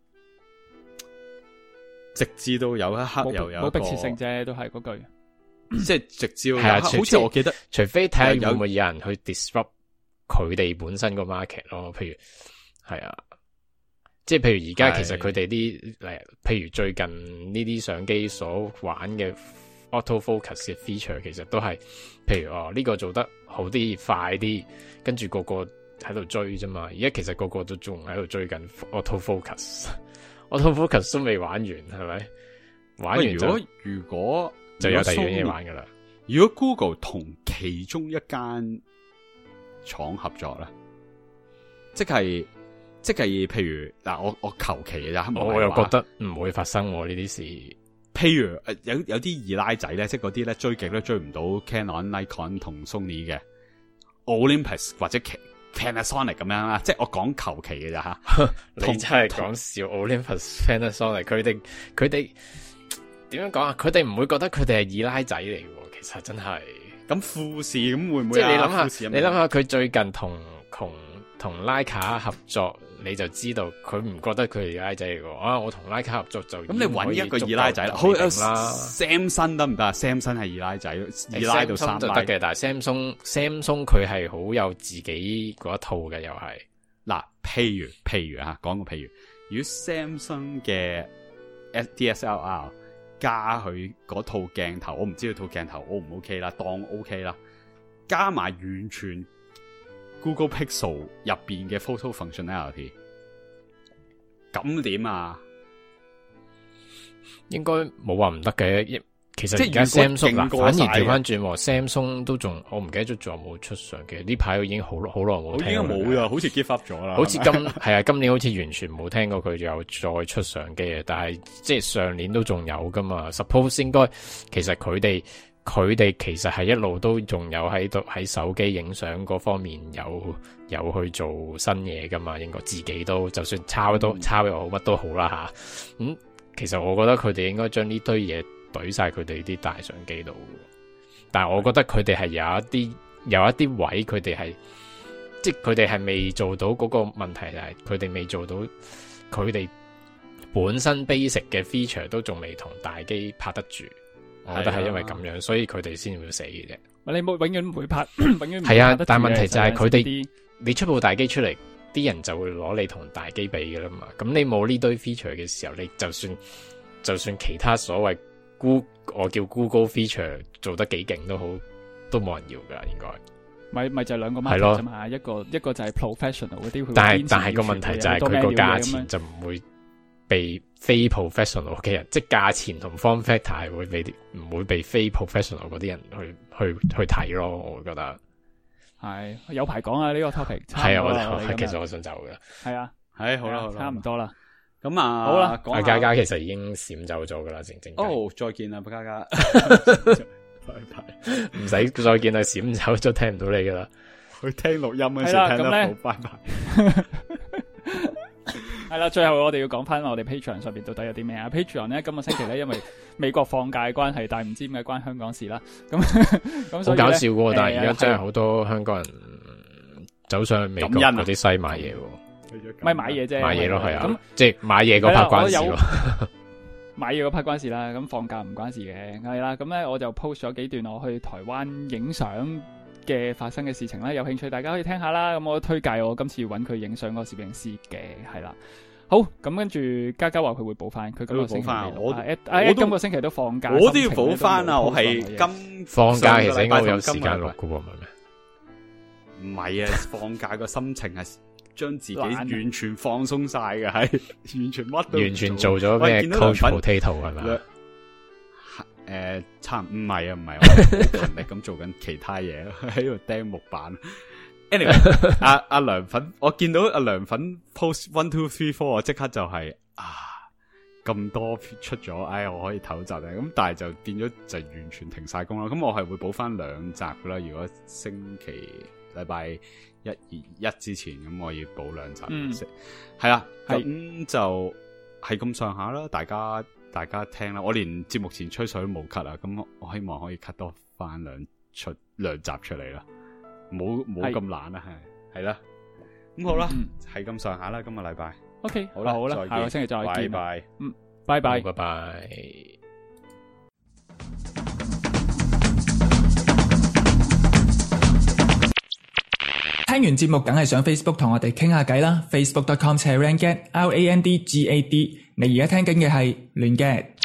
直至到有一刻又有冇迫切性啫，都係嗰句。 即係直接係啊，好似我記得， 除非睇下會唔會有人去 disrupt 佢哋本身個 market 咯。譬如係啊，即係譬如而家其實佢哋啲譬如最近呢啲相機所玩嘅 autofocus 嘅 feature， 其實都係譬如呢個做得好啲、快啲，跟住個個喺度追啫嘛。而家其實個個都仲喺度追緊 autofocus 都未玩完，係咪？玩完如果就有第二樣嘢玩噶啦。 如果 Google 同其中一間廠合作啦，即係譬如嗱，我求其嘅咋， 我又覺得唔會發生呢啲事。 譬如有啲二奶仔咧，即係嗰啲咧追極都追唔到 Canon、Nikon 同 Sony 嘅 Olympus 或者 Panasonic 咁樣啦，即係我講求其嘅咋吓。 你真係講笑 Olympus、Panasonic， 佢哋。點樣講啊？佢哋唔會覺得佢哋係二奶仔嚟嘅，其實真係。咁富士咁會唔會？即係你諗下佢最近同徠卡合作你就知道佢唔覺得佢係二奶仔嚟嘅。我同 Leica 合作就咁， 你揾一個二奶仔啦，好啦 ，Samsung 得唔得啊 ？Samsung 係二奶仔，二奶到三奶就得嘅，但係 Samsung 佢係好有自己嗰一套嘅，又係嗱，譬如吓，講個譬如，如果 Samsung 嘅 DSLR 加佢嗰套鏡頭，我唔知佢套鏡頭 O 唔 OK 啦，當 OK 啦，加埋完全 Google Pixel 入邊嘅 photo functionality， 咁點啊？應該冇話唔得嘅。其實而家 Samsung 反而調翻轉，Samsung 都仲，我唔記得咗仲有冇出相機。呢排已經好耐冇聽，已經冇啦，好似 give up 咗啦。好似係啊，今年好似完全冇聽過佢有再出相機嘅。但係即係上年都仲有噶嘛。Suppose 應該其實佢哋其實係一路都仲有喺度喺手機影相嗰方面有去做新嘢噶嘛。應該自己都就算抄又好乜都好啦吓。其實我覺得佢哋應該將呢堆嘢懟晒佢哋啲大相機度，但係我覺得佢哋係有一啲位，佢哋係即係佢哋係未做到嗰個問題，就係佢哋未做到佢哋本身 basic 嘅 feature 都仲未同大機拍得住，我覺得係因為咁樣，所以佢哋先會死嘅啫。你永遠唔會拍，永遠係啊！但係問題就係佢哋你出部大機出嚟，啲人就會攞你同大機比噶啦嘛。咁你冇呢堆 feature 嘅時候，你就算其他所謂我叫 Google feature 做得幾勁都好，都冇人要噶，應該咪就係兩個問題啫嘛。一個就係 professional 嗰啲，但係個問題就係佢個價錢就唔會被非 professional 嘅人，即係價錢同 form factor 係唔會被非 professional 嗰啲人去睇咯。我覺得係有排講啊呢個 topic。係啊，其實我想走噶。係啊，係好啦，差唔多啦。咁啊，好啦，阿嘉嘉其實已經閃走咗噶啦，靜靜。哦，再見啦，嘉嘉，拜拜，唔使再見啦，閃走咗聽唔到你噶啦，去聽錄音嗰時聽得好，拜拜。係啦，最後我哋要講翻我哋 Patreon 上邊到底有啲咩啊 ？Patreon 咧今個星期咧，因為美國放假嘅關係，但係唔知點解關香港事啦。咁好搞笑噶，但係而家真係好多香港人走上去美國嗰啲西買嘢。咪買嘢啫，買嘢咯，係啊，咁即係買嘢嗰 part 關事咯。買嘢嗰 part 關事啦，咁放假唔關事嘅，係啦。咁咧我就 post 咗幾段我去台灣影相嘅發生嘅事情啦，有興趣大家可以聽下啦。咁我推介我今次揾佢影相嗰個攝影師嘅，係啦。好，咁跟住嘉嘉話佢會補翻，佢今個星期我今個星期都放假，我都要補翻啊！我係今放假其實應該有時間錄噶喎，唔係啊，放假個心情係。將自己完全放鬆晒嘅，係完全乜都完全做咗咩 coach potato 係咪？差唔係啊，唔係我好勤力咁做緊其他嘢喺度釘木板。Anyway， 阿涼粉，我見到阿涼粉 post 1 2 3 4，我即刻就係咁多出咗，我可以唞集嘅。咁但係就變咗就完全停晒工啦。咁我係會補翻2集噶啦。如果星期禮拜1之前，咁我要補2集，係啦，咁就係咁上下啦。大家聽啦，我連節目前吹水都冇 cut 啊，咁我希望可以 cut 多翻2集出嚟啦，冇咁懶啦，係啦，咁好啦，係咁上下啦，今個禮拜 ，OK， 好啦，下個星期再見，拜拜，拜拜，拜拜。聽完節目梗係上 Facebook 同我哋傾下偈啦 ，Facebook.com/randgad，RANDGAD。你而家聽緊嘅係亂 gad。